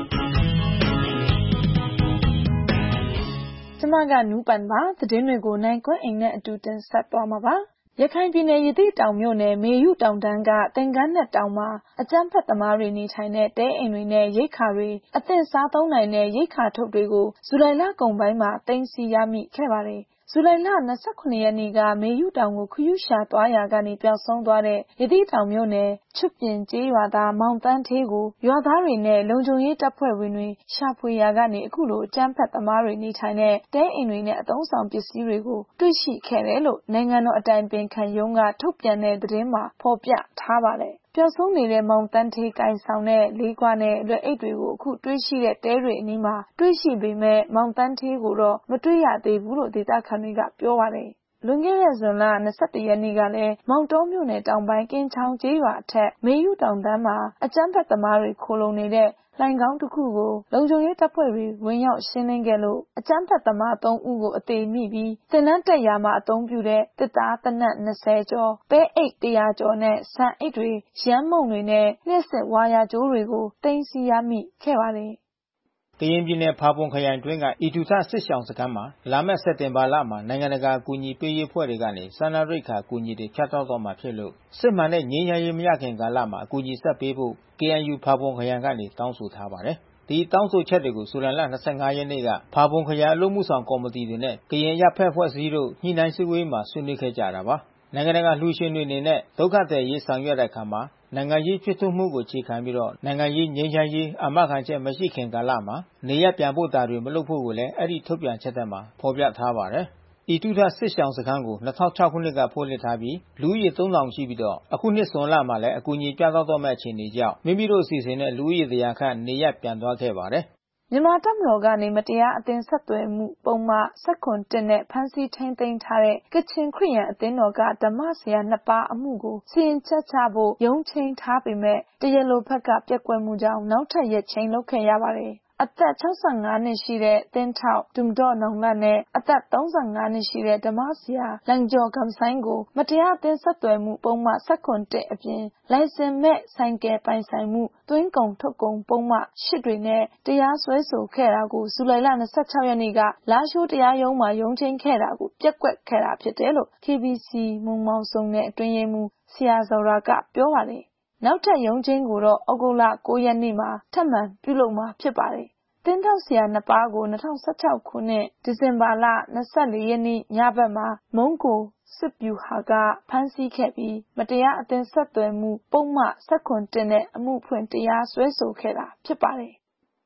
S2: ကျမကနူးပန်ပါသတင်းတွေကိုနိုင်ကွန်းအိမ်နဲ့အတူတင်ဆက်သွားမှာပါ။ရခိုင်ပြည်နယ်ရသေ့တောင်မြို့နယ်မေယုတောင်တန်းကသင်္ကန်းနဲ့တောင်မှာအကြမ်းဖက်သမားတွေနေထိုင်တဲ့တဲအိမ်တွေနဲ့ရိက္ခာတွေအသင့်စားသုံးနိုင်တဲ့ရိက္ခာထုပ်တွေကိုဇူလိုင်လကုန်ပိုင်းမှာသိမ်းဆည်းရမိခဲ့ပါတယ်။ဇူလိုင်လ၂၇ရက်နေ့ကမေယုတောင်ကိုခရုရှာသွားရာကနေပျောက်ဆုံးသွားတဲ့ရသေ့တောင်မြို့နယ်ချွတ်ပြင်ကျေးရွာသားမောင်တန်းသေးကိုရွာသားတွေနဲ့လုံခြုံရေးတပ်ဖွဲ့ဝင်တွေရှာဖွေရာကနေအခုလိုအကြမ်းဖက်သမားတွေနေထိုင်တဲ့တဲအိမ်တွေနဲ့အသုံးဆောင်ပစ္စည်းတွေကိုတွေ့ရှိခဲ့တယ်လို့နိုင်ငံတော်အတိုင်ပင်ခံရုံးကထုတ်ပြန်တဲ့သတင်းမှာဖော်ပြထားပါတယ်။ပျောက်ဆုံးနေတဲ့မောင်တန်းသေးကိုင်ဆောင်တဲ့လေးခွနဲ့လွယ်အိတ်တွေကိုအခုတွေ့ရှိတဲ့တဲတွေအနီးမှာတွေ့ရှိပေမဲ့မောင်တန်းသေးကိုတော့မတွေ့ရသေးဘူးလို့ဒေသခံတွေကပြောပါတယ်။လွန်ခဲ့တဲ့ဇွန်လ၂၁ရက်နေ့ကလည်းမောင်တောမြို့နယ်တောင်ပိုင်းကင်းချောင်းကျေးရွာအထက်မေယုတောင်တန်းမှာအကြမ်းဖက်သမားတွေခိုလုံနေတဲ့လှိုင်ကောင်းတစ်ခုကိုလုံခြုံရေးတပ်ဖွဲ့တွေဝင်ရောက်ရှင်းလင်းခဲ့လို့အကြမ်းဖက်သမားသုံးဦးကိုအသေးမိပြီးသင်တန်းတက်ရာမှာအသုံးပြုတဲ့တစ်သားတနက်၂၀ကျော်ပဲအိတ်၁၀၀ကျော်နဲ့ဆန်အိတ်တွေရမ်းမုံတွေနဲ့လျှက်စစ်ဝါယာကြိုးတွေကိုသိမ်းဆည်းရမိခဲ့ပါတယ်။
S9: ကရင်ပြည်နယ်ဖာပွန်ခရိုင်တွင်းကအီတူထစစ်ဆောင်စခန်းမှာလာမယ့်စက်တင်ဘာလမှာနိုင်ငံတကာအကူအညီပေးရေးအဖွဲ့တွေကနေစားနပ်ရိက္ခာအကူအညီတွေဖြတ်တောက်တော့မှာဖြစ်လို့စစ်မှန်တဲ့ငြိမ်းချမ်းရေးမရခင်ကာလမှာအကူအညီဆက်ပေးဖို့ ကေအန်ယူ ဖာပွန်ခရိုင်ကနေတောင်းဆိုထားပါတယ်။ဒီတောင်းဆိုချက်တွေကိုဇူလိုင်လ၂၅ရက်နေ့ကဖာပွန်ခရိုင်အလို့မှုဆောင်ကော်မတီတွေနဲ့ကရင်ရပ်ဖက်ဖွဲ့စည်းတို့ညှိနှိုင်းစည်းဝေးမှာဆွေးနွေးခဲ့ကြတာပါ။နိုင်ငံတကာလှူရှင်တွေအနေနဲ့ဒုက္ခသည်ရေးဆောင်ရွက်တဲ့အခါမှာနိုင်ငံရေးဖြစ်ထွန်းမှုကိုအခြေခံပြီးတော့နိုင်ငံရေးငြိမ်းချမ်းရေးအာမခံချက်မရှိခင်ကာလမှာနေရပြန်ဖို့တာတွေမလုပ်ဖို့ကိုလည်းအဲ့ဒီထုတ်ပြန်ချက်ထဲမှာဖော်ပြထားပါတယ်။ဤတုထစစ်ဆောင်စခန်းကို၂၀၀၆ခုနှစ်ကဖွင့်လှစ်ထားပြီးလူဦးရေသုံးထောင်ရှိပြီးတော့အခုနှစ်ဇွန်လမှာလည်းအကူအညီပြသတော့မဲ့အခြေအနေကြောင့်မိမိတို့အစီအစဉ်နဲ့လူဦးရေတရာခန့်နေရပြန်သွားခဲ့ပါတယ်။
S2: မြန်မာတပ်မတော်ကနေမတရားအသင်းဆက်သွယ်မှုပုံမှန်၁၇နဲ့ဖမ်းဆီးထိန်းသိမ်းထားတဲ့ကချင်ခရစ်ယာန်အသင်းတော်ကဓမ္မဆရာနှစ်ပါးအမှုကိုစီရင်ချက်ချဖို့ရုံးချိန်ထားပေမဲ့တရားလိုဘက်ကပြက်ကွက်မှုကြောင့်နောက်ထပ်ရက်ချိန်လုပ်ခဲ့ရပါတယ်။အသက်၆၅နှစ်ရှိတဲ့သင်းထောက်ဒုံဒေါ့နောင်လတ်နဲ့အသက်၃၅နှစ်ရှိတဲ့ဓမ္မဆရာလန်ကျော်ဂမ်ဆိုင်ကိုမတရားအသင်းဆက်သွယ်မှုပုံမှန်၁၇အပြင်လိုင်စင်မဲ့ဆိုင်ကယ်ပိုင်ဆိုင်မှုသွင်းကုန်ထုတ်ကုန်ပုံမှန်၈တွေနဲ့တရားစွဲဆိုခဲ့တာကိုဇူလိုင်လ၂၆ရက်နေ့ကလာရှိုးတရားရုံးမှာရုံးချိန်ခဲ့တာကိုပြက်ကွက်ခဲ့တာဖြစ်တယ်လို့ ကေဘီစီ မုံမောင်စုံနဲ့အတွင်းရေးမှူးဆရာဇော်ရာကပြောပါတယ်။နောက်ထပ်ရုံးချိန်ကိုတော့ဩဂုတ်လ၉ရက်နေ့မှာထပ်မံပြုလုပ်မှာဖြစ်ပါတယ်။သင်းထောက်ဆရာနှစ်ပါးကို၂၀၁၆ခုနှစ်ဒီဇင်ဘာလ၂၄ရက်နေ့ညဘက်မှာမုံကိုစစ်ဗျူဟာကဖမ်းဆီးခဲ့ပြီးမတရားအသင်းဆက်သွယ်မှုပုံမှန်၁၇နဲ့အမှုဖွင့်တရားစွဲဆိုခဲ့တာဖြစ်ပါတယ်။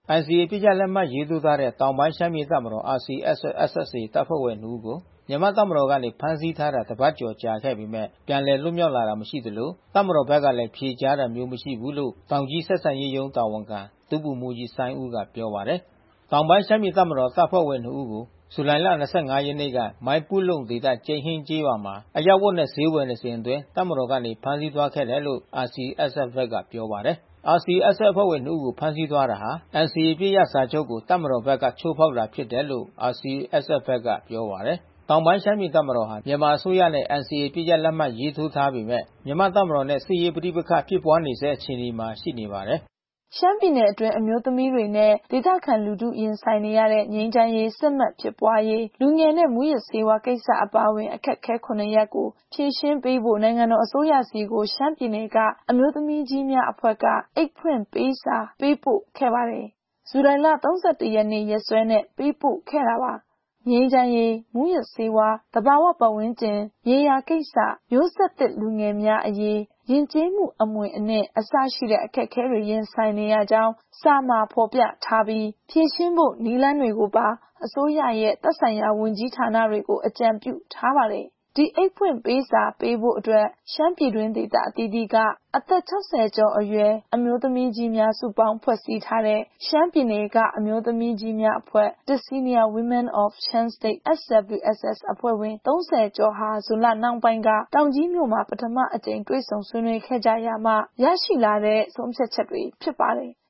S9: N C A ပြည့်ကြလက်မှတ်ရေးထိုးထားတဲ့တောင်ပိုင်းရှမ်းပြည်တပ်မတော် R C S S A တပ်ဖွဲ့ဝင်နှစ်ဦးကိုမြန်မာတပ်မတော်ကနေဖမ်းဆီးထားတာတပတ်ကျော်ကြာခဲ့ပေမဲ့ပြန်လည်လွတ်မြောက်လာတာမရှိသလိုတပ်မတော်ဘက်ကလည်းဖြေကြားတာမျိုးမရှိဘူးလို့တောင်ကြီးဆက်ဆံရေးရုံးတာဝန်ခံဒုဗိုလ်မှူးကြီးစိုင်းဦးကပြောပါတယ်။တောင်ပိုင်းရှမ်းပြည်တပ်မတော်တပ်ဖွဲ့ဝင်နှစ်ဦးကိုဇူလိုင်လ၂၅ရက်နေ့ကမိုင်းပုလုံဒေသကျိန်းဟင်းကျေးရွာမှာအရပ်ဝတ်နဲ့ဈေးဝယ်နေစဉ်အတွင်းတပ်မတော်ကနေဖမ်းဆီးသွားခဲ့တယ်လို့ R C S F ဘက်ကပြောပါတယ်။ R C S F အဖွဲ့ဝင်နှစ်ဦးကိုဖမ်းဆီးသွားတာဟာ N C A ပြည့်ရစာချုပ်ကိုတပ်မတော်ဘက်ကချိုးဖောက်တာဖြစ်တယ်လို့ R C S F ဘက်ကပြောပါတယ်။တောင်ပိုင်းရှမ်းပြည်တပ်မတော်ဟာမြန်မာအစိုးရနဲ့ N C A ပြည့်ကြလက်မှတ်ရေးထိုးထားပေမဲ့မြန်မာတပ်မတော်နဲ့စစ်ရေးပဋိပက္ခဖြစ်ပွားနေဆဲအခြေအနေမှာရှိနေပါတယ်။
S2: ရှမ်းပြည်နယ်အတွင်းအမျိုးသမီးတွေနဲ့ဒေသခံလူထုရင်ဆိုင်နေရတဲ့ငြိမ်းချမ်းရေးစစ်မှတ်ဖြစ်ပွားရေးလူငယ်နဲ့မူရစ်ဆေးဝါးကိစ္စအပါအဝင်အခက်ခဲခုနှစ်ရပ်ကိုဖြေရှင်းပေးဖို့နိုင်ငံတော်အစိုးရစီကိုရှမ်းပြည်နယ်ကအမျိုးသမီးကြီးများအဖွဲ့ကအိတ်ဖွင့်ပေးစာပေးပို့ခဲ့ပါတယ်။ဇူလိုင်လ၃၁ရက်နေ့ရက်စွဲနဲ့ပေးပို့ခဲ့တာပါ။ငြိမ်းချမ်းရေးမူရစ်ဆေးဝါးသဘာဝပတ်ဝန်းကျင်မြေယာကိစ္စမျိုးဆက်သစ်လူငယ်များအရေးယဉ်ကျေးမှုအမွေအနှစ်အစရှိတဲ့အခက်အခဲတွေရင်ဆိုင်နေရကြောင်းစာမှာဖော်ပြထားပြီးဖြည့်ရှင်းဖို့နည်းလမ်းတွေကိုပါအစိုးရရဲ့သက်ဆိုင်ရာဝန်ကြီးဌာနတွေကိုအကြံပြုထားပါတယ်။ဒီအိတ်ဖွင့်ပေးစာပေးဖို့အတွက်ရှမ်းပြည်တွင်းဒေသအသီးသီးကအသက်၆၀ကျော်အရွယ်အမျိုးသမီးကြီးများစုပေါင်းဖွဲ့စည်းထားတဲ့ရှမ်းပြည်နယ်ကအမျိုးသမီးကြီးများအဖွဲ့ The Senior Women of Shan State S W S S အဖွဲ့ဝင်၃၀ကျော်ဟာဇွန်လနှောင်းပိုင်းကတောင်ကြီးမြို့မှာပထမအကြိမ်တွေ့ဆုံဆွေးနွေးခဲ့ကြရာမှရရှိလာတဲ့ဆုံးဖြတ်ချက်တွေဖြစ်ပါတယ်။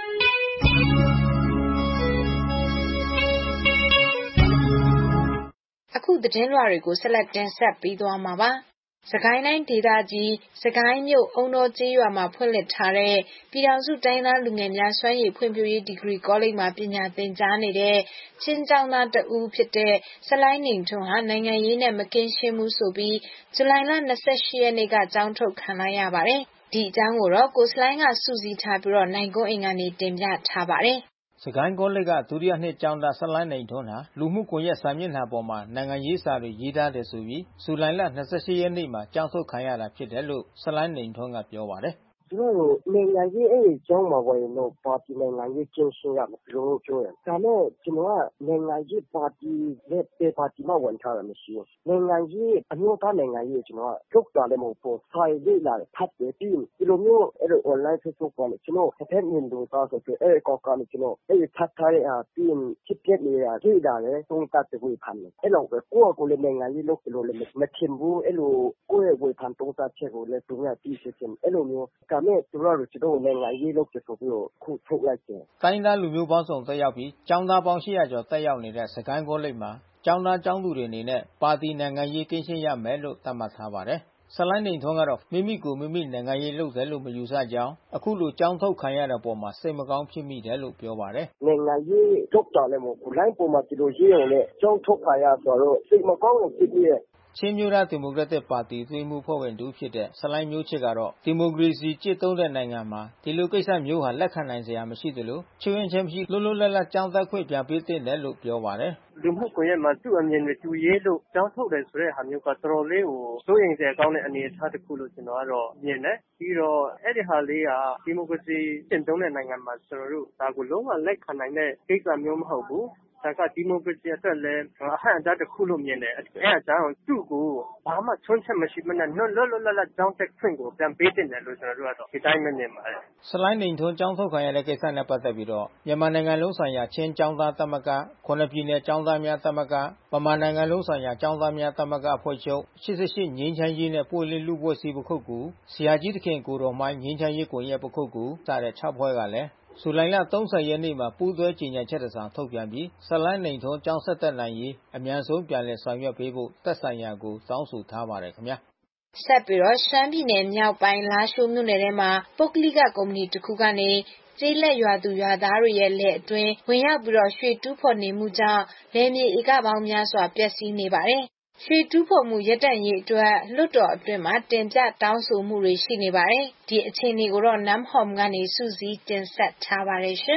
S4: အခုသတင်းလွှာတွေကိုဆက်လက်တင်ဆက်ပေးသွားမှာပါ။စကိုင်းတိုင်းဒေသကြီးစကိုင်းမြို့အုံတော်ကျေးရွာမှာဖွင့်လှစ်ထားတဲ့ပြည်ထောင်စုတိုင်းသားလူငယ်များစွမ်းရည်ဖွံ့ဖြိုးရေးဒီဂရီကောလိပ်မှာပညာသင်ကြားနေတဲ့ချင်းကျောင်းသားတဦးဖြစ်တဲ့ဆလိုင်းနေထွန်းဟာနိုင်ငံရေးနဲ့မကင်းရှင်းမှုဆိုပြီးဇူလိုင်လ၂၈ရက်နေ့ကကျောင်းထုတ်ခံလိုက်ရပါတယ်။ဒီအကြောင်းကိုတော့ကိုဆလိုင်းကစုစည်းထားပြီးတော့နိုင်ကွန်းအိမ်ကနေတင်ပြထားပါတယ်။
S9: စကိုင်းကောလိပ်ကဒုတိယနှစ်ကျောင်းသားဆလိုင်းနေထွန်းဟာလူမှုကွန်ရက်စာမျက်နှာပေါ်မှာနိုင်ငံရေးစာတွေရေးထားတယ်ဆိုပြီးဇူလိုင်လ၂၈ရက်နေ့မှာကျောင်းထုတ်ခံရတာဖြစ်တယ်လို့ဆလိုင်းနေထွန်းကပြောပါတယ်။
S7: သူတို့နိုင်ငံရေးအဲ့ဒီကျောင်းမှာဝင်တော့ပါတီနိုင်ငံရေးကျင်းရှင်းရမယ်လို့ပြောတယ်။ဒါနဲ့ကျွန်တော်ကနိုင်ငံရေးပါတီနဲ့ပေပါတီမှဝင်ထားတာမရှိဘူး။နိုင်ငံရေးအမျိုးသားနိုင်ငံရေးကျွန်တော်ကထုတ်တာလည်းမဟုတ်ဘူး။ဆိုင်လေးလာဖတ်တယ်ပြီးဒီလိုမျိုးအဲ့လို online Facebook ပေါ်ကျွန်တော်တစ်ဖက်မြင်လို့သားဆိုပြီးအဲ့ကောက်ကလည်းကျွန်တော်အဲ့ဖတ်ထားတဲ့အားပြီးဖြစ်ပြနေတာကြည့်တာလေသုံးသပ်ဝေဖန်တယ်။အဲ့လိုပဲကိုယ့်ကိုယ်လည်းနိုင်ငံရေးလုပ်လို့လည်းမထင်ဘူးအဲ့လိုကိုယ့်ရဲ့ဝေဖန်သုံးသပ်ချက်ကိုလည်းသူကပြီးဖြစ်တယ်အဲ့လိုမျိုးမဲ့သူတို့ကကျွန်တော်နိုင်ငံရေးလုပ်တယ်ဆိုပြီးတော့ခုထုတ်လိုက်တယ်
S9: ။တိုင်းသားလူမျိုးပေါင်းစုံတက်ရောက်ပြီးကျောင်းသားပေါင်း၈ရာကျော်တက်ရောက်နေတဲ့စကိုင်းကောလိပ်မှာကျောင်းသားကျောင်းသူတွေအနေနဲ့ပါတီနိုင်ငံရေးကင်းရှင်းရမယ်လို့သတ်မှတ်ထားပါတယ်။ဆလိုင်းနေထွန်းကတော့မိမိကိုမိမိနိုင်ငံရေးလုပ်တယ်လို့မယူဆကြောင်းအခုလိုကျောင်းထုတ်ခံရတဲ့ပေါ်မှာစိတ်မကောင်းဖြစ်မိတယ်လို့ပြောပါတယ်
S7: ။နိုင်ငံရေးထုတ်တာလည်းမဟုတ်ဘူးလိုင်းပေါ်မှာဒီလိုရေးရုံနဲ့ကျောင်းထုတ်ခံရဆိုတော့စိတ်မကောင်းလို့ဖြစ်ပြီး
S9: ချင်းမျိုးသားဒီမိုကရက်တစ်ပါတီသွေးမှုဖွဲ့ဝင်တူဖြစ်တဲ့ဆလိုင်းမျိုးချစ်ကတော့ဒီမိုကရေစီကျင့်သုံးတဲ့နိုင်ငံမှာဒီလိုကိစ္စမျိုးဟာလက်ခံနိုင်စရာမရှိသလိုချွင်းချင်းမရှိလွတ်လွတ်လပ်လပ်ကြောင်းသက်ခွင့်ပြန်ပေးသင့်တယ်လို့ပြောပါတယ်
S7: လူမှုကွန်ရက်မှာသူ့အမြင်တွေတူရေးလို့ကြောင်းထုတ်တယ်ဆိုတဲ့ဟာမျိုးကတော်တော်လေးကိုစိုးရိမ်စရာကောင်းတဲ့အနေအထားတစ်ခုလို့ကျွန်တော်ကတော့မြင်တယ်ပြီးတော့အဲ့ဒီဟာလေးကဒီမိုကရေစီကျင့်သုံးတဲ့နိုင်ငံမှာကျွန်တော်တို့ဒါကိုလုံးဝလက်ခံနိုင်တဲ့ကိစ္စမျိုးမဟုတ်ဘူးဒါကဒီမိုကရေစီအတွက်လည်းအဟန့်အတားတစ်ခုလို့မြင်တယ်အဲအကြောင်းသူ့ကိုဘာမှချွန်းချက်မရှိမနဲ့လွတ်လွတ်လပ်လပ်ကြောင်းတက်ခွင့်ကိုပြန်ပေးတင်တယ်လို့ကျွန်တော်တို့ကတော့ဒီတိုင်းမမြင်ပါတယ်
S9: ဆလိုင်းနေထွန်းကျောင်းထုတ်ခံရတဲ့ကိစ္စနဲ့ပတ်သက်ပြီးတော့မြန်မာနိုင်ငံလုံးဆိုင်ရာချင်းကျောင်းသားသမဂ္ဂခုနှစ်ပြည်နယ်ကျောင်းသားများသမဂ္ဂဗမာနိုင်ငံလုံးဆိုင်ရာကျောင်းသားများသမဂ္ဂအဖွဲ့ချုပ်ရှစ်ရှစ်ငြိမ်းချမ်းရေးနဲ့ပွင့်လင်းလူ့အဖွဲ့အစည်းပခုက္ကူဆရာကြီးသခင်ကိုတော်မှိုင်းငြိမ်းချမ်းရေးကွန်ရက်ပခုက္ကူစတဲ့ခြောက်ဖွဲ့ကလည်းဇူလိုင်လ၃၀ရက်နေ့မှာပူးတွဲကြေညာချက်တစ်စောင်ထုတ်ပြန်ပြီးဆလိုင်းနေထွန်းကျောင်းဆက်တက်နိုင်ရေးအမြန်ဆုံးပြန်လည်ဆောင်ရွက်ပေးဖို့သက်ဆိုင်ရာကိုတောင်းဆိုထားပါတယ်ခင်ဗျာ
S4: ဆက်ပြီးတော့ရှမ်းပြည်နယ်မြောက်ပိုင်းလားရှိုးမြို့နယ်ထဲမှာပုဂ္ဂလိကကုမ္ပဏီတစ်ခုကနေကျေးလက်ရွာသူရွာသားတွေရဲ့လက်အတွင်းဝင်ရောက်ပြီးတော့ရွှေတူးဖော်နေမှုကြောင့်လယ်မြေဧကပေါင်းများစွာပျက်စီးနေပါတယ်။ရွှေတူးဖော်မှုရပ်တန့်ရေးအတွက်လွှတ်တော်အတွင်းမှာတင်ပြတောင်းဆိုမှုတွေရှိနေပါတယ်။ဒီအခြေအနေကိုတော့နမ်ဟော်မ်ကနေစုစည်းတင်ဆက်ထားပါတယ်ရှင်။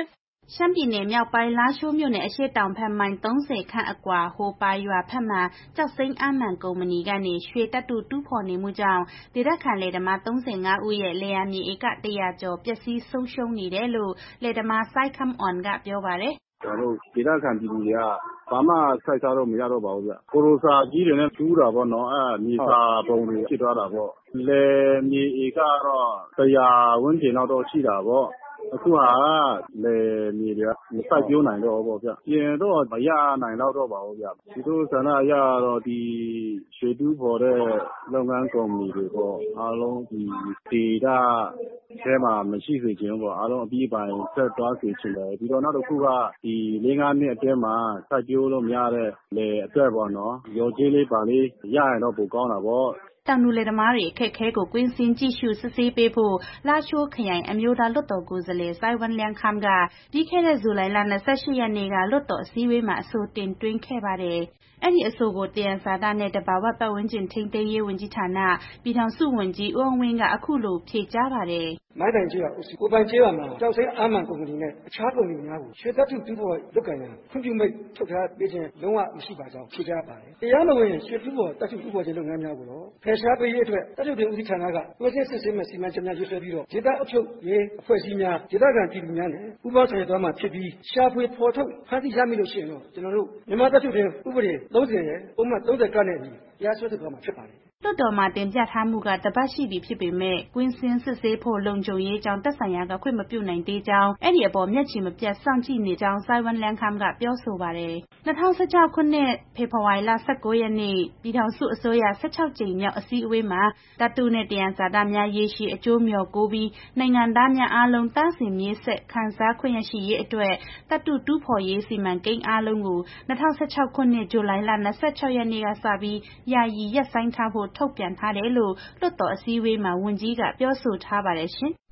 S8: ရှမ်းပြည်နယ်မြောက်ပိုင်းလားရှိုးမြို့နယ်အရှေ့တောင်ဘက်မိုင်သုံးဆယ်ခန့်အကွာဟိုပါရွာဘက်မှာကျောက်စိမ်းအားမှန်ကုမ္ပဏီကနေရွှေသတ္တုတူးဖော်နေမှုကြောင့်ဒေသခံလယ်သမားသုံးဆယ်ငါးဦးရဲ့လယ်ယာမြေဧကတစ်ရာကျော်ပျက်စီးဆုံးရှုံးနေတယ်လို့လယ်သမားစိုက်ခမ်အွန်ကပြောပါတယ်
S10: ။ကျွန်တော်တို့ဒေသခံပြည်သူတွေကဘာမှစိုက်စားတော့မရတော့ပါဘူးဗျ။ကိုရိုစာကြီးတွေနဲ့ကျူးတာပေါ့နော်။အဲမြေစာပုံတွေဖြစ်သွားတာပေါ့။လယ်မြေဧကကတော့တစ်ရာဝန်းကျင်လောက်တော့ရှိတာပေါ့။အခုဟာလယ်မြေတွေကမစိုက်ပျိုးနိုင်တော့ဘူးဗျ။ပြင်တော့မရနိုင်တော့တော့ပါဘူးဗျ။ဒီလိုဆန္ဒအရတော့ဒီရွှေတူးဖော်တဲ့လုပ်ငန်းကုမ္ပဏီတွေပေါ့အားလုံးဒီဒေသထဲမှာမရှိစေချင်ဘူးပေါ့အားလုံးအပြီးပိုင်ဆက်သွားစေချင်တယ်ပြီးတော့နောက်တစ်ခုကဒီလေးငါးနှစ်အတွင်းမှာစိုက်ပျိုးလို့မရတဲ့လေအတွက်ပေါ့နော်ရော်ကြေးလေးပါလေးရရင်တော့ပိုကောင်းတာပေါ့
S8: တောင်သူလယ်သမားတွေအခက်အခဲကိုကွင်းဆင်းကြည့်ရှုစစ်ဆေးပေးဖို့လာရှိုးခရိုင်အမျိုးသားလွှတ်တော်ကိုယ်စားလှယ်စိုင်းဝမ်လျန်းခမ်ကပြီးခဲ့တဲ့ဇူလိုင်လ၂၈ရက်နေ့ကလွှတ်တော်အစည်းအဝေးမှာအဆိုတင်သွင်းခဲ့ပါတယ်။အဲ့ဒီအဆိုကိုတယံဇာတနဲ့တဘာဝပတ်ဝန်းကျင်ထိန်းသိမ်းရေးဝန်ကြီးဌာနပြည်ထောင်စုဝန်ကြီးဦးအောင်ဝင်းကအခုလိုဖြေကြားပါတယ်
S11: ။မိုင်းတိုင်ကျေးရွာဦးစီးကိုပိုင်ကျေးရွာမှာကျောက်စိမ်းအားမှန်ကုမ္ပဏီနဲ့အခြားကုမ္ပဏီများကိုရွှေသတ္တုတူးဖော်လုပ်ကိုင်ရန်ခွင့်ပြုမိတ်ထုတ်ထားပေးခြင်းလုံးဝမရှိပါကြောင်းဖြေကြားပါတယ်။တရားမဝင်ရွှေတူးဖော်သတ္တုတူးဖော်ခြင်းလုပ်ငန်းများကိုတော့ဖယ်ရှားပေးရေးအတွက်သတ္တုတွင်ဦးစီးဌာနကတွဲဆင်းစစ်ဆေးမဲ့စီမံချက်များရေးဆွဲပြီးတော့ဒေသအုပ်ချုပ်ရေးအဖွဲ့အစည်းများဒေသခံပြည်သူများနဲ့ပူးပေါင်းဆောင်ရွက်သွားမှာဖြစ်ပြီးရှာဖွေဖော်ထုတ်ဖန်တီးရမိလို့ရှိရင်တော့ကျွန်တော်တို့မြန်မာသတ္တုတွင်ဥပဒေသုံးဆယ်ရဲ့ပုံမှန်သုံးဆယ်ကနေပြီးတရားစွဲဆိုသွားမှာဖြစ်ပါတယ်
S8: လွှတ်တော်မှာတင်ပြထားမှုကတပတ်ရှိပြီဖြစ်ပေမဲ့ကွင်းစင်းစစ်ဆေးဖို့လုံခြုံရေးကြောင့်တက်ဆိုင်ရာကခွင့်မပြုနိုင်သေးကြောင်းအဲ့ဒီအပေါ်မျက်ခြေမပြတ်စောင့်ကြည့်နေကြောင်းစိုင်းဝမ်လျန်းခမ်ကပြောဆိုပါတယ်။၂၀၁၆ခုနှစ်ဖေဖော်ဝါရီလ၁၉ရက်နေ့ပြည်ထောင်စုအစိုးရ၁၆ကြိမ်မြောက်အစည်းအဝေးမှာသတ္တုနဲ့တယံဇာတများရေရှည်အကျိုးမျှော်ကိုပြီးနိုင်ငံသားများအားလုံးတန်းစင်မြေဆက်ခံစားခွင့်ရရှိရေးအတွက်သတ္တုတူးဖော်ရေးစီမံကိန်းအားလုံးကို၂၀၁၆ခုနှစ်ဇူလိုင်လ၂၆ရက်နေ့ကစပြီးယာယီရပ်ဆိုင်းထားဖို့ထုတ်ပြန်ထားတယ်လို့လွှတ်တော်အစည်းအဝေးမှာဝန်ကြီးကပြောဆိုထားပါတယ်ရှင်။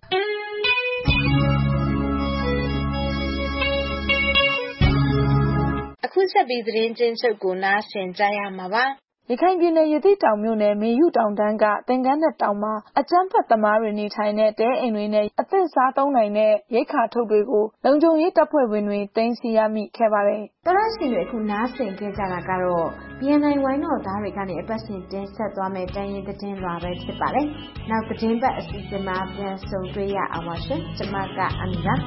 S4: အခုဆက်ပြီးသတင်းချင်းချုပ်ကိုနားဆင်ကြရမှာပါ။
S2: ရခိုင်ပြည်နယ်ရသေ့တောင်မြို့နယ်မေယုတောင်တန်းကသင်္ကန်းနဲ့တောင်မှာအကြမ်းဖက်သမားတွေနေထိုင်တဲ့တဲအိမ်တွေနဲ့အသင့်စားသုံးနိုင်တဲ့ရိက္ခာထုတ်တွေကိုလုံခြုံရေးတပ်ဖွဲ့ဝင်တွေသိမ်းဆည်းရမိခဲ့ပါတယ်
S8: ။တရရှိတွေအခုနားဆင်ခဲ့ကြတာကတော့ ဘီ အန် အိုင် ဝိုင်းတော်သားတွေကနေအပတ်စဉ်တင်ဆက်သွားမယ့်တိုင်းရင်းသတင်းလွှာပဲဖြစ်ပါတယ်။နောက်သတင်းပတ်အစီအစဉ်မှာပြန်ဆုံတွေ့ရအောင်ပါရှင်။ကျွန်မကအမီပါ။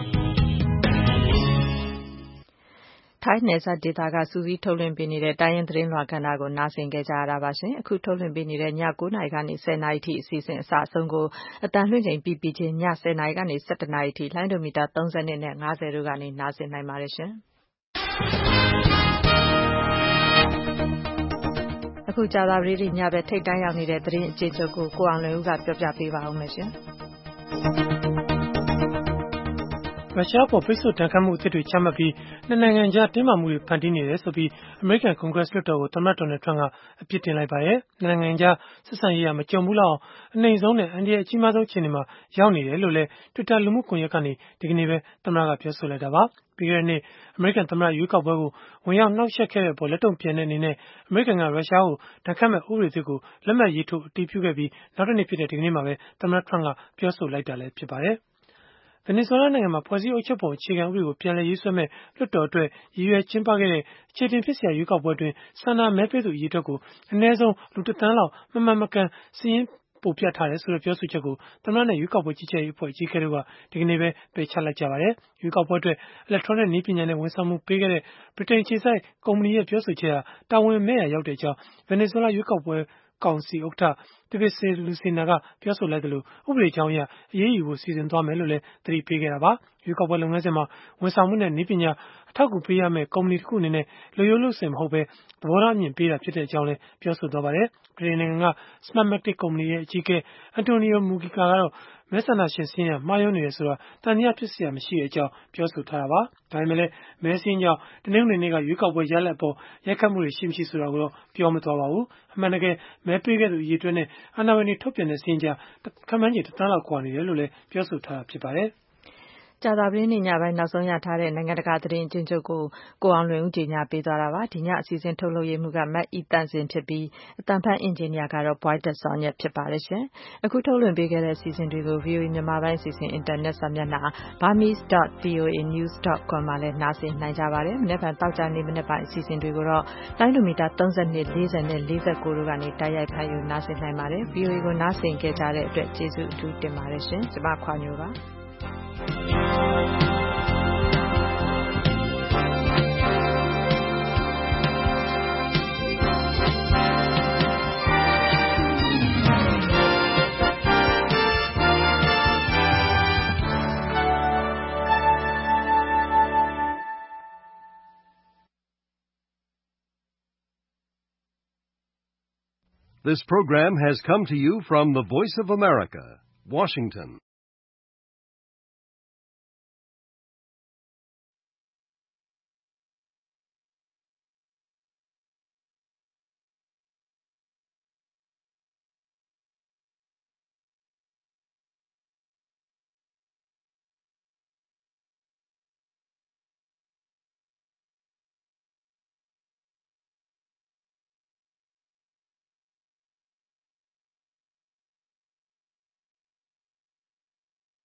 S6: ထိုင်းနယ်စပ်ဒေသကစူးစီးထုတ်လွှင့်ပေးနေတဲ့တိုင်းရင်းသတင်းလွှာကဏ္ဍကိုနားဆင်ခဲ့ကြရတာပါရှင်အခုထုတ်လွှင့်ပေးနေတဲ့ည၉နာရီကနေ၁၀နာရီထိအစီအစဉ်အစအဆုံးကိုအတန်လွှင့်ချိန်ပြီးပြီးချင်းည၁၀နာရီကနေ၁၁နာရီထိလိုင်းဒိုမီတာ၃၂နဲ့၅၀တို့ကနေနားဆင်နိုင်ပါတယ်ရှင်အခုကြာသပတေးနေ့ညဘက်ထိပ်တန်းရောက်နေတဲ့သတင်းအကျဉ်းချုပ်ကိုကိုအောင်လွင်ဦးကပြောပြပေးပါဦးမယ်ရှင်
S3: ရုရှားပေါ်ပိတ်ဆို့တန်ခတ်မှုအသစ်တွေချမှတ်ပြီးနှစ်နိုင်ငံကြားတင်းမာမှုတွေဖန်တီးနေတယ်ဆိုပြီးအမေရိကန်ကွန်ဂရက်လွှတ်တော်ကိုသမ္မတဒေါ်နယ်ထရန့်ကအပြစ်တင်လိုက်ပါတယ်။နှစ်နိုင်ငံကြားဆက်ဆံရေးကမကြုံဘူးလောက်အနှိမ်ဆုံးနဲ့အန္တရာယ်အကြီးမားဆုံးအခြေအနေမှာရောက်နေတယ်လို့လည်း Twitter လူမှုကွန်ရက်ကနေဒီကနေ့ပဲသမ္မတကပြောဆိုလိုက်တာပါ။ပြီးခဲ့တဲ့နှစ်အမေရိကန်သမ္မတရွေးကောက်ပွဲကိုဝင်ရောက်နှောက်ယှက်ခဲ့တဲ့အပေါ်လက်တုံ့ပြန်တဲ့အနေနဲ့အမေရိကန်ကရုရှားကိုဒဏ်ခတ်မဲ့ဥပဒေသစ်ကိုလက်မှတ်ရေးထိုးအတည်ပြုခဲ့ပြီးနောက်တစ်နေ့ဖြစ်တဲ့ဒီကနေ့မှာပဲသမ္မတထရန့်ကပြောဆိုလိုက်တာလည်းဖြစ်ပါတယ်။ဗင်နီဇွဲလားနိုင်ငံမှာဖွဲ့စည်းအုပ်ချုပ်ပုံအခြေခံဥပဒေကိုပြန်လည်ရေးဆွဲမဲ့လွှတ်တော်အတွက်ရည်ရွယ်ကျင်းပခဲ့တဲ့အခြေတင်ဖြစ်စရာရွေးကောက်ပွဲအတွင်းဆန္ဒမဲပေးသူအရေအတွက်ကိုအနည်းဆုံးလူတစ်သန်းလောက်မမှန်မကန်စီးရင်ပို့ပြထားတယ်ဆိုတဲ့ပြောဆိုချက်ကိုသမ္မတနဲ့ရွေးကောက်ပွဲကြီးကြပ်ရေးအဖွဲ့အကြီးအကဲတို့ကဒီကနေ့ပဲပယ်ချလိုက်ကြပါတယ်။ရွေးကောက်ပွဲအတွက် electronic နည်းပညာနဲ့ဝန်ဆောင်မှုပေးခဲ့တဲ့ဗြိတိန်အခြေစိုက်ကုမ္ပဏီရဲ့ပြောဆိုချက်ဟာတာဝန်မဲ့ရာရောက်တဲ့အကြောင်းဗင်နီဇွဲလားရွေးကောက်ပွဲကောင်စီဥက္ကဋ္ဌ Pevese Lucena ကပြောဆိုလိုက်တယ်လို့ဥပဒေကြောင်းအရအရေးယူဖို့စီစဉ်သွားမယ်လို့လည်းသတိပေးခဲ့တာပါရွေးကောက်ပွဲလုပ်ငန်းစဉ်မှာဝန်ဆောင်မှုနဲ့နည်းပညာအထောက်အကူပေးရမယ့်ကုမ္ပဏီတစ်ခုအနေနဲ့လူရိုးလုပ်စင်မဟုတ်ပဲသဘောထားအမြင်ပေးတာဖြစ်တဲ့အကြောင်းလည်းပြောဆိုသွားပါတယ်ဗြိတိန်နိုင်ငံက Smartmatic ကုမ္ပဏီရဲ့အကြီးအကဲ Antonio Mugica ကတော့မဲဆန္ဒရှင်စည်းရင်းမှားယွင်းနေတယ်ဆိုတာတန်တရားဖြစ်စရာမရှိတဲ့အကြောင်းပြောဆိုထားတာပါဒါပေမဲ့လည်းမဲစင်းကြောင့်တနင်္ဂနွေနေ့ကရွေးကောက်ပွဲရလဒ်အပေါ်ရိုက်ခတ်မှုတွေရှိမရှိဆိုတာကိုတော့ပြောမသွားပါဘူးအမှန်တကယ်မဲပေးခဲ့သူအရေအတွက်နဲ့အာဏာပိုင်တွေထုတ်ပြန်တဲ့စည်းရင်းကြားခန့်မှန်းခြေတစ်သန်းလောက်ကွာနေတယ်လို့လည်းပြောဆိုထားတာဖြစ်ပါတယ်
S6: ကြာသပတေးနေ့ညပိုင်းနောက်ဆုံးရထားတဲ့နိုင်ငံတကာသတင်းအကျဉ်းချုပ်ကိုကိုအောင်လွင်ဦးကြေညာပေးသွားတာပါဒီညအစီအစဉ်ထုတ်လုပ်ရေးမှူးကမတ်ဤတန့်စင်ဖြစ်ပြီးအတန်ဖတ်အင်ဂျင်နီယာကတော့ Boyd Dawson ရဲ့ဖြစ်ပါတယ်ရှင်အခုထုတ်လွှင့်ပေးခဲ့တဲ့အစီအစဉ်တွေကို ဗွီအိုအေ မြန်မာပိုင်းအစီအစဉ်အင်တာနက်စာမျက်နှာ burmese dot voa news dot com မှာလည်းနားဆင်နိုင်ကြပါတယ်မနေ့ကတောက်ကြနေ့မနေ့ပိုင်းအစီအစဉ်တွေကိုတော့လိုင်းဒိုမီတာသုံး၂ ၄၀နဲ့၄၉တို့ကနေတိုက်ရိုက်ဖမ်းယူနားဆင်နိုင်ပါတယ် ဗွီအိုအေ ကိုနားဆင်ကြတဲ့အတွက်ကျေးဇူးအထူးတင်ပါတယ်ရှင်ကျွန်မခွာညိုပါ
S12: This program has come to you from the Voice of America, Washington.